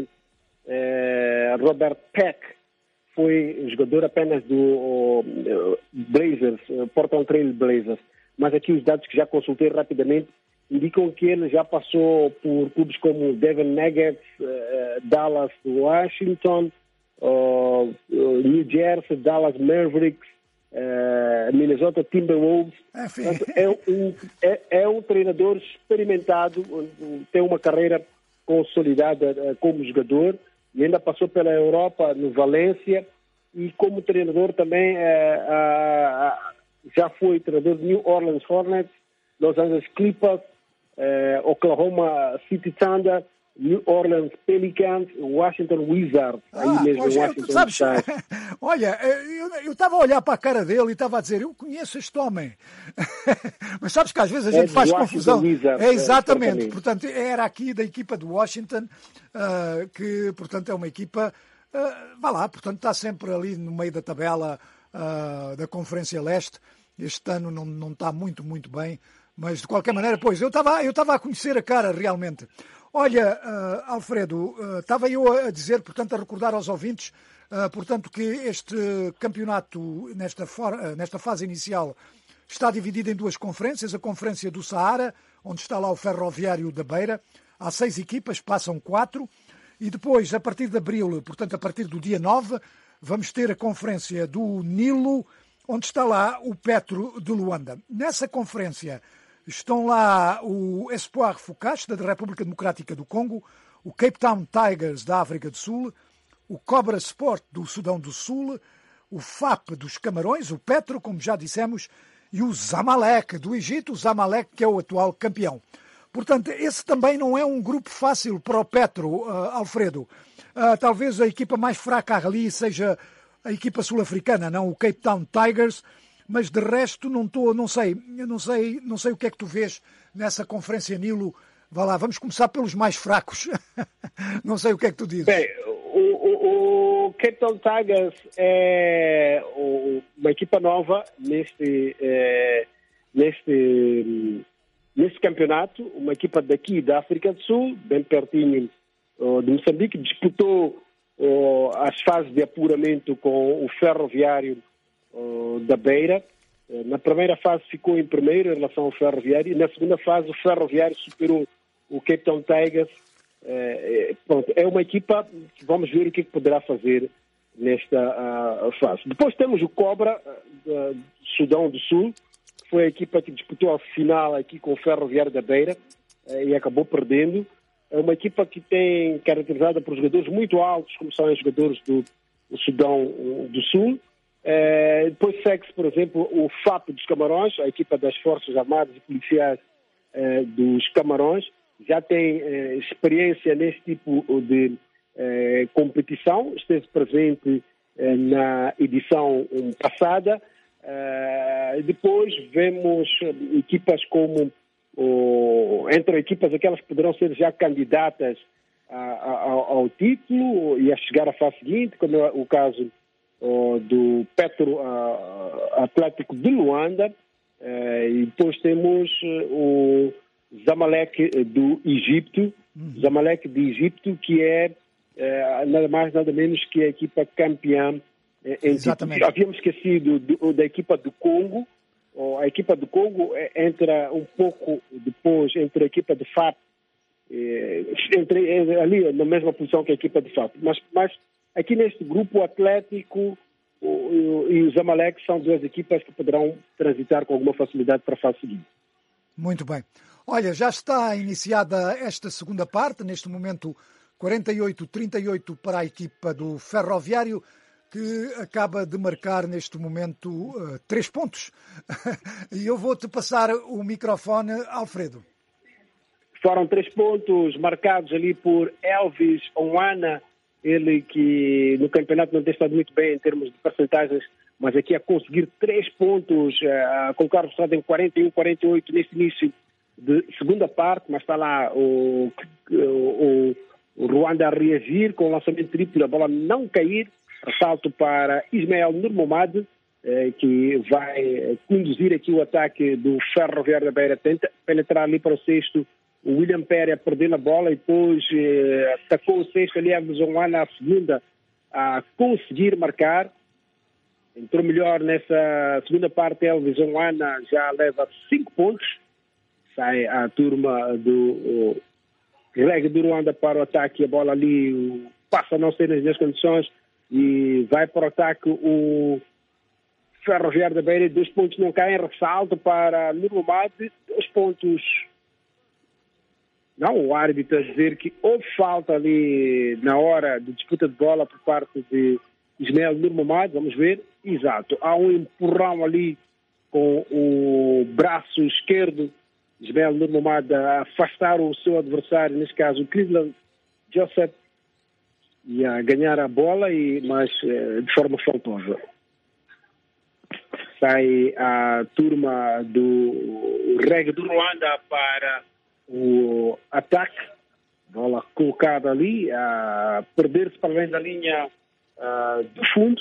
uh, Robert Peck foi jogador apenas do uh, Blazers, uh, Portland Trail Blazers, mas aqui os dados que já consultei rapidamente indicam que ele já passou por clubes como Denver Nuggets, uh, Dallas, Washington, uh, New Jersey, Dallas Mavericks, uh, Minnesota Timberwolves. Portanto, é, um, é, é um treinador experimentado, tem uma carreira consolidada uh, como jogador e ainda passou pela Europa, no Valência, e como treinador também uh, uh, já foi treinador de New Orleans Hornets, Los Angeles Clippers, uh, Oklahoma City Thunder, New Orleans Pelicans, Washington Wizards, aí ah, mesmo pois, Washington. Tu sabes, olha, eu estava a olhar para a cara dele e estava a dizer, eu conheço este homem. Mas sabes que às vezes a gente é faz Washington confusão. Wizards, é exatamente, é, portanto, era aqui da equipa de Washington, uh, que, portanto, é uma equipa, uh, vá lá, portanto, está sempre ali no meio da tabela uh, da Conferência Leste. Este ano não, não está muito, muito bem, mas de qualquer maneira, pois, eu estava eu estava a conhecer a cara realmente. Olha, uh, Alfredo, uh, estava eu a dizer, portanto, a recordar aos ouvintes, uh, portanto, que este campeonato, nesta, for, uh, nesta fase inicial, está dividido em duas conferências. A Conferência do Saara, onde está lá o Ferroviário da Beira. Há seis equipas, passam quatro. E depois, a partir de abril, portanto, a partir do dia nove, vamos ter a Conferência do Nilo, onde está lá o Petro de Luanda. Nessa conferência estão lá o Espoir Fucache, da República Democrática do Congo, o Cape Town Tigers, da África do Sul, o Cobra Sport, do Sudão do Sul, o F A P dos Camarões, o Petro, como já dissemos, e o Zamalek, do Egito, o Zamalek, que é o atual campeão. Portanto, esse também não é um grupo fácil para o Petro, uh, Alfredo. Uh, talvez a equipa mais fraca ali seja a equipa sul-africana, não o Cape Town Tigers, mas de resto não estou, não sei, eu não sei, não sei o que é que tu vês nessa Conferência Nilo. Vá lá, vamos começar pelos mais fracos. Não sei o que é que tu dizes. Bem, o, o, o Cape Town Tigers é uma equipa nova neste, é, neste, neste campeonato, uma equipa daqui da África do Sul, bem pertinho de Moçambique, disputou as fases de apuramento com o Ferroviário da Beira. Na primeira fase ficou em primeiro em relação ao Ferroviário e na segunda fase o Ferroviário superou o Cape Town Tigers. É, pronto, é uma equipa que vamos ver o que poderá fazer nesta uh, fase. Depois temos o Cobra uh, do Sudão do Sul, que foi a equipa que disputou a final aqui com o Ferroviário da Beira uh, e acabou perdendo. É uma equipa que tem caracterizada por jogadores muito altos, como são os jogadores do, do Sudão uh, do Sul. Uh, depois segue-se, por exemplo, o F A P dos Camarões, a equipa das Forças Armadas e Policiais uh, dos Camarões. Já tem uh, experiência nesse tipo de uh, competição, esteve presente uh, na edição um, passada. Uh, depois vemos equipas como, uh, entre equipas aquelas que poderão ser já candidatas a, a, ao título e a chegar à fase seguinte, como é o caso uh, do Petro uh, Atlético de Luanda. Uh, e depois temos uh, o Zamalek do Egito, uhum. Zamalek do Egito, que é eh, nada mais, nada menos que a equipa campeã. Eh, Exatamente. Havíamos esquecido do, da equipa do Congo. Oh, a equipa do Congo entra um pouco depois entre a equipa de F A P, eh, entre, ali na mesma posição que a equipa de F A P. Mas, mas aqui neste grupo, o Atlético o, o, e o Zamalek são duas equipas que poderão transitar com alguma facilidade para a fase seguinte. Muito bem. Olha, já está iniciada esta segunda parte, neste momento quarenta e oito a trinta e oito para a equipa do Ferroviário, que acaba de marcar neste momento uh, três pontos. E eu vou-te passar o microfone, Alfredo. Foram três pontos marcados ali por Elvis Onwana, ele que no campeonato não tem estado muito bem em termos de percentagens, mas aqui a conseguir três pontos, uh, a colocar o resultado em quarenta e um a quarenta e oito neste início de segunda parte, mas está lá o, o, o Ruanda a reagir com o lançamento triplo, a bola não cair, assalto para Ismael Nurmomad, eh, que vai conduzir aqui o ataque do Ferroviário da Beira. Tenta penetrar ali para o sexto. O William Pérez perdeu a bola e depois eh, atacou o sexto ali, Elvis Onwana a segunda a conseguir marcar. Entrou melhor nessa segunda parte. Elvis Onwana já leva cinco pontos. Sai a turma do Reg do Ruanda para o ataque. A bola ali passa a não ser nas minhas condições e vai para o ataque o Ferroviário da Beira. Dois pontos não caem. Ressalto para Nurmumade. Dois pontos. Não, o árbitro a dizer que houve falta ali na hora de disputa de bola por parte de Ismael Nurmumade. Vamos ver. Exato. Há um empurrão ali com o braço esquerdo. Ismael Nurmumade a afastar o seu adversário, neste caso o Cleveland Joseph, e a ganhar a bola, e, mas de forma faltosa. Sai a turma do Reg do Ruanda para o ataque. Bola colocada ali, a perder-se para além da linha uh, do fundo.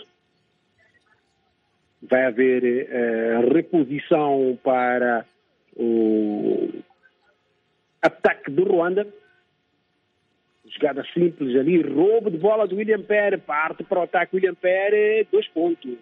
Vai haver uh, reposição para o ataque do Ruanda. Jogada simples ali, roubo de bola do William Pérez, parte para o ataque William Pérez, dois pontos.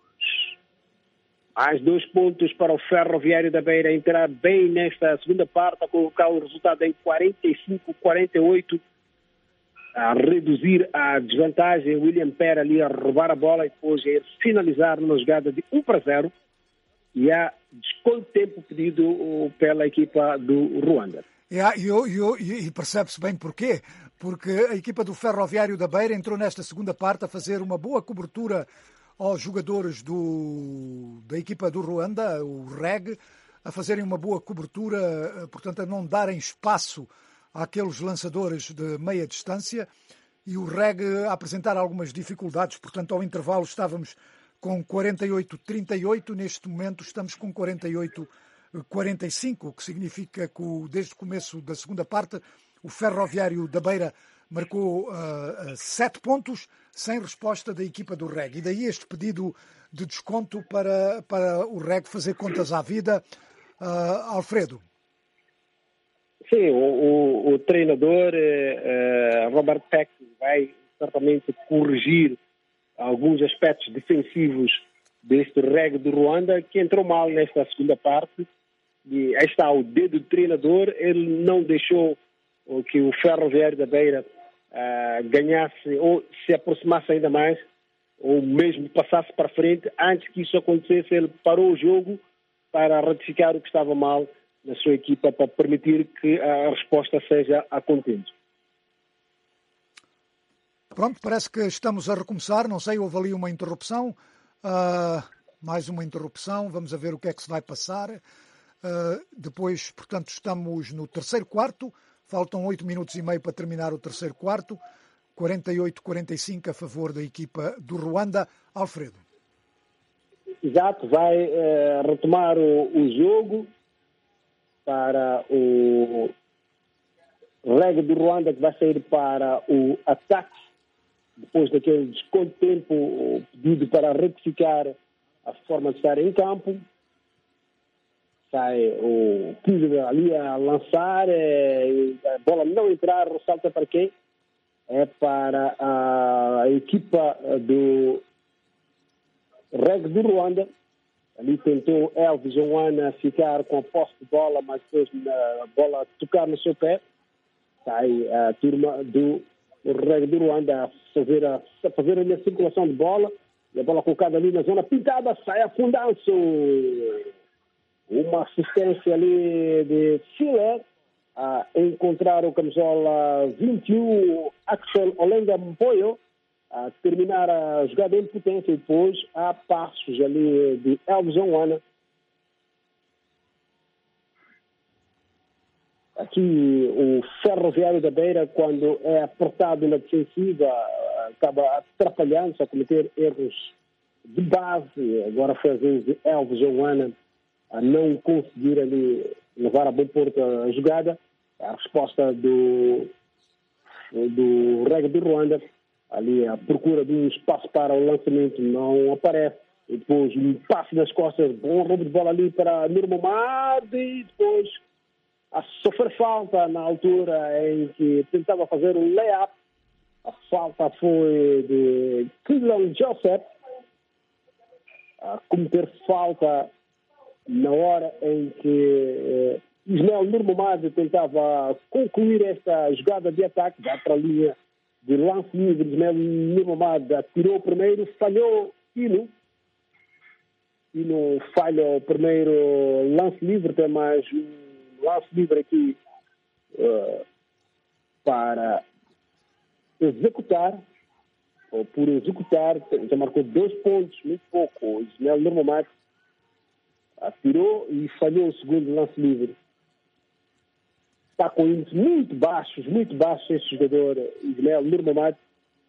Mais dois pontos para o Ferroviário da Beira entrar bem nesta segunda parte, a colocar o resultado em quarenta e cinco a quarenta e oito, a reduzir a desvantagem. William Pérez ali a roubar a bola e depois a finalizar numa jogada de um para zero. E há desconto de tempo pedido pela equipa do Ruanda. E, e, e percebe-se bem porquê. Porque a equipa do Ferroviário da Beira entrou nesta segunda parte a fazer uma boa cobertura aos jogadores do, da equipa do Ruanda, o Reg, a fazerem uma boa cobertura, portanto a não darem espaço àqueles lançadores de meia distância, e o Reg a apresentar algumas dificuldades. Portanto, ao intervalo estávamos com quarenta e oito a trinta e oito, neste momento estamos com quarenta e oito a quarenta e cinco, o que significa que desde o começo da segunda parte o Ferroviário da Beira marcou uh, sete pontos sem resposta da equipa do Reg. E daí este pedido de desconto para, para o Reg fazer contas à vida. Uh, Alfredo. Sim, o, o, o treinador uh, Robert Peck vai certamente corrigir alguns aspectos defensivos deste Reg do Ruanda, que entrou mal nesta segunda parte. E aí está o dedo do treinador. Ele não deixou que o Ferroviário da Beira uh, ganhasse ou se aproximasse ainda mais, ou mesmo passasse para frente. Antes que isso acontecesse, ele parou o jogo para ratificar o que estava mal na sua equipa, para permitir que a resposta seja a contento. Pronto, parece que estamos a recomeçar. Não sei, houve ali uma interrupção. Uh, mais uma interrupção. Vamos a ver o que é que se vai passar. Uh, depois, portanto, estamos no terceiro quarto. Faltam oito minutos e meio para terminar o terceiro quarto. quarenta e oito a quarenta e cinco a favor da equipa do Ruanda. Alfredo. Exato, vai uh, retomar o, o jogo para o Reg do Ruanda, que vai sair para o ataque, depois daquele desconto de tempo pedido para retificar a forma de estar em campo. Sai o Kizler ali a lançar, é, a bola não entrar, ressalta para quem? É para a equipa do Reg do Ruanda. Ali tentou Elvis Onwana ficar com a posse de bola, mas depois a bola tocar no seu pé. Sai a turma do Reg do Ruanda a fazer a, a fazer a circulação de bola. E a bola colocada ali na zona pintada, sai afundando. Uma assistência ali de Chile a encontrar o camisola vinte e um, Axel Olenga Mpoyo, a terminar a jogada em potência, e depois há passos ali de Elvis Onwana. Aqui o Ferroviário da Beira, quando é apertado na defensiva, acaba atrapalhando-se a cometer erros de base. Agora foi a vez de Elvis Onwana a não conseguir ali levar a bom porto a jogada. A resposta do, do Reg do Ruanda, ali a procura de um espaço para o lançamento, não aparece. E depois um passe nas costas, bom roubo de bola ali para Nur Mohamed, e depois a sofrer falta na altura em que tentava fazer um lay-up. A falta foi de Kylian Joseph, a cometer falta na hora em que eh, Ismael Nur Mohamed tentava concluir esta jogada de ataque, já para a linha de lance livre. Ismael Nur Mohamed atirou o primeiro, falhou Tino. Tino falha o primeiro lance livre, tem mais um lance livre aqui uh, para executar, ou por executar, já marcou dois pontos, muito pouco. O Ismael Nur Mohamed atirou e falhou o segundo lance livre. Está com índices muito baixos, muito baixos esse jogador, Ismael Nur Mohamed.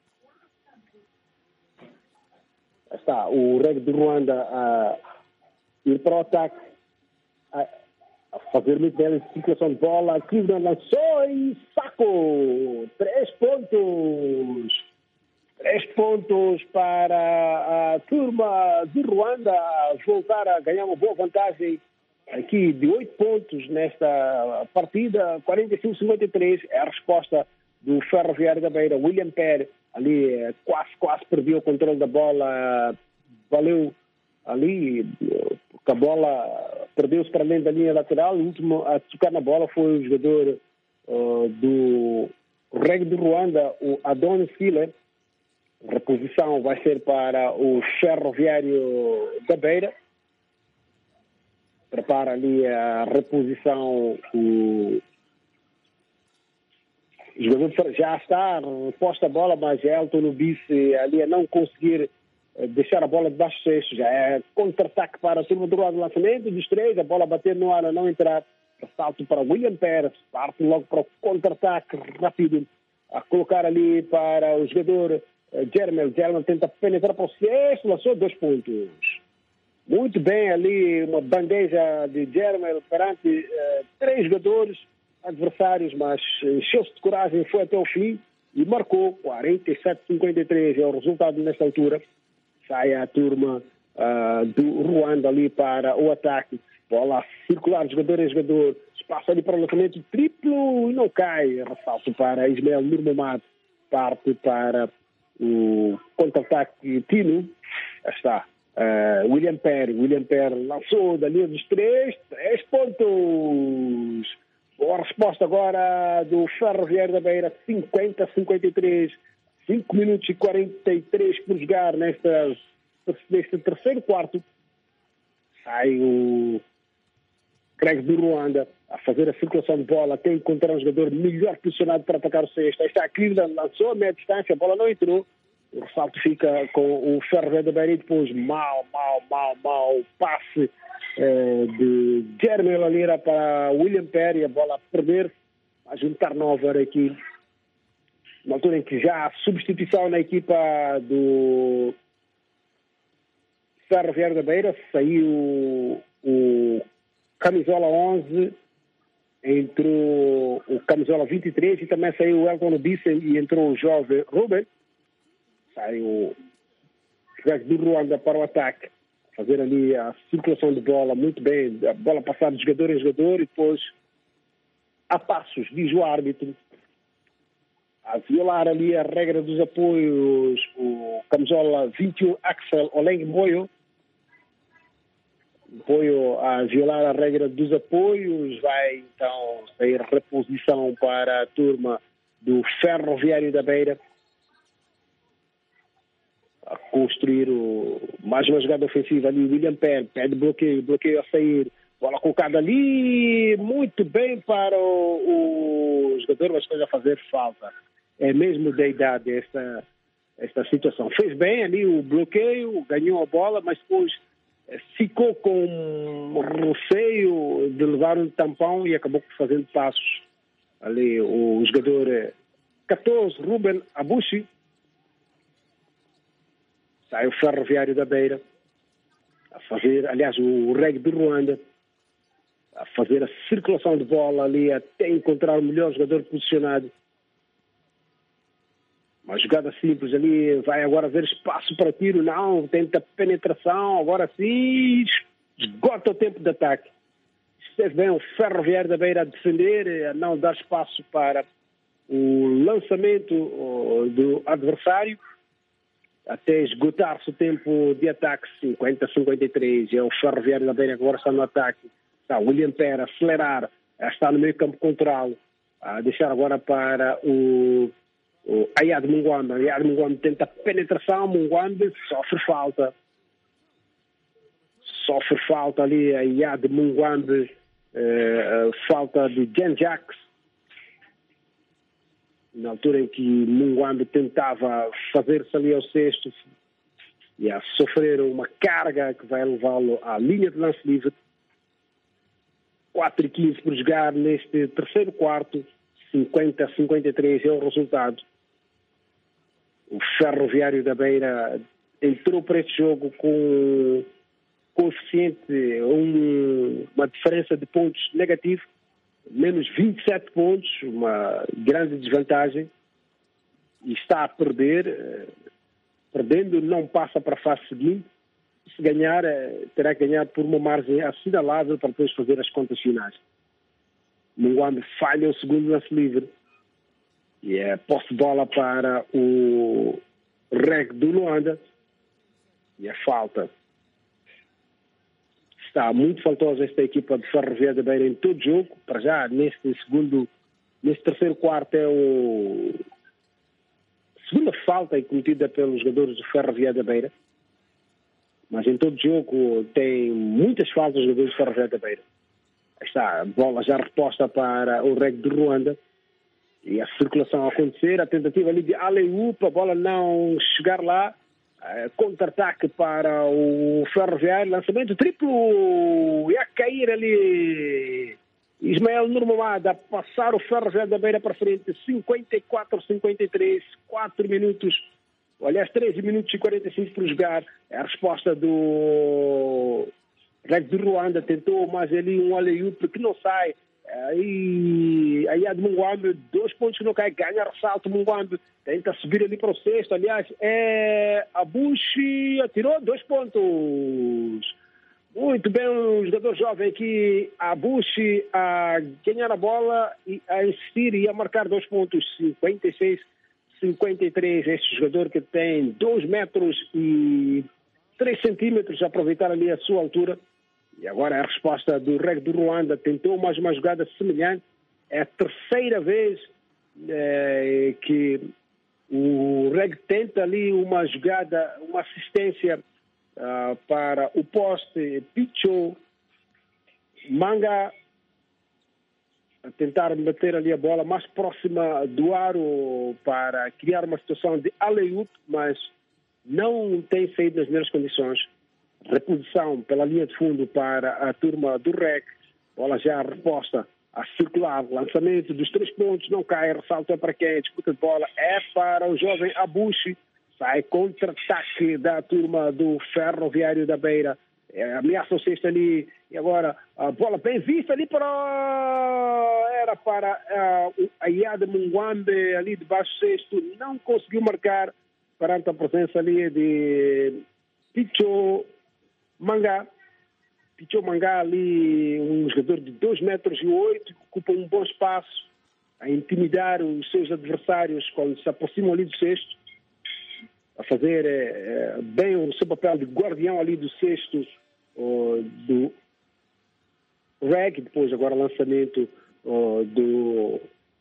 Está o Reg de Ruanda a ir para o ataque, a, a fazer muito bem a circulação de bola. Cleveland lançou e sacou! Três pontos! Três pontos para a turma de Ruanda voltar a ganhar uma boa vantagem aqui de oito pontos nesta partida. quarenta e cinco a cinquenta e três é a resposta do Ferroviário da Beira. William Perry ali quase, quase perdeu o controle da bola. Valeu ali, porque a bola perdeu-se para além da linha lateral. O último a tocar na bola foi o jogador uh, do Reg de Ruanda, o Adonis Filler. A reposição vai ser para o Ferroviário da Beira. Prepara ali a reposição. O O jogador já está posta a bola, mas Elton no bice ali a não conseguir deixar a bola debaixo do cesto. Já é contra-ataque para a turma do lado lançamento dos três, a bola bater no ar a não entrar. Salto para William Pérez, parte logo para o contra-ataque rápido, a colocar ali para o jogador Jermel. Jermel tenta penetrar para o cesto, lançou dois pontos. Muito bem ali, uma bandeja de Jermel perante uh, três jogadores adversários, mas encheu-se de coragem, foi até o fim e marcou. Quarenta e sete a cinquenta e três é o resultado nesta altura. Sai a turma uh, do Ruanda ali para o ataque. Bola a circular, jogador em jogador. Espaço ali para o lançamento triplo e não cai. Ressalto para Ismael Nur Mohamed. Parte para o contra-ataque Tino. Está. Uh, William Perry. William Perry lançou da linha dos três. Três pontos. Boa resposta agora do Ferroviário da Beira. cinquenta a cinquenta e três. cinco minutos e quarenta e três por jogar nesta, neste terceiro quarto. Sai o Craig do Ruanda a fazer a circulação de bola. Tem que encontrar um jogador melhor posicionado para atacar o sexto. Aí está a Cleveland, lançou a meia distância, a bola não entrou. O ressalto fica com o Ferroviário da Beira e depois mal, mal, mal, mal passe eh, de Jeremy Lalira para William Perry. A bola a perder, a juntar nova aqui. Na altura em que já há substituição na equipa do Ferroviário da Beira, saiu o camisola onze, entrou o camisola vinte e três e também saiu o Elton Bissen e entrou o jovem Ruben. Saiu o do Ruanda para o ataque, fazer ali a circulação de bola muito bem, a bola passar de jogador em jogador e depois a passos, diz o árbitro, a violar ali a regra dos apoios, o camisola vinte e um Axel Oleng Moyo, apoio a violar a regra dos apoios, vai então sair reposição para a turma do Ferroviário da Beira, a construir o, mais uma jogada ofensiva ali, William Perry, pede bloqueio, bloqueio a sair, bola colocada ali, muito bem para o, o jogador, mas coisa a fazer falta. É mesmo da idade esta, esta situação. Fez bem ali o bloqueio, ganhou a bola, mas depois ficou com receio de levar um tampão e acabou fazendo passos. Ali o jogador catorze, Ruben Abushi, sai o Ferroviário da Beira a fazer, aliás, o Reg de Ruanda a fazer a circulação de bola ali até encontrar o melhor jogador posicionado. Uma jogada simples ali, vai agora ver espaço para tiro, não, tenta penetração, agora sim, esgota o tempo de ataque. Esteve bem o Ferroviário da Beira a defender, a não dar espaço para o lançamento do adversário, até esgotar-se o tempo de ataque, cinquenta a cinquenta e três. É o Ferroviário da Beira que agora está no ataque. Está o William Pera a acelerar, está no meio campo control, a deixar agora para o, o Ayad Munguambe. Ayad Munguambe tenta penetração, Munguambe sofre falta. Sofre falta ali, Ayad Munguambe, eh, falta de Jan Jacques. Na altura em que Munguambe tentava fazer-se ali ao sexto e a sofrer uma carga que vai levá-lo à linha de lance livre. quatro e quinze por jogar neste terceiro quarto, cinquenta a cinquenta e três é o resultado. O Ferroviário da Beira entrou para este jogo com coeficiente, um, uma diferença de pontos negativo, menos vinte e sete pontos, uma grande desvantagem, e está a perder. Perdendo, não passa para a fase seguinte. Se ganhar, terá que ganhar por uma margem assinalável para depois fazer as contas finais. Munguambe falha o segundo lance livre. E é posse de bola para o Reg do Luanda. E é falta. Está muito faltosa esta equipa de Ferroviário da Beira em todo o jogo. Para já, neste segundo, neste terceiro quarto, é o a segunda falta cometida pelos jogadores do Ferroviário da Beira. Mas em todo o jogo tem muitas faltas dos jogadores do Ferroviário da Beira. Aí está a bola já reposta para o Reg de Ruanda. E a circulação a acontecer, a tentativa ali de alley-oop, a bola não chegar lá. Uh, contra-ataque para o Ferroviário, lançamento triplo, e a cair ali Ismael Nurmamada a passar o Ferroviário da Beira para frente, cinquenta e quatro a cinquenta e três, quatro minutos, aliás treze minutos e quarenta e cinco por jogar. É a resposta do Red de Ruanda, tentou mais ali um alley-oop que não sai. Aí, aí a de Munguambe, dois pontos que não cai, ganha ressalto. Munguambe tenta subir ali para o sexto. Aliás, é Abushi atirou dois pontos. Muito bem, o jogador jovem aqui, Abushi, a ganhar a bola e a insistir e a marcar dois pontos, cinquenta e seis a cinquenta e três. Este jogador que tem dois metros e três centímetros, a aproveitar ali a sua altura. E agora a resposta do Reg do Ruanda, tentou mais uma jogada semelhante. É a terceira vez é, que o Reg tenta ali uma jogada, uma assistência uh, para o poste. Picho Manga a tentar meter ali a bola mais próxima do aro para criar uma situação de alley-oop, mas não tem saído nas melhores condições. Reposição pela linha de fundo para a turma do R E C. Bola já reposta a circular. Lançamento dos três pontos. Não cai. Ressalto é para quem? Disputa de bola é para o jovem Abushi. Sai contra-ataque da turma do Ferroviário da Beira. É, ameaça o sexto ali. E agora a bola bem vista ali para... Era para uh, o Ayad Munguambe ali debaixo do sexto. Não conseguiu marcar perante a presença ali de Picho Manga. Picho Manga ali, um jogador de dois metros e oito, que ocupa um bom espaço a intimidar os seus adversários quando se aproximam ali do sexto, a fazer é, bem o seu papel de guardião ali do sexto oh, do Reg. Depois agora lançamento oh, do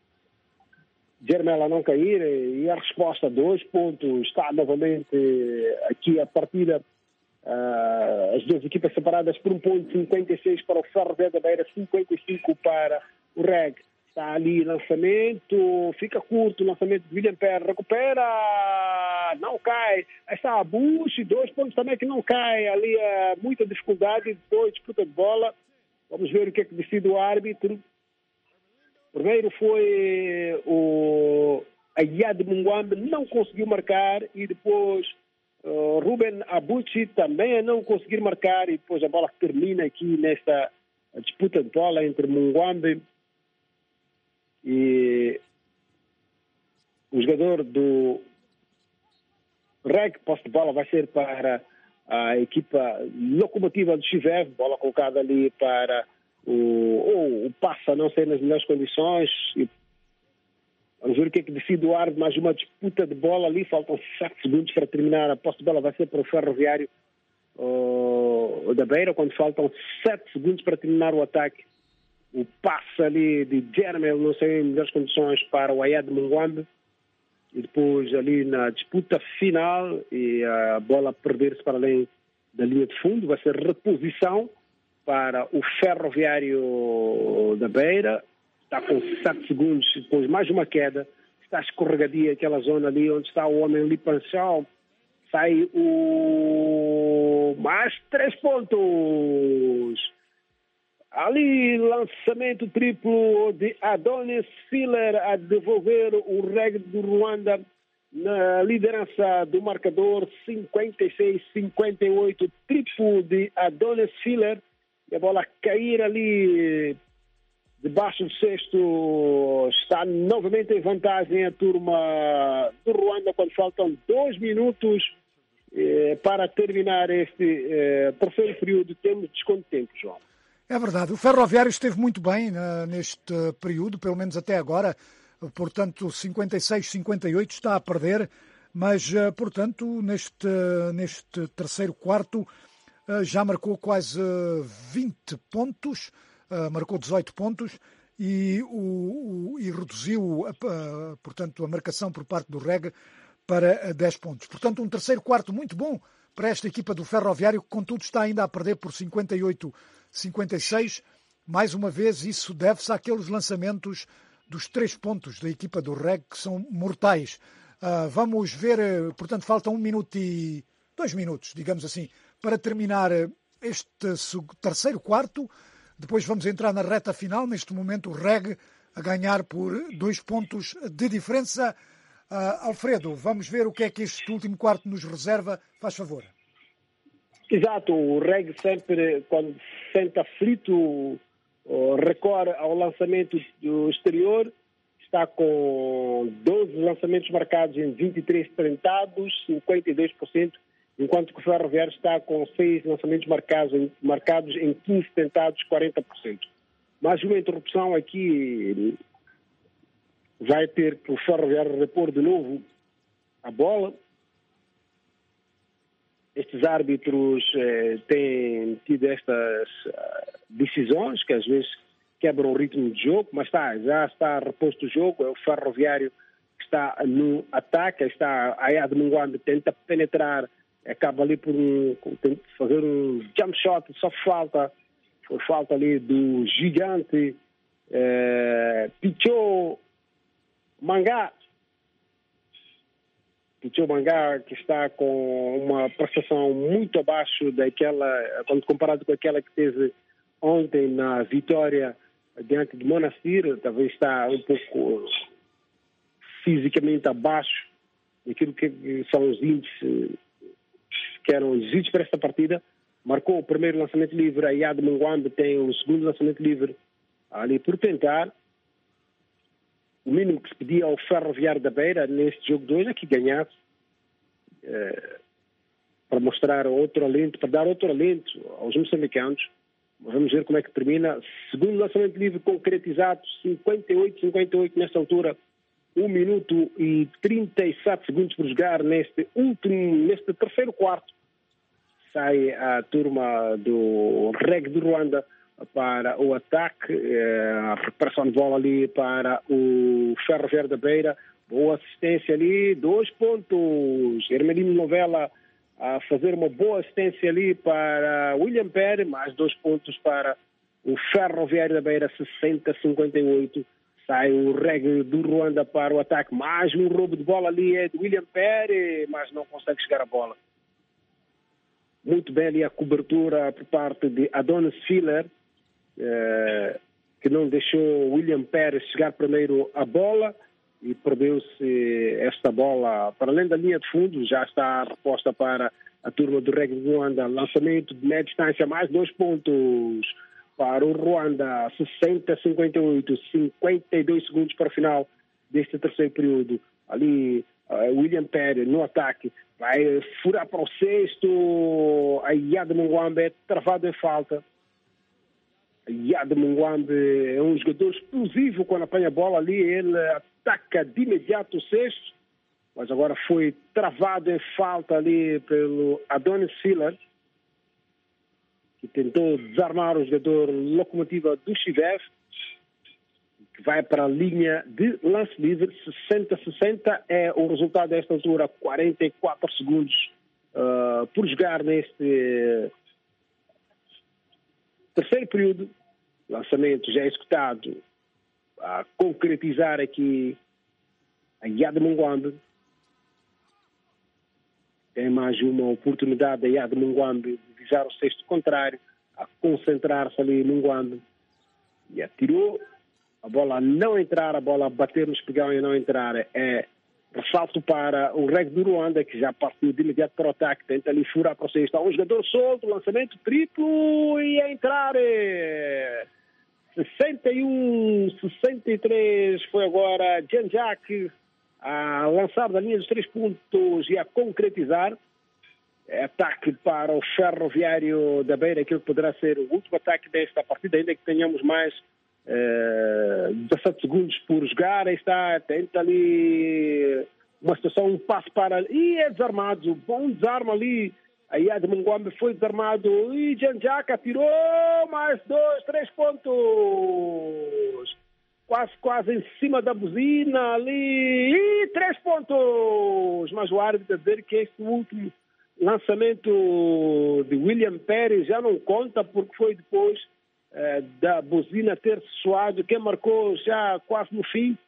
Jermel a não cair, e a resposta, dois pontos. Está novamente aqui a partida. Uh, as duas equipas separadas por um ponto, cinquenta e seis para o Ferroviário da Beira, cinquenta e cinco para o Reg. Está ali lançamento, fica curto, lançamento de William Pera, recupera, não cai. Aí está a Bush, dois pontos também que não cai. Ali é muita dificuldade, depois disputa de bola. Vamos ver o que é que decide o árbitro. Primeiro foi o Ayad Munguambe, não conseguiu marcar, e depois Uh, Ruben Abuchi também a não conseguir marcar, e depois a bola termina aqui nesta disputa de bola entre Munguambe e o jogador do Reg, posse de bola vai ser para a equipa Locomotiva de Chivev, bola colocada ali para o, o, o Passa, não sei, nas melhores condições. E vamos ver o que é que decide o árbitro, mais uma disputa de bola ali, faltam sete segundos para terminar, a posse de bola vai ser para o Ferroviário uh, da Beira, quando faltam sete segundos para terminar o ataque. O passe ali de Jeremy, não sei, em melhores condições para o Ayad Munguambe. E depois ali na disputa final e a bola perder-se para além da linha de fundo, vai ser reposição para o Ferroviário da Beira, está com sete segundos, depois mais uma queda, está escorregadia aquela zona ali onde está o homem Lipanchal, sai o mais três pontos. Ali, lançamento triplo de Adonis Filler a devolver o Reg do Ruanda na liderança do marcador, cinquenta e seis a cinquenta e oito, triplo de Adonis Filler, e a bola cair ali debaixo do cesto, está novamente em vantagem a turma do Ruanda quando faltam dois minutos eh, para terminar este eh, terceiro período. Temos desconto de tempo, João. É verdade, o Ferroviário esteve muito bem uh, neste período, pelo menos até agora, portanto cinquenta e seis a cinquenta e oito está a perder, mas uh, portanto neste, neste terceiro quarto uh, já marcou quase vinte pontos, uh, marcou dezoito pontos e, o, o, e reduziu uh, portanto, a marcação por parte do Reg para dez pontos. Portanto um terceiro quarto muito bom para esta equipa do Ferroviário, que contudo está ainda a perder por cinquenta e oito a cinquenta e seis. Mais uma vez, isso deve-se àqueles lançamentos dos três pontos da equipa do Reg, que são mortais. Uh, vamos ver, portanto, faltam um minuto e dois minutos, digamos assim, para terminar este terceiro quarto. Depois vamos entrar na reta final. Neste momento, o Reg a ganhar por dois pontos de diferença. Uh, Alfredo, vamos ver o que é que este último quarto nos reserva. Faz favor. Exato, o Reg sempre, quando se sente aflito, recorre ao lançamento do exterior, está com doze lançamentos marcados em vinte e três tentados, cinquenta e dois por cento, enquanto que o Ferroviário está com seis lançamentos marcados em, marcados em quinze tentados, quarenta por cento. Mais uma interrupção aqui, vai ter que o Ferroviário repor de novo a bola. Estes árbitros eh, têm tido estas uh, decisões que às vezes quebram o ritmo do jogo, mas está, já está reposto o jogo. É o Ferroviário que está no ataque, está a Ayad Munguambe, tenta penetrar, acaba ali por um, fazer um jump shot, só falta, foi falta ali do gigante eh, Pichot Mangá. Pichot Mangá, que está com uma prestação muito abaixo daquela, quando comparado com aquela que teve ontem na vitória diante de Monastir, talvez está um pouco fisicamente abaixo daquilo que são os índices que eram exigidos para esta partida. Marcou o primeiro lançamento livre, a Ayad Munguambe tem o segundo lançamento livre ali por tentar. O mínimo que se pedia ao Ferroviário da Beira neste jogo de hoje é que ganhasse, eh, para mostrar outro alento, para dar outro alento aos moçambicanos. Vamos ver como é que termina. Segundo lançamento livre concretizado, cinquenta e oito a cinquenta e oito nesta altura, um minuto e trinta e sete segundos por jogar neste último, neste terceiro quarto. Sai a turma do Reg de Ruanda para o ataque, a recuperação de bola ali para o Ferroviário da Beira, boa assistência ali, dois pontos, Hermelino Novella a fazer uma boa assistência ali para William Perry, mais dois pontos para o Ferroviário da Beira, sessenta a cinquenta e oito, sai o Reg do Ruanda para o ataque, mais um roubo de bola ali é de William Perry, mas não consegue chegar a bola. Muito bem ali a cobertura por parte de Adonis Filler, Eh, que não deixou William Pérez chegar primeiro à bola e perdeu-se esta bola para além da linha de fundo. Já está reposta para a turma do Reg de Ruanda. Lançamento de média distância, mais dois pontos para o Ruanda, sessenta a cinquenta e oito, cinquenta e dois segundos para o final deste terceiro período. Ali Uh, William Pérez no ataque vai furar para o sexto. A Yad Mungwambe é travado em falta. A Yad Mungwambe é um jogador explosivo quando apanha a bola ali. Ele ataca de imediato o sexto, mas agora foi travado em falta ali pelo Adonis Filler, que tentou desarmar o jogador Locomotiva do Chivev, que vai para a linha de lance livre. Sessenta a sessenta é o resultado desta altura, quarenta e quatro segundos uh, por jogar neste terceiro período. Lançamento já executado, a concretizar aqui a Yad Mungwambe. Tem mais uma oportunidade a Yad Mungwambe de visar o sexto contrário, a concentrar-se ali em Mungwambe. E atirou. A bola não entrar, a bola bater no espigão e não entrar. É ressalto para o Reg do Ruanda, que já partiu de imediato para o ataque. Tenta ali furar para o sexto. Há um jogador solto, lançamento triplo e a entrar. É sessenta e um, sessenta e três foi agora Jean-Jacques a lançar da linha dos três pontos e a concretizar. É ataque para o Ferroviário da Beira, aquilo que poderá ser o último ataque desta partida, ainda que tenhamos mais Uh, dezassete segundos por jogar. Aí está, tenta ali uma situação, um passo para e é desarmado, bom desarme ali. A Yad Mungwambe foi desarmado e Jean-Jacques atirou mais dois, três pontos, quase, quase em cima da buzina ali e três pontos, mas o árbitro a dizer que este último lançamento de William Pérez já não conta porque foi depois da buzina ter soado. Quem marcou já quase no fim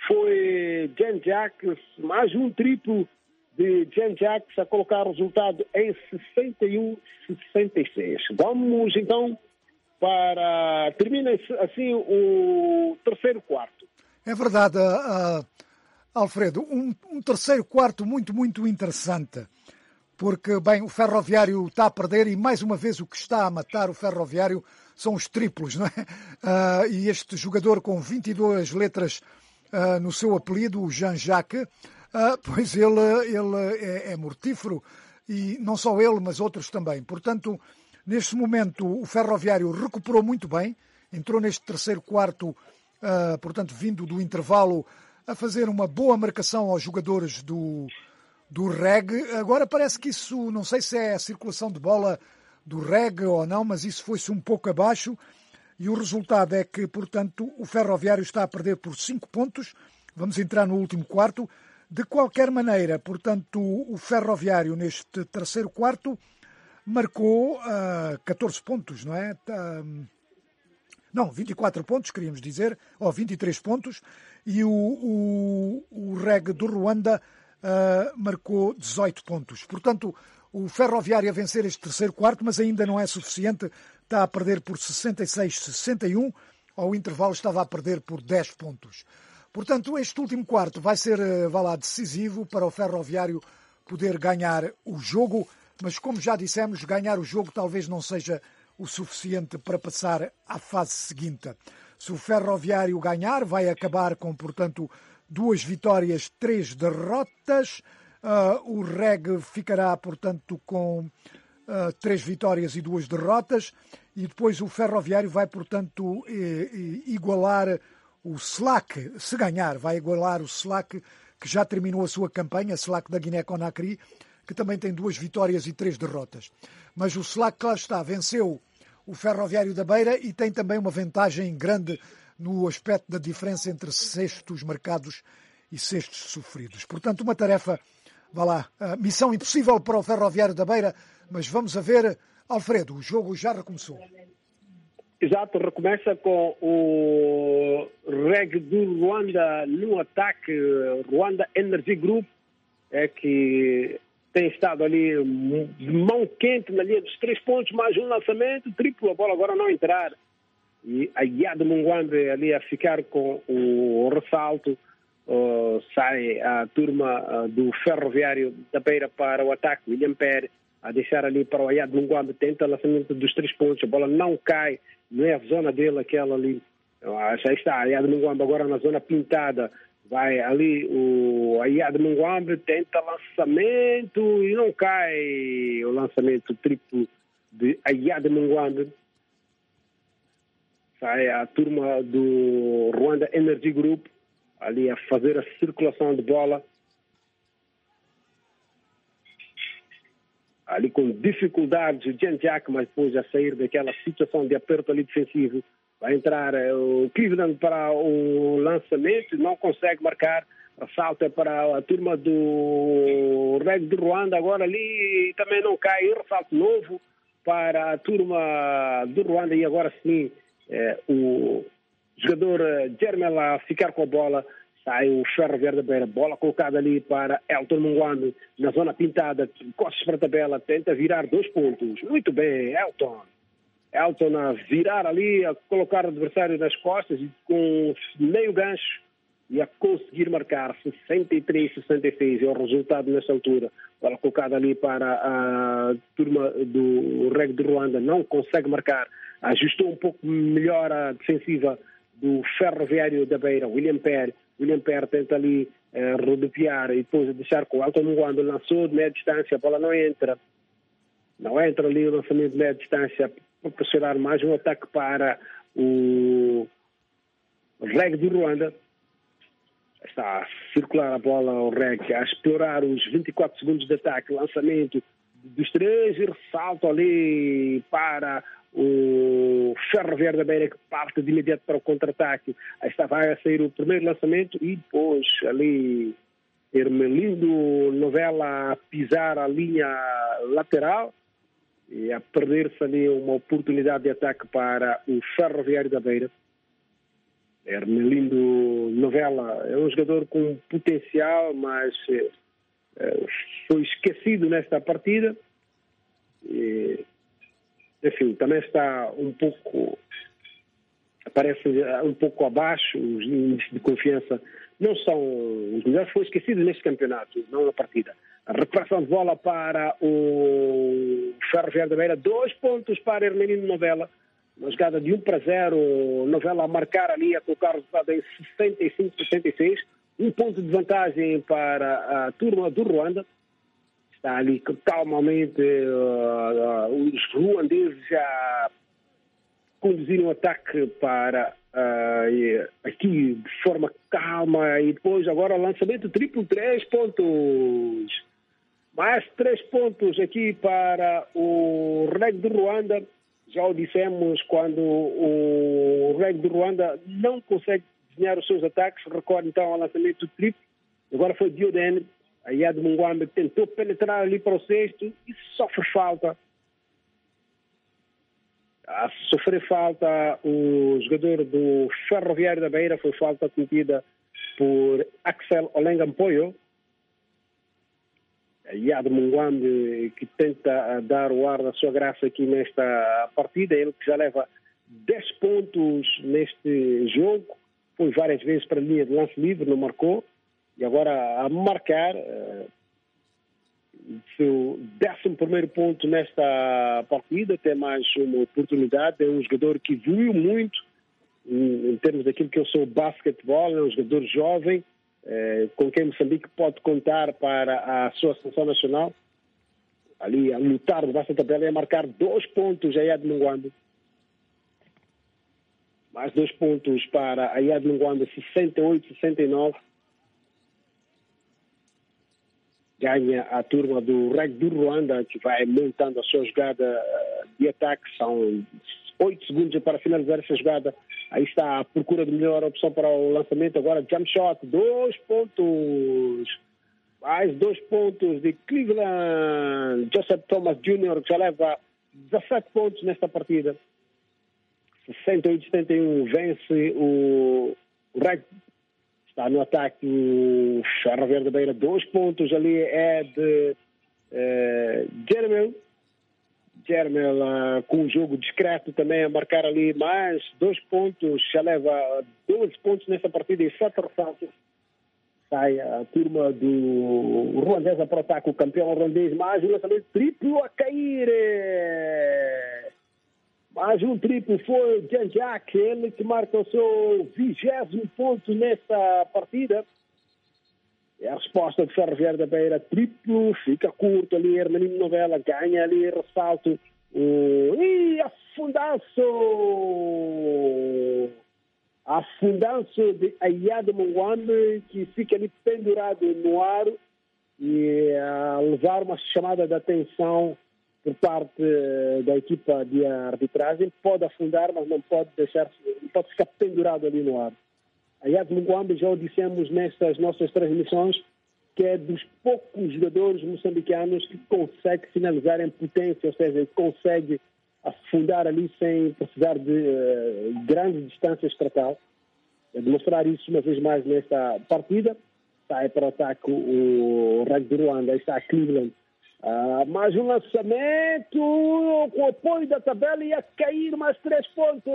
foi Jean-Jacques, mais um triplo de Jean-Jacques a colocar o resultado em sessenta e um a sessenta e seis. Vamos então para... termina assim o terceiro quarto. É verdade, uh, uh, Alfredo, um, um terceiro quarto muito, muito interessante, porque, bem, o Ferroviário está a perder e mais uma vez o que está a matar o Ferroviário são os triplos, não é? Uh, e este jogador com vinte e duas letras uh, no seu apelido, o Jean-Jacques, uh, pois ele, ele é, é mortífero, e não só ele, mas outros também. Portanto, neste momento o Ferroviário recuperou muito bem, entrou neste terceiro quarto, uh, portanto, vindo do intervalo, a fazer uma boa marcação aos jogadores do, do Reg. Agora parece que isso, não sei se é a circulação de bola do Reg ou não, mas isso foi-se um pouco abaixo e o resultado é que, portanto, o Ferroviário está a perder por cinco pontos. Vamos entrar no último quarto. De qualquer maneira, portanto, o Ferroviário neste terceiro quarto marcou uh, catorze pontos, não é? Uh, não, vinte e quatro pontos, queríamos dizer, ou vinte e três pontos, e o, o, o Reg do Ruanda uh, marcou dezoito pontos. Portanto, o Ferroviário a vencer este terceiro quarto, mas ainda não é suficiente. Está a perder por sessenta e seis a sessenta e um. Ao intervalo estava a perder por dez pontos. Portanto, este último quarto vai ser, vá lá, decisivo para o Ferroviário poder ganhar o jogo. Mas, como já dissemos, ganhar o jogo talvez não seja o suficiente para passar à fase seguinte. Se o Ferroviário ganhar, vai acabar com, portanto, duas vitórias, três derrotas. Uh, o Reg ficará, portanto, com uh, três vitórias e duas derrotas, e depois o Ferroviário vai, portanto, eh, eh, igualar o Slack, se ganhar, vai igualar o Slack, que já terminou a sua campanha, Slack da Guiné-Conakry, que também tem duas vitórias e três derrotas. Mas o Slack, lá está, venceu o Ferroviário da Beira e tem também uma vantagem grande no aspecto da diferença entre cestos marcados e cestos sofridos. Portanto, uma tarefa... Vá lá, missão impossível para o Ferroviário da Beira, mas vamos a ver, Alfredo, o jogo já recomeçou. Exato, recomeça com o Reg do Ruanda no ataque, Ruanda Energy Group, é que tem estado ali mão quente na linha dos três pontos, mais um lançamento, triplo, a bola agora não entrar. E a Yad Mungwambe ali a ficar com o ressalto. Uh, sai a turma uh, do Ferroviário da Beira para o ataque. William Pérez a deixar ali para o Yad Mungwambe, tenta o lançamento dos três pontos, a bola não cai, não é a zona dele aquela ali. Uh, já está, Yad Mungwambe agora na zona pintada, Vai ali o Ayad Mungwambe, tenta lançamento e não cai o lançamento triplo de Ayad Mungwambe. Sai a turma do Rwanda Energy Group ali a fazer a circulação de bola. Ali com dificuldades o Jan Jack, mas depois a sair daquela situação de aperto ali defensivo. Vai entrar o Cleveland para o lançamento, não consegue marcar. Salta para a turma do Red de Ruanda, agora ali também não cai. Ressalto novo para a turma do Ruanda e agora sim é, o jogador Jermel a ficar com a bola. Sai o Ferro Verde Beira, bola colocada ali para Elton Mungwambe na zona pintada, costas para a tabela, tenta virar dois pontos. Muito bem, Elton. Elton a virar ali, a colocar o adversário nas costas e com meio gancho e a conseguir marcar sessenta e três a sessenta e seis é o resultado nessa altura. Bola colocada ali para a turma do Reg de Ruanda, não consegue marcar, ajustou um pouco melhor a defensiva do Ferroviário da Beira, William Perry. William Perry tenta ali eh, rodopiar e depois deixar com o Elton Mungwambe, lançou de média distância, a bola não entra. Não entra ali o lançamento de média distância, proporcionar mais um ataque para o Reg de Ruanda. Está a circular a bola ao Reg, a explorar os vinte e quatro segundos de ataque, lançamento dos três e ressalto ali para o Ferroviário da Beira que parte de imediato para o contra-ataque. Aí está, vai a sair o primeiro lançamento e depois ali Hermelindo Novella a pisar a linha lateral e a perder-se ali uma oportunidade de ataque para o Ferroviário da Beira. Hermelindo Novella é um jogador com potencial, mas eh, foi esquecido nesta partida. E, enfim, também está um pouco, parece um pouco abaixo, os índices de confiança não são os melhores, foi esquecido neste campeonato, não na partida. A recuperação de bola para o Ferroviário da Beira, dois pontos para Hermelindo Novella, uma jogada de um para zero, Novella a marcar ali, a colocar o resultado em sessenta e cinco a sessenta e seis, um ponto de vantagem para a turma do Ruanda. Está ali calmamente uh, uh, os ruandeses já conduziram o ataque para uh, aqui de forma calma e depois agora lançamento triplo, três pontos. Mais três pontos aqui para o Reg de Ruanda. Já o dissemos, quando o Reg de Ruanda não consegue desenhar os seus ataques, recorre então ao lançamento triplo. Agora foi Diodene. A Ayad Mungwambe tentou penetrar ali para o sexto e sofre falta. A sofrer falta o jogador do Ferroviário da Beira, foi falta cometida por Axel Olengampoyo. A Ayad Mungwambe que tenta dar o ar da sua graça aqui nesta partida, ele que já leva dez pontos neste jogo, foi várias vezes para a linha de lance livre, não marcou. E agora a marcar uh, seu décimo primeiro ponto nesta partida, tem mais uma oportunidade. É um jogador que evoluiu muito em, em termos daquilo que eu sou basquetebol, é um jogador jovem, uh, com quem Moçambique pode contar para a sua seleção nacional. Ali a lutar debaixo da tabela e a marcar dois pontos a Ayad Mungwambe. Mais dois pontos para a Ayad Mungwambe, sessenta e oito a sessenta e nove. Ganha a turma do Reg do Ruanda, que vai montando a sua jogada de ataque. São oito segundos para finalizar essa jogada. Aí está a procura de melhor opção para o lançamento. Agora jump shot, dois pontos. Mais dois pontos de Cleveland. Joseph Thomas Júnior, que já leva dezassete pontos nesta partida. sessenta e oito a setenta e um, vence o Reg. Está no ataque o Ferroviário da Beira, dois pontos ali é de eh, Jermel. Jermel uh, com um jogo discreto também a marcar ali mais dois pontos, já leva doze pontos nessa partida e sete ressaltos. Sai a turma do ruandesa para o ataque, o campeão ruandês, mais um lançamento triplo a cair. Mais um triplo foi o Jean-Jacques, ele que marca o seu vigésimo ponto nesta partida. É a resposta de Ferroviário da Beira, triplo, fica curto ali, Hermanino Novella ganha ali, ressalto. Uh, e afundanço! Afundanço de Ayad Mungwambe, que fica ali pendurado no ar e a uh, levar uma chamada de atenção por parte uh, da equipa de arbitragem. Pode afundar, mas não pode deixar, não pode ficar pendurado ali no ar. Ayad Mungwambe, já o dissemos nestas nossas transmissões, que é dos poucos jogadores moçambicanos que consegue finalizar em potência, ou seja, consegue afundar ali sem precisar de uh, grandes distâncias para tal. É demonstrar isso uma vez mais nesta partida. Sai para o ataque o Rugby Ruanda, aí está a Cleveland. Uh, mais um lançamento com o apoio da tabela e a cair mais três pontos.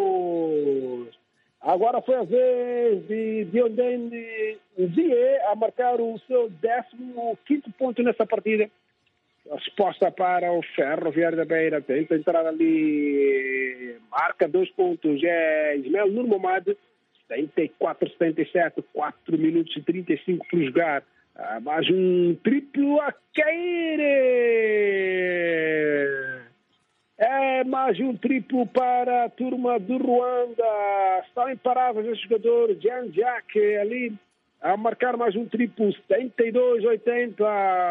Agora foi a vez de Diondene Zie a marcar o seu décimo quinto ponto nessa partida. A resposta para o Ferroviário da Beira, tenta entrar ali, marca dois pontos, é Ismael Nurmamad, setenta e quatro a setenta e sete, quatro minutos e trinta e cinco por jogar. Ah, mais um triplo a cair. É mais um triplo para a turma do Ruanda. Estão imparáveis os jogadores. Jean-Jacques ali a marcar mais um triplo, setenta e dois a oitenta.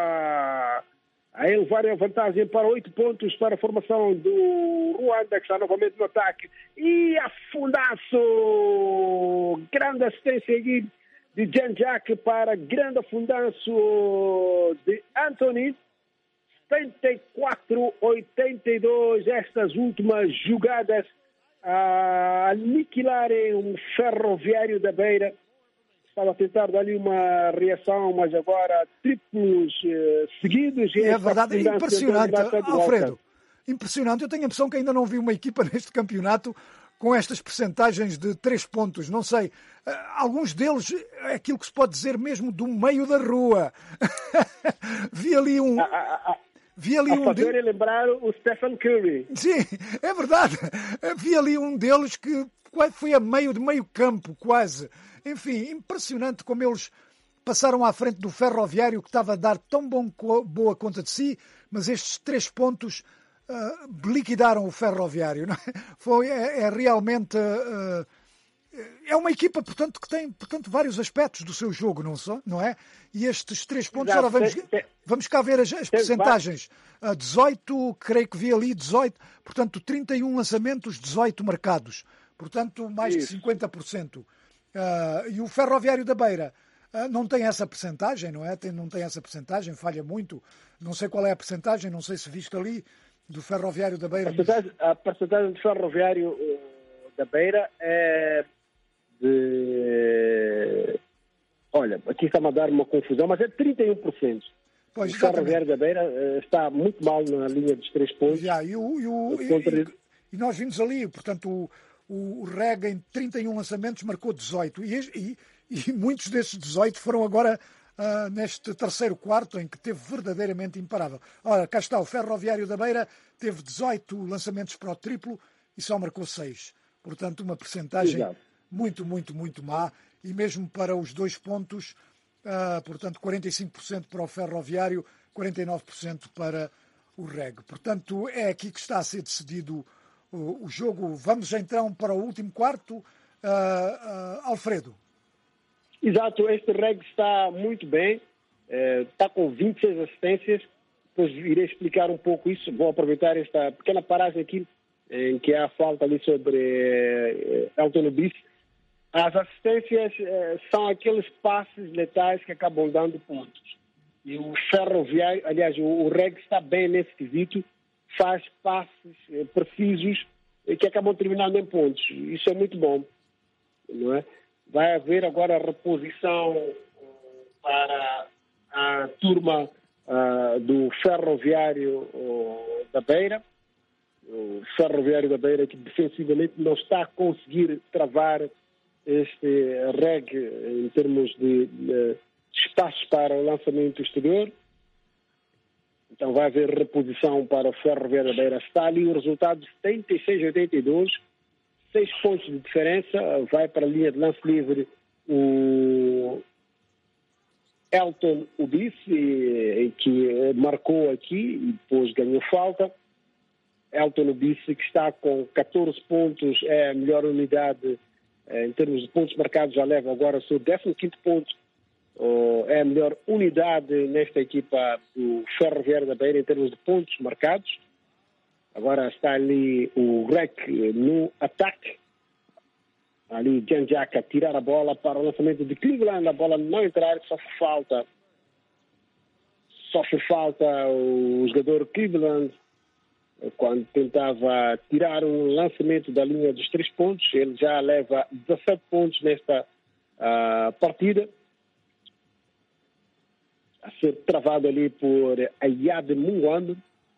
A elevar a vantagem para oito pontos para a formação do Ruanda, que está novamente no ataque. E afundaço! Grande assistência aqui de Jean-Jacques para grande afundaço de Anthony. setenta e quatro a oitenta e dois, estas últimas jogadas a aniquilarem um Ferroviário da Beira. Estava a tentar dar ali uma reação, mas agora triplos uh, seguidos. É verdade, é impressionante, Alfredo. Impressionante. Eu tenho a impressão que ainda não vi uma equipa neste campeonato com estas percentagens de três pontos. Não sei, uh, alguns deles é aquilo que se pode dizer mesmo do meio da rua. Vi ali um... Ah, ah, ah. Vi ali a um fazer de... lembrar o Stephen Curry. Sim, é verdade. Vi ali um deles que foi a meio de meio campo, quase. Enfim, impressionante como eles passaram à frente do Ferroviário, que estava a dar tão bom, boa conta de si, mas estes três pontos uh, liquidaram o Ferroviário. Não é? Foi, é, é realmente... Uh, é uma equipa, portanto, que tem portanto, vários aspectos do seu jogo, não, só, não é? E estes três pontos, Exato. agora vamos, vamos cá ver as, as percentagens. Uh, dezoito, creio que vi ali, dezoito, portanto, trinta e um lançamentos, dezoito marcados. Portanto, mais Isso. de cinquenta por cento. Uh, e o Ferroviário da Beira uh, não tem essa percentagem, não é? Tem, não tem essa percentagem, falha muito. Não sei qual é a percentagem, não sei se viste ali, do Ferroviário da Beira. A percentagem, a percentagem do Ferroviário uh, da Beira é... de... Olha, aqui está-me a dar uma confusão, mas é trinta e um por cento. Pois, o Ferroviário da Beira uh, está muito mal na linha dos três pontos. Já, e, o, e, o, e, contra... e, e nós vimos ali, portanto, o, o, o Reg em trinta e um lançamentos marcou dezoito. E, e, e muitos desses dezoito foram agora uh, neste terceiro quarto, em que teve verdadeiramente imparável. Ora, cá está, o Ferroviário da Beira teve dezoito lançamentos para o triplo e só marcou seis. Portanto, uma percentagem... Exato. Muito, muito, muito má. E mesmo para os dois pontos, uh, portanto, quarenta e cinco por cento para o Ferroviário, quarenta e nove por cento para o Reg. Portanto, é aqui que está a ser decidido o, o jogo. Vamos então para o último quarto. Uh, uh, Alfredo. Exato, este Reg está muito bem. Uh, está com vinte e seis assistências. Depois irei explicar um pouco isso. Vou aproveitar esta pequena paragem aqui, em que há falta ali sobre uh, Elton Obis. As assistências eh, são aqueles passes letais que acabam dando pontos. E o Ferroviário, aliás, o, o Reg está bem nesse quesito, faz passes eh, precisos eh, que acabam terminando em pontos. Isso é muito bom, não é? Vai haver agora a reposição eh, para a turma uh, do Ferroviário uh, da Beira. O Ferroviário da Beira que defensivamente não está a conseguir travar este Reg em termos de, de espaços para o lançamento exterior. Então vai haver reposição para o Ferroviário da Beira. Está ali o resultado de setenta e seis a oitenta e dois, seis pontos de diferença. Vai para a linha de lance livre o Elton Ubice, que marcou aqui e depois ganhou falta. Elton Ubice, que está com catorze pontos, é a melhor unidade em termos de pontos marcados, já leva agora o seu décimo quinto ponto. É a melhor unidade nesta equipa do Ferroviário da Beira em termos de pontos marcados. Agora está ali o Rec no ataque. Ali Janjak a tirar a bola para o lançamento de Cleveland. A bola não entrar, sofre falta. Sofre falta o jogador Cleveland. Quando tentava tirar um lançamento da linha dos três pontos, ele já leva dezassete pontos nesta uh, partida. A ser travado ali por Ayad Mungwambe.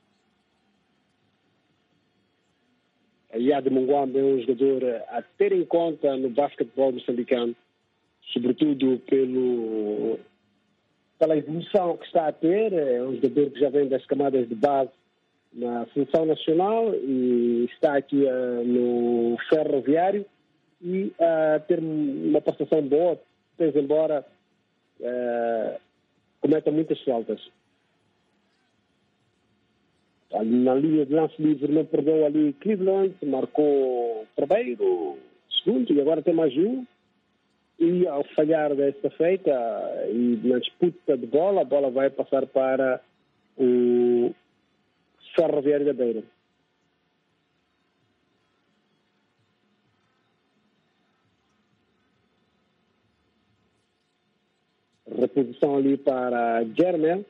Ayad Mungwambe é um jogador a ter em conta no basquetebol moçambicano, sobretudo pelo, pela evolução que está a ter. É um jogador que já vem das camadas de base na seleção nacional e está aqui uh, no Ferroviário e a uh, ter uma prestação boa, pese embora uh, cometa muitas faltas. Ali na linha de lance livre não perdeu ali Cleveland, marcou primeiro, segundo e agora tem mais um. E ao falhar desta feita e na disputa de bola, a bola vai passar para o Ferroviário da Beira. Reposição ali para Germel.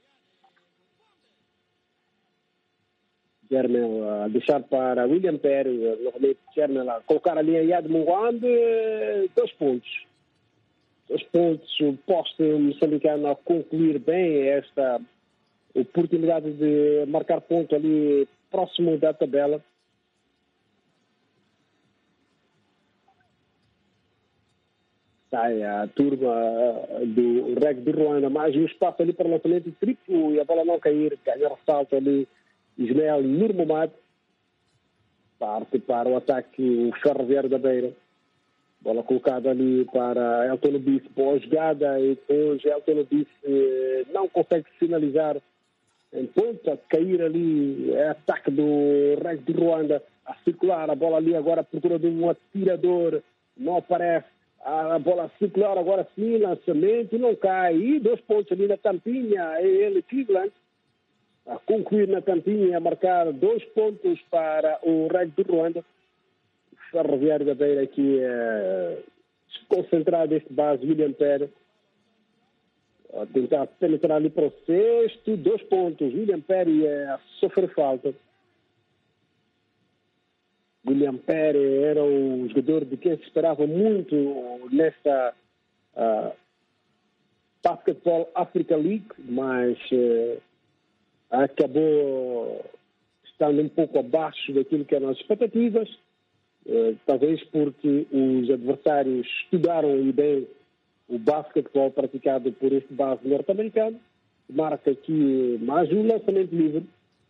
Germel a deixar para William Perry, novamente Germel a colocar ali a Ayad Mungwambe, dois pontos. Dois pontos, o poste moçambicano a concluir bem esta oportunidade de marcar ponto ali próximo da tabela. Sai a turma do Reg de Ruanda, mais um espaço ali para o lançamento triplo e a bola não cair, ganha ressalto ali Ismael Nurmamad, parte para o ataque o Ferroviário da Beira. Bola colocada ali para Elton Ubice, boa jogada e depois Elton Ubice não consegue finalizar em ponta, cair ali, é ataque do Reg de Ruanda a circular, a bola ali agora procura de um atirador, não aparece, a bola a circular agora sim, lançamento, não cai, e dois pontos ali na tampinha, é ele, Cleveland, a concluir na tampinha, a marcar dois pontos para o Reg de Ruanda. O Ferroviário da Beira aqui é, se concentrar neste base, William Perry, a tentar penetrar ali para o sexto, dois pontos. William Perry é a sofrer falta. William Perry era o jogador de quem se esperava muito nesta uh, Basketball Africa League, mas uh, acabou estando um pouco abaixo daquilo que eram as expectativas, uh, talvez porque os adversários estudaram e bem o basquetebol praticado por este base norte-americano. Marca aqui mais um lançamento livre.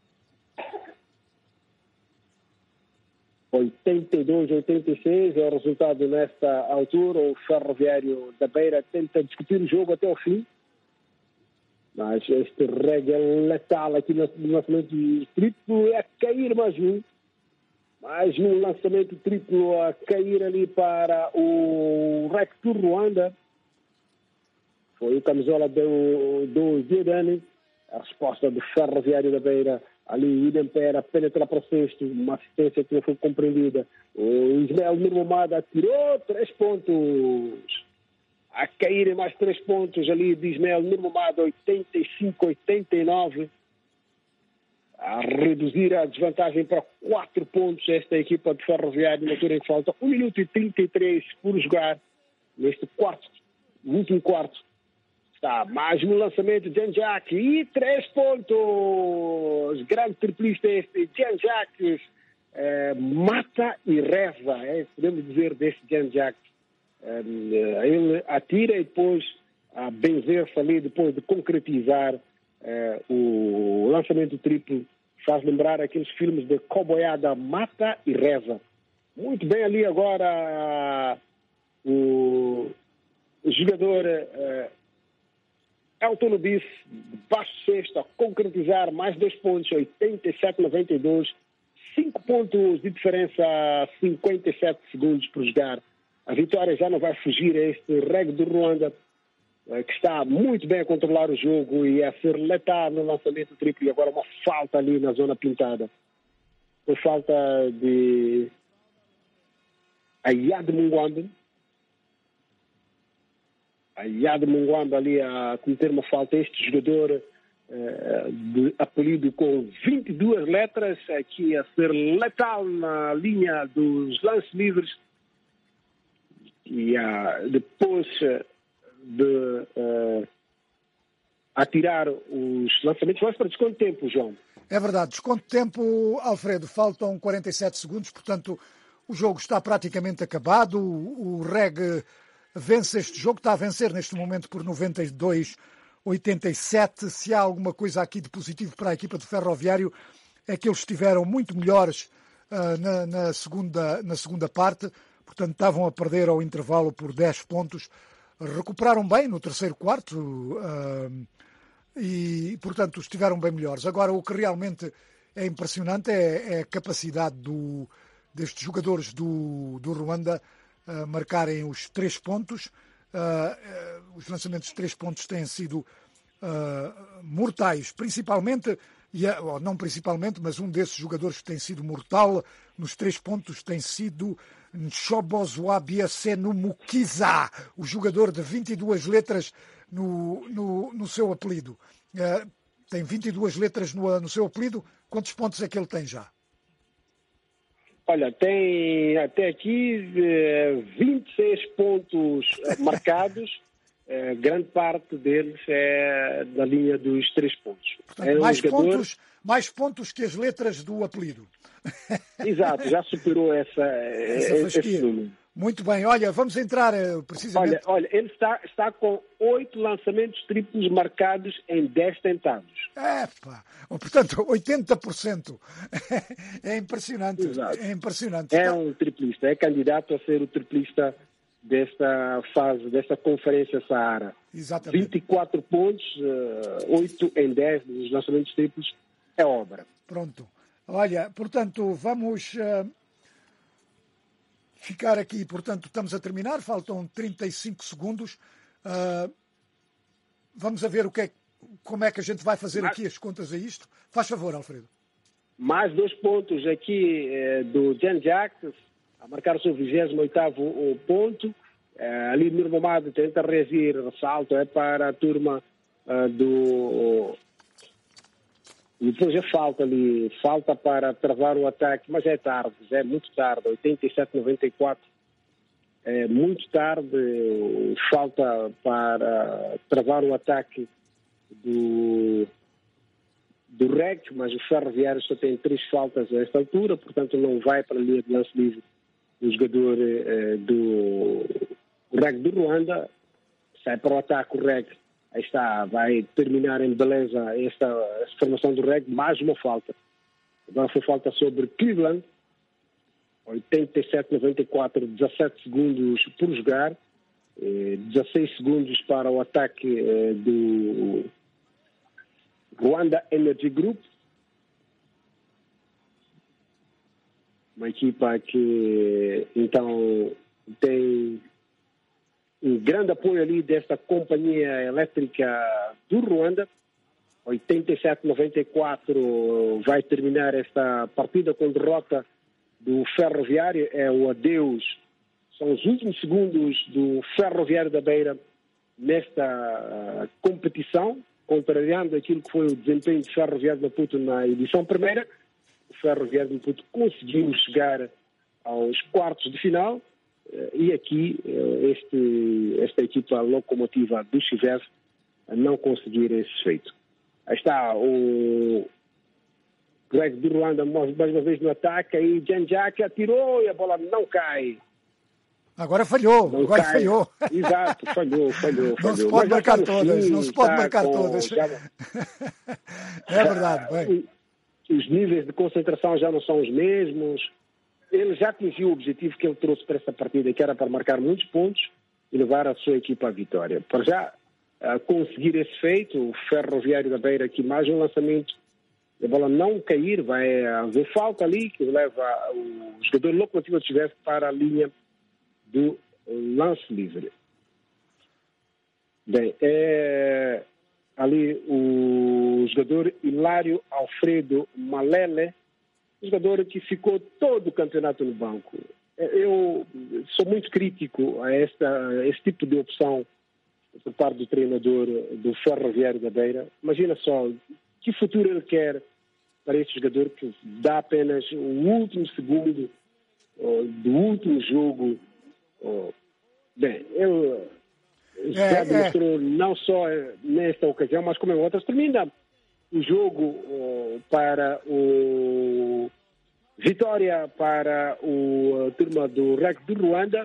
oitenta e dois a oitenta e seis é o resultado nesta altura. O Ferroviário da Beira tenta discutir o jogo até o fim, mas este Reg é letal aqui no lançamento triplo, é a cair mais um. Mais um lançamento triplo a cair ali para o Rec do Ruanda. Foi o camisola do, do Zidane. A resposta do Ferroviário da Beira. Ali o William Pera penetra para o sexto. Uma assistência que não foi compreendida. O Ismael Nurmamad atirou três pontos. A cair mais três pontos ali de Ismael Nurmamad, oitenta e cinco a oitenta e nove. A reduzir a desvantagem para quatro pontos esta equipa de Ferroviário na altura em falta. um minuto e trinta e três por jogar neste quarto, no último quarto. Está mais um lançamento de Janjak e três pontos. Grande triplista este Janjak. É, mata e reza, é, podemos dizer deste Janjak. É, ele atira e depois a benzer-se ali depois de concretizar eh, o lançamento triplo faz lembrar aqueles filmes de coboiada, mata e reza. Muito bem ali agora o, o jogador eh, Elton Lubice, de baixo sexto, a concretizar mais dois pontos, oitenta e sete a noventa e dois, cinco pontos de diferença, cinquenta e sete segundos por jogar. A vitória já não vai fugir a este Reg do Ruanda, que está muito bem a controlar o jogo e a ser letal no lançamento triplo. E agora uma falta ali na zona pintada. Por falta de Ayad Mungwambe. Ayad Mungwambe ali a cometer uma falta. Este jogador eh, de apelido com vinte e duas letras, aqui a ser letal na linha dos lances livres. E ah, depois de uh, atirar os lançamentos. Vamos para desconto de tempo, João. É verdade, desconto de tempo, Alfredo. Faltam quarenta e sete segundos, portanto o jogo está praticamente acabado. O, o Reg vence este jogo, está a vencer neste momento por noventa e dois a oitenta e sete. Se há alguma coisa aqui de positivo para a equipa do Ferroviário é que eles estiveram muito melhores uh, na, na, segunda, na segunda parte, portanto estavam a perder ao intervalo por dez pontos. Recuperaram bem no terceiro quarto uh, e, portanto, estiveram bem melhores. Agora, o que realmente é impressionante é, é a capacidade do, destes jogadores do, do Ruanda uh, marcarem os três pontos. Uh, uh, os lançamentos de três pontos têm sido uh, mortais, principalmente, e, uh, não principalmente, mas um desses jogadores que tem sido mortal nos três pontos tem sido Nshobozwabiasenumukiza, o jogador de vinte e duas letras no, no, no seu apelido. Uh, tem vinte e duas letras no, no seu apelido. Quantos pontos é que ele tem já? Olha, tem até aqui eh, vinte e seis pontos marcados. Eh, grande parte deles é da linha dos três pontos. Portanto, é um mais, jogador... pontos, mais pontos que as letras do apelido. Exato, já superou essa, essa esse número. Muito bem, olha, vamos entrar precisamente... Olha, olha ele está, está com oito lançamentos triplos marcados em dez tentados. Epa, portanto, oitenta por cento. É impressionante. Exato. É impressionante. É um triplista, é candidato a ser o triplista desta fase, desta Conferência Saara. Exatamente. vinte e quatro pontos, oito em dez dos lançamentos triplos, é obra. Pronto. Olha, portanto, vamos uh, ficar aqui, portanto, estamos a terminar, faltam trinta e cinco segundos. Uh, vamos a ver o que é, como é que a gente vai fazer Mas... aqui as contas a isto. Faz favor, Alfredo. Mais dois pontos aqui eh, do Jan Jacques, a marcar o seu vigésimo oitavo ponto. Eh, ali Nur Mamado tenta reagir, ressalto, é para a turma uh, do... E depois é falta ali, falta para travar o ataque, mas é tarde, já é muito tarde, oitenta e sete a noventa e quatro. É muito tarde, falta para travar o ataque do, do Reg, mas o Ferroviário só tem três faltas a esta altura, portanto não vai para a linha de lance livre o jogador eh, do Reg do Ruanda, sai para o ataque o Reg. Aí está, vai terminar em beleza esta, esta formação do Reg, mais uma falta. Agora foi falta sobre Cleveland, oitenta e sete a noventa e quatro, dezassete segundos por jogar, eh, dezasseis segundos para o ataque eh, do Rwanda Energy Group, uma equipa que então tem um grande apoio ali desta companhia elétrica do Ruanda. oitenta e sete a noventa e quatro vai terminar esta partida com derrota do Ferroviário. É o adeus, são os últimos segundos do Ferroviário da Beira nesta uh, competição, contrariando aquilo que foi o desempenho do Ferroviário de Maputo na edição primeira. O Ferroviário de Maputo conseguiu chegar aos quartos de final. E aqui, este, esta equipa locomotiva do Chivés não conseguir esse feito. Aí está o Greg do Ruanda mais uma vez no ataque, aí Jan Jack atirou e a bola não cai. Agora falhou, não agora cai. falhou. Exato, falhou, falhou, Não falhou. se pode Mas marcar já está no todas, fim, não se pode está marcar com- todas. já- É verdade, bem. Os níveis de concentração já não são os mesmos. Ele já atingiu o objetivo que ele trouxe para esta partida, que era para marcar muitos pontos e levar a sua equipa à vitória. Para já a conseguir esse feito, o Ferroviário da Beira, que mais um lançamento, a bola não cair, vai haver falta ali, que leva o jogador Locomotiva de Chivete para a linha do lance livre. Bem, é ali o jogador Hilário Alfredo Malele, jogador que ficou todo o campeonato no banco. Eu sou muito crítico a, esta, a este tipo de opção por parte do treinador do Ferroviário da Beira. Imagina só, que futuro ele quer para este jogador que dá apenas o último segundo oh, do último jogo. Oh, bem, ele já É, demonstrou não só nesta ocasião, mas como em outras. Termina o jogo oh, para o vitória para o a turma do R E C do Ruanda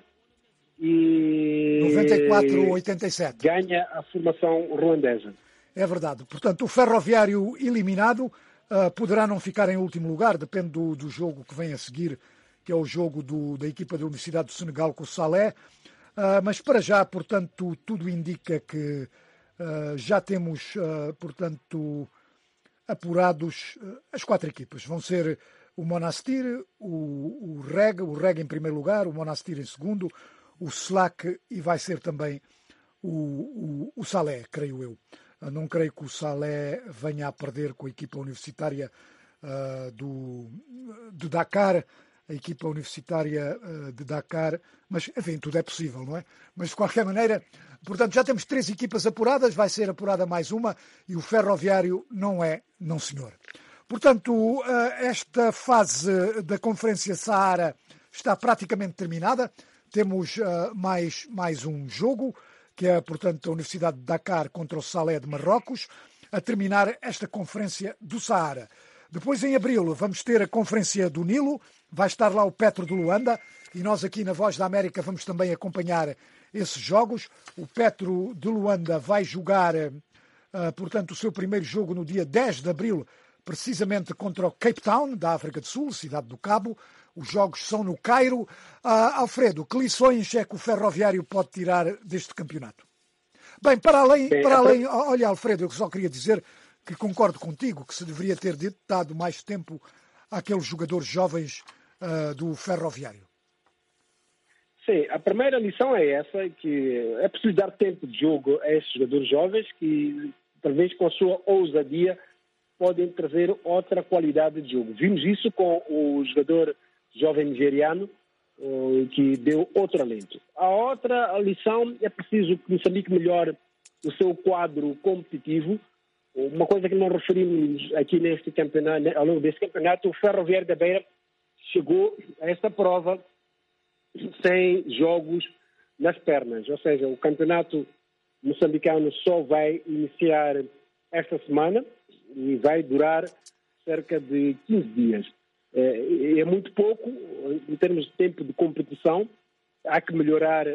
e noventa e quatro a oitenta e sete. ganha a formação ruandesa. É verdade. Portanto, o Ferroviário eliminado uh, poderá não ficar em último lugar, depende do, do jogo que vem a seguir, que é o jogo do, da equipa da Universidade do Senegal com o Salé. Uh, mas para já, portanto, tudo indica que uh, já temos, uh, portanto, apurados uh, as quatro equipas. Vão ser o Monastir, o, o Reg, o Reg em primeiro lugar, o Monastir em segundo, o Slack e vai ser também o, o, o Salé, creio eu. Uh, não creio que o Salé venha a perder com a equipa universitária uh, do, de Dakar, a equipa universitária uh, de Dakar, mas, enfim, tudo é possível, não é? Mas, de qualquer maneira, portanto, já temos três equipas apuradas, vai ser apurada mais uma, e o Ferroviário não é, não senhor. Portanto, uh, esta fase da Conferência Saara está praticamente terminada. Temos uh, mais, mais um jogo, que é, portanto, a Universidade de Dakar contra o Salé de Marrocos, a terminar esta Conferência do Saara. Depois, em abril, vamos ter a Conferência do Nilo, vai estar lá o Petro de Luanda, e nós aqui na Voz da América vamos também acompanhar esses jogos. O Petro de Luanda vai jogar, uh, portanto, o seu primeiro jogo no dia dez de abril, precisamente contra o Cape Town, da África do Sul, cidade do Cabo. Os jogos são no Cairo. Uh, Alfredo, que lições é que o Ferroviário pode tirar deste campeonato? Bem, para além, Bem, para é além olha, Alfredo, eu só queria dizer que concordo contigo, que se deveria ter dado mais tempo àqueles jogadores jovens uh, do Ferroviário. Sim, a primeira lição é essa, que é preciso dar tempo de jogo a esses jogadores jovens que, talvez com a sua ousadia, podem trazer outra qualidade de jogo. Vimos isso com o jogador jovem nigeriano, que deu outro alento. A outra lição é preciso que Moçambique melhore o seu quadro competitivo. Uma coisa que não referimos aqui neste campeonato, ao longo deste campeonato, o Ferroviário da Beira chegou a esta prova sem jogos nas pernas. Ou seja, o campeonato moçambicano só vai iniciar esta semana e vai durar cerca de quinze dias. É, é muito pouco em termos de tempo de competição. Há que melhorar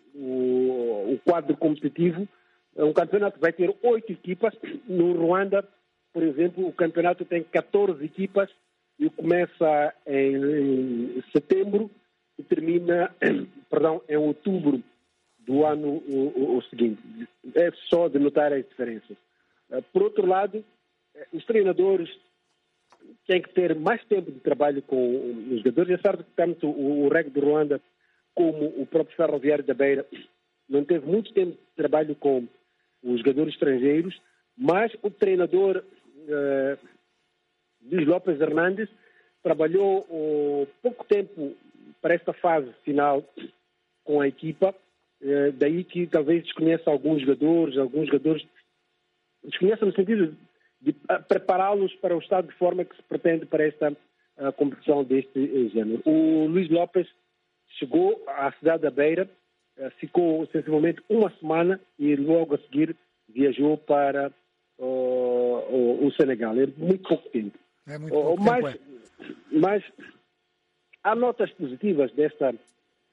o, o quadro competitivo. Um campeonato vai ter oito equipas. No Ruanda, por exemplo, o campeonato tem catorze equipas e começa em, em setembro e termina, perdão, em outubro do ano o, o, o seguinte. É só de notar as diferenças. Por outro lado, os treinadores têm que ter mais tempo de trabalho com os jogadores. É certo que tanto o, o R E C de Ruanda como o próprio Ferroviário da Beira não teve muito tempo de trabalho com os jogadores estrangeiros, mas o treinador uh, Luís Lopes Hernandes trabalhou uh, pouco tempo para esta fase final com a equipa, uh, daí que talvez desconheça alguns jogadores, alguns jogadores desconheça no sentido de uh, prepará-los para o estado de forma que se pretende para esta uh, competição deste uh, género. O Luís Lopes chegou à cidade da Beira, ficou sensivelmente uma semana e logo a seguir viajou para uh, o, o Senegal. É muito pouco tempo. É muito pouco uh, mas, tempo, é. mas há notas positivas desta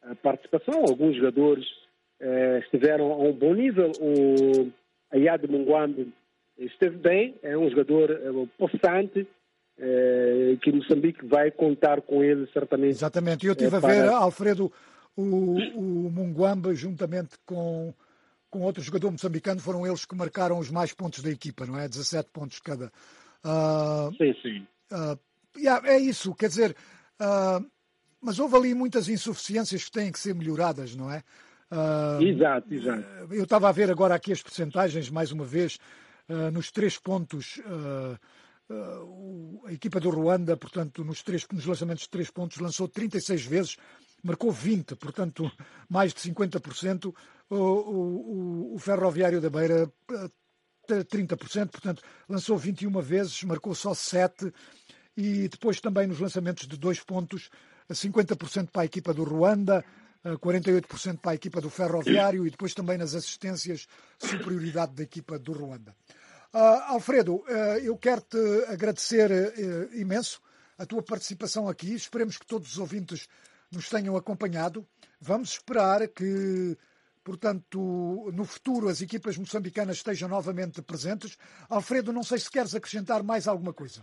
a participação. Alguns jogadores uh, estiveram a um bom nível. O Ayade Mungwambe esteve bem, é um jogador uh, possante, uh, que Moçambique vai contar com ele certamente. Exatamente, eu estive uh, para... a ver, Alfredo, o, o Mungwambe juntamente com, com outro jogador moçambicano, foram eles que marcaram os mais pontos da equipa, não é? dezassete pontos cada. Uh, sim, sim. Uh, yeah, é isso, quer dizer, uh, mas houve ali muitas insuficiências que têm que ser melhoradas, não é? Uh, exato, exato. Eu estava a ver agora aqui as percentagens, mais uma vez, uh, nos três pontos, uh, uh, a equipa do Ruanda, portanto, nos, três, nos lançamentos de três pontos, lançou trinta e seis vezes, marcou vinte, portanto, mais de cinquenta por cento. O, o, o Ferroviário da Beira, trinta por cento, portanto, lançou vinte e uma vezes, marcou só sete, e depois também nos lançamentos de dois pontos, cinquenta por cento para a equipa do Ruanda, quarenta e oito por cento para a equipa do Ferroviário, e depois também nas assistências, superioridade da equipa do Ruanda. Uh, Alfredo, uh, eu quero-te agradecer uh, imenso a tua participação aqui. Esperemos que todos os ouvintes nos tenham acompanhado. Vamos esperar que, portanto, no futuro as equipas moçambicanas estejam novamente presentes. Alfredo, não sei se queres acrescentar mais alguma coisa.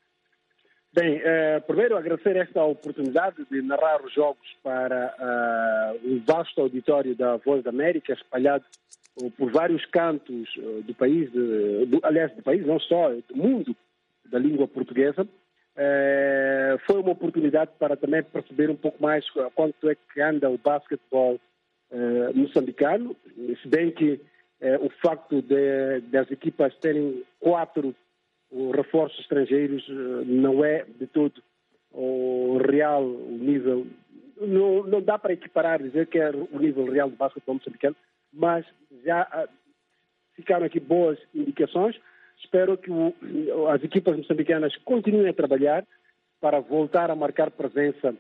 Bem, uh, primeiro agradecer esta oportunidade de narrar os jogos para uh, o vasto auditório da Voz da América, espalhado uh, por vários cantos uh, do país, de, do, aliás, do país, não só, do mundo da língua portuguesa. Uh, foi uma oportunidade para também perceber um pouco mais quanto é que anda o basquetebol uh, moçambicano, se bem que uh, o facto de, das equipas terem quatro os reforços estrangeiros não é de todo o real o nível, não, não dá para equiparar, dizer que é o nível real do basquetebol moçambicano, mas já ficaram aqui boas indicações. Espero que o, as equipas moçambicanas continuem a trabalhar para voltar a marcar presença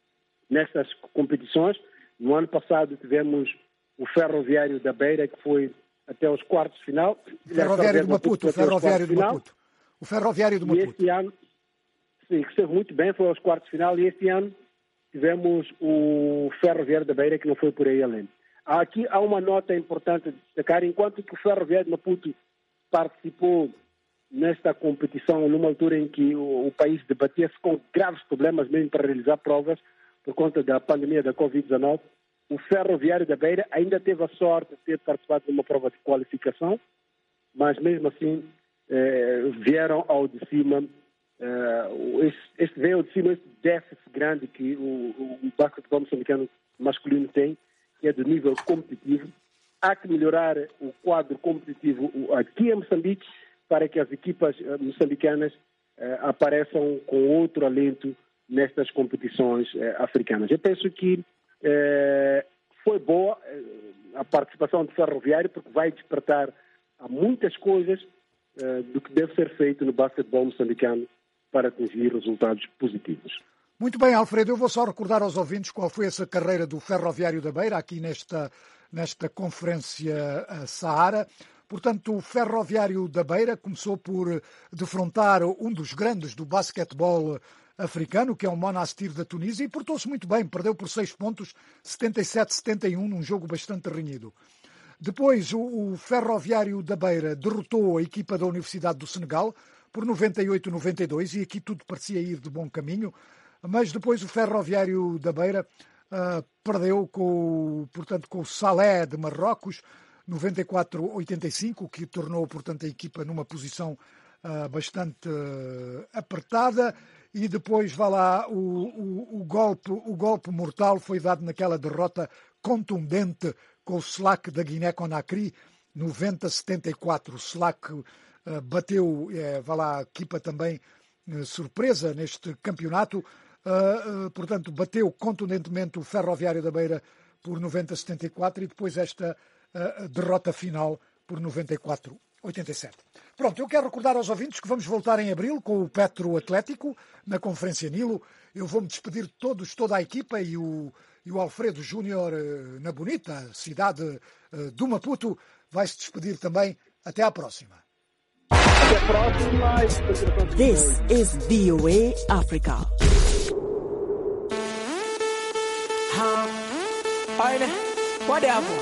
nestas competições. No ano passado tivemos o Ferroviário da Beira, que foi até os quartos de final. O Ferroviário do Maputo, o Ferroviário do Maputo. O Ferroviário do Maputo. E este ano, sim, que esteve muito bem, foi aos quartos de final, e este ano tivemos o Ferroviário da Beira, que não foi por aí além. Aqui há uma nota importante de destacar: enquanto que o Ferroviário de Maputo participou nesta competição numa altura em que o, o país debatia-se com graves problemas mesmo para realizar provas por conta da pandemia da covid dezenove, o Ferroviário da Beira ainda teve a sorte de ter participado de uma prova de qualificação, mas mesmo assim Eh, vieram ao de cima, eh, este, este veio ao de cima, este déficit grande que o, o, o basquetebol moçambicano masculino tem, que é de nível competitivo. Há que melhorar o quadro competitivo aqui em Moçambique para que as equipas moçambicanas eh, apareçam com outro alento nestas competições eh, africanas. Eu penso que eh, foi boa eh, a participação do Ferroviário, porque vai despertar a muitas coisas do que deve ser feito no basquetebol moçambicano para atingir resultados positivos. Muito bem, Alfredo, eu vou só recordar aos ouvintes qual foi essa carreira do Ferroviário da Beira aqui nesta, nesta conferência Saara. Portanto, o Ferroviário da Beira começou por defrontar um dos grandes do basquetebol africano, que é o Monastir da Tunísia, e portou-se muito bem, perdeu por seis pontos, setenta e sete a setenta e um, num jogo bastante renhido. Depois, o, o Ferroviário da Beira derrotou a equipa da Universidade do Senegal por noventa e oito a noventa e dois, e aqui tudo parecia ir de bom caminho, mas depois o Ferroviário da Beira uh, perdeu com, portanto, com o Salé de Marrocos, noventa e quatro a oitenta e cinco, o que tornou, portanto, a equipa numa posição uh, bastante uh, apertada, e depois, vá lá, o, o, o, golpe, o golpe mortal foi dado naquela derrota contundente com o Slack da Guiné-Conakry, noventa a setenta e quatro. O Slack uh, bateu, uh, vá lá, a equipa também uh, surpresa neste campeonato, uh, uh, portanto, bateu contundentemente o Ferroviário da Beira por noventa a setenta e quatro, e depois esta uh, derrota final por noventa e quatro a oitenta e sete. Pronto, eu quero recordar aos ouvintes que vamos voltar em abril com o Petro Atlético na Conferência Nilo. Eu vou-me despedir de todos, toda a equipa, e o E o Alfredo Júnior, na bonita cidade do Maputo, vai se despedir também. Até à próxima. Até a próxima. This is V O A Africa. Olha, whatever.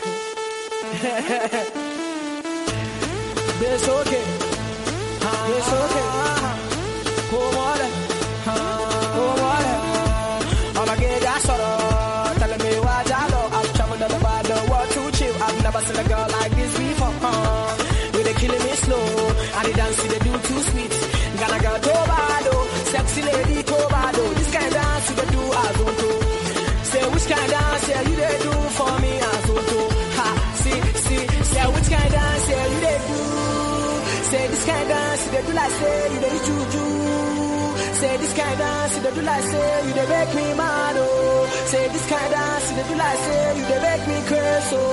It's okay. It's okay. Come on. Come on. I'ma get that sort of telling me what I know. I've traveled all over the world to chill. I've never seen a girl like this before. Uh, with they killing me slow. And the dance they do too sweet. Gonna go Tobado, sexy lady Tobado. This kind of dance they do as on to. Say which kind of dance yeah, you they do for me as on to. Ha, see, see, say which kind of dance yeah, you they do. Say this kind of dance they do like say you they juju. Say this kind of dance they do like say you they make me mad oh. Say this kind of dance they do like say you they make me curse oh.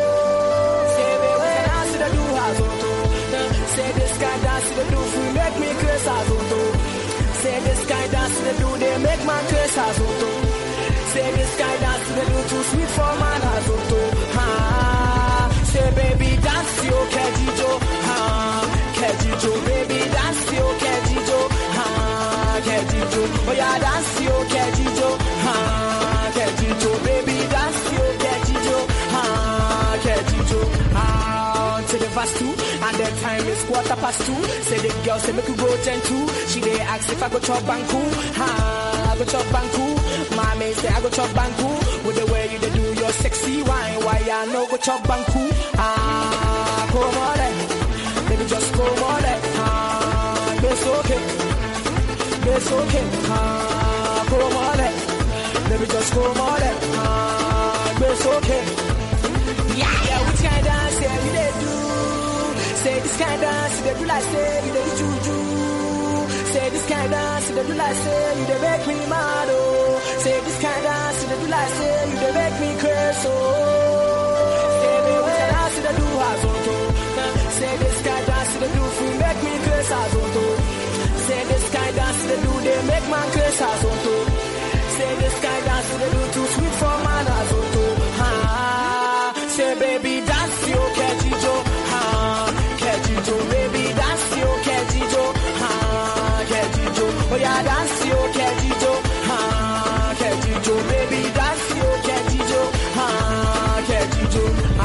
Say baby dance they do as on to. Say this kind of dance they do for make me curse as on to. Say this kind of dance they do they make my curse as on to. Say this kind of dance they do too sweet for man as on to. Ha. Say baby dance yo kejijo. Ha. Kejijo baby dance yo kejijo. Ha. Kejijo. Oh yeah dance yo kejijo. Ha. Kejijo baby dance yo kejijo. Ha. Kejijo. Ah. To the verse two, and the time is quarter past two. Say the girl say make you go ten two. She they ask if I go chop banku. Ha, I go chop banku. Mommy say I go chop banku. With the way you they do your sexy wine, why I no go chop banku? Ah, come on, eh. Baby just come on, eh. Ah, it's okay, it's okay. Ah, come on, eh. Baby just come on, eh. Ah, it's okay. Yeah, yeah, which kind of dance yeah, we they do? Say this kind of dance they do like say you they juju. Say this kind of dance they do like say you they make me mad oh. Say this kind of dance they do like say you they make me curse oh. Say me what dance they do as on to. Say this kind of dance they do for make me curse as on to. Say this kind of dance they do they make man curse as on to. Say this kind of dance they do too sweet for man as on to. Ha. Say baby dance yo kejijo. Ha. Kejijo, baby, dance yo, kejijo, ha, kejijo. Oh yeah, dance yo, kejijo, ha, kejijo, baby, dance yo, kejijo, ha, kejijo, ha.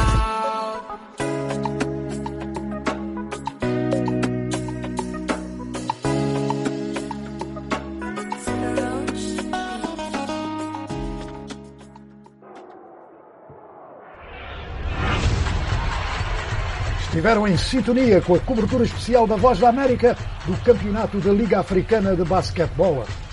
Estiveram em sintonia com a cobertura especial da Voz da América do Campeonato da Liga Africana de Basquetebol.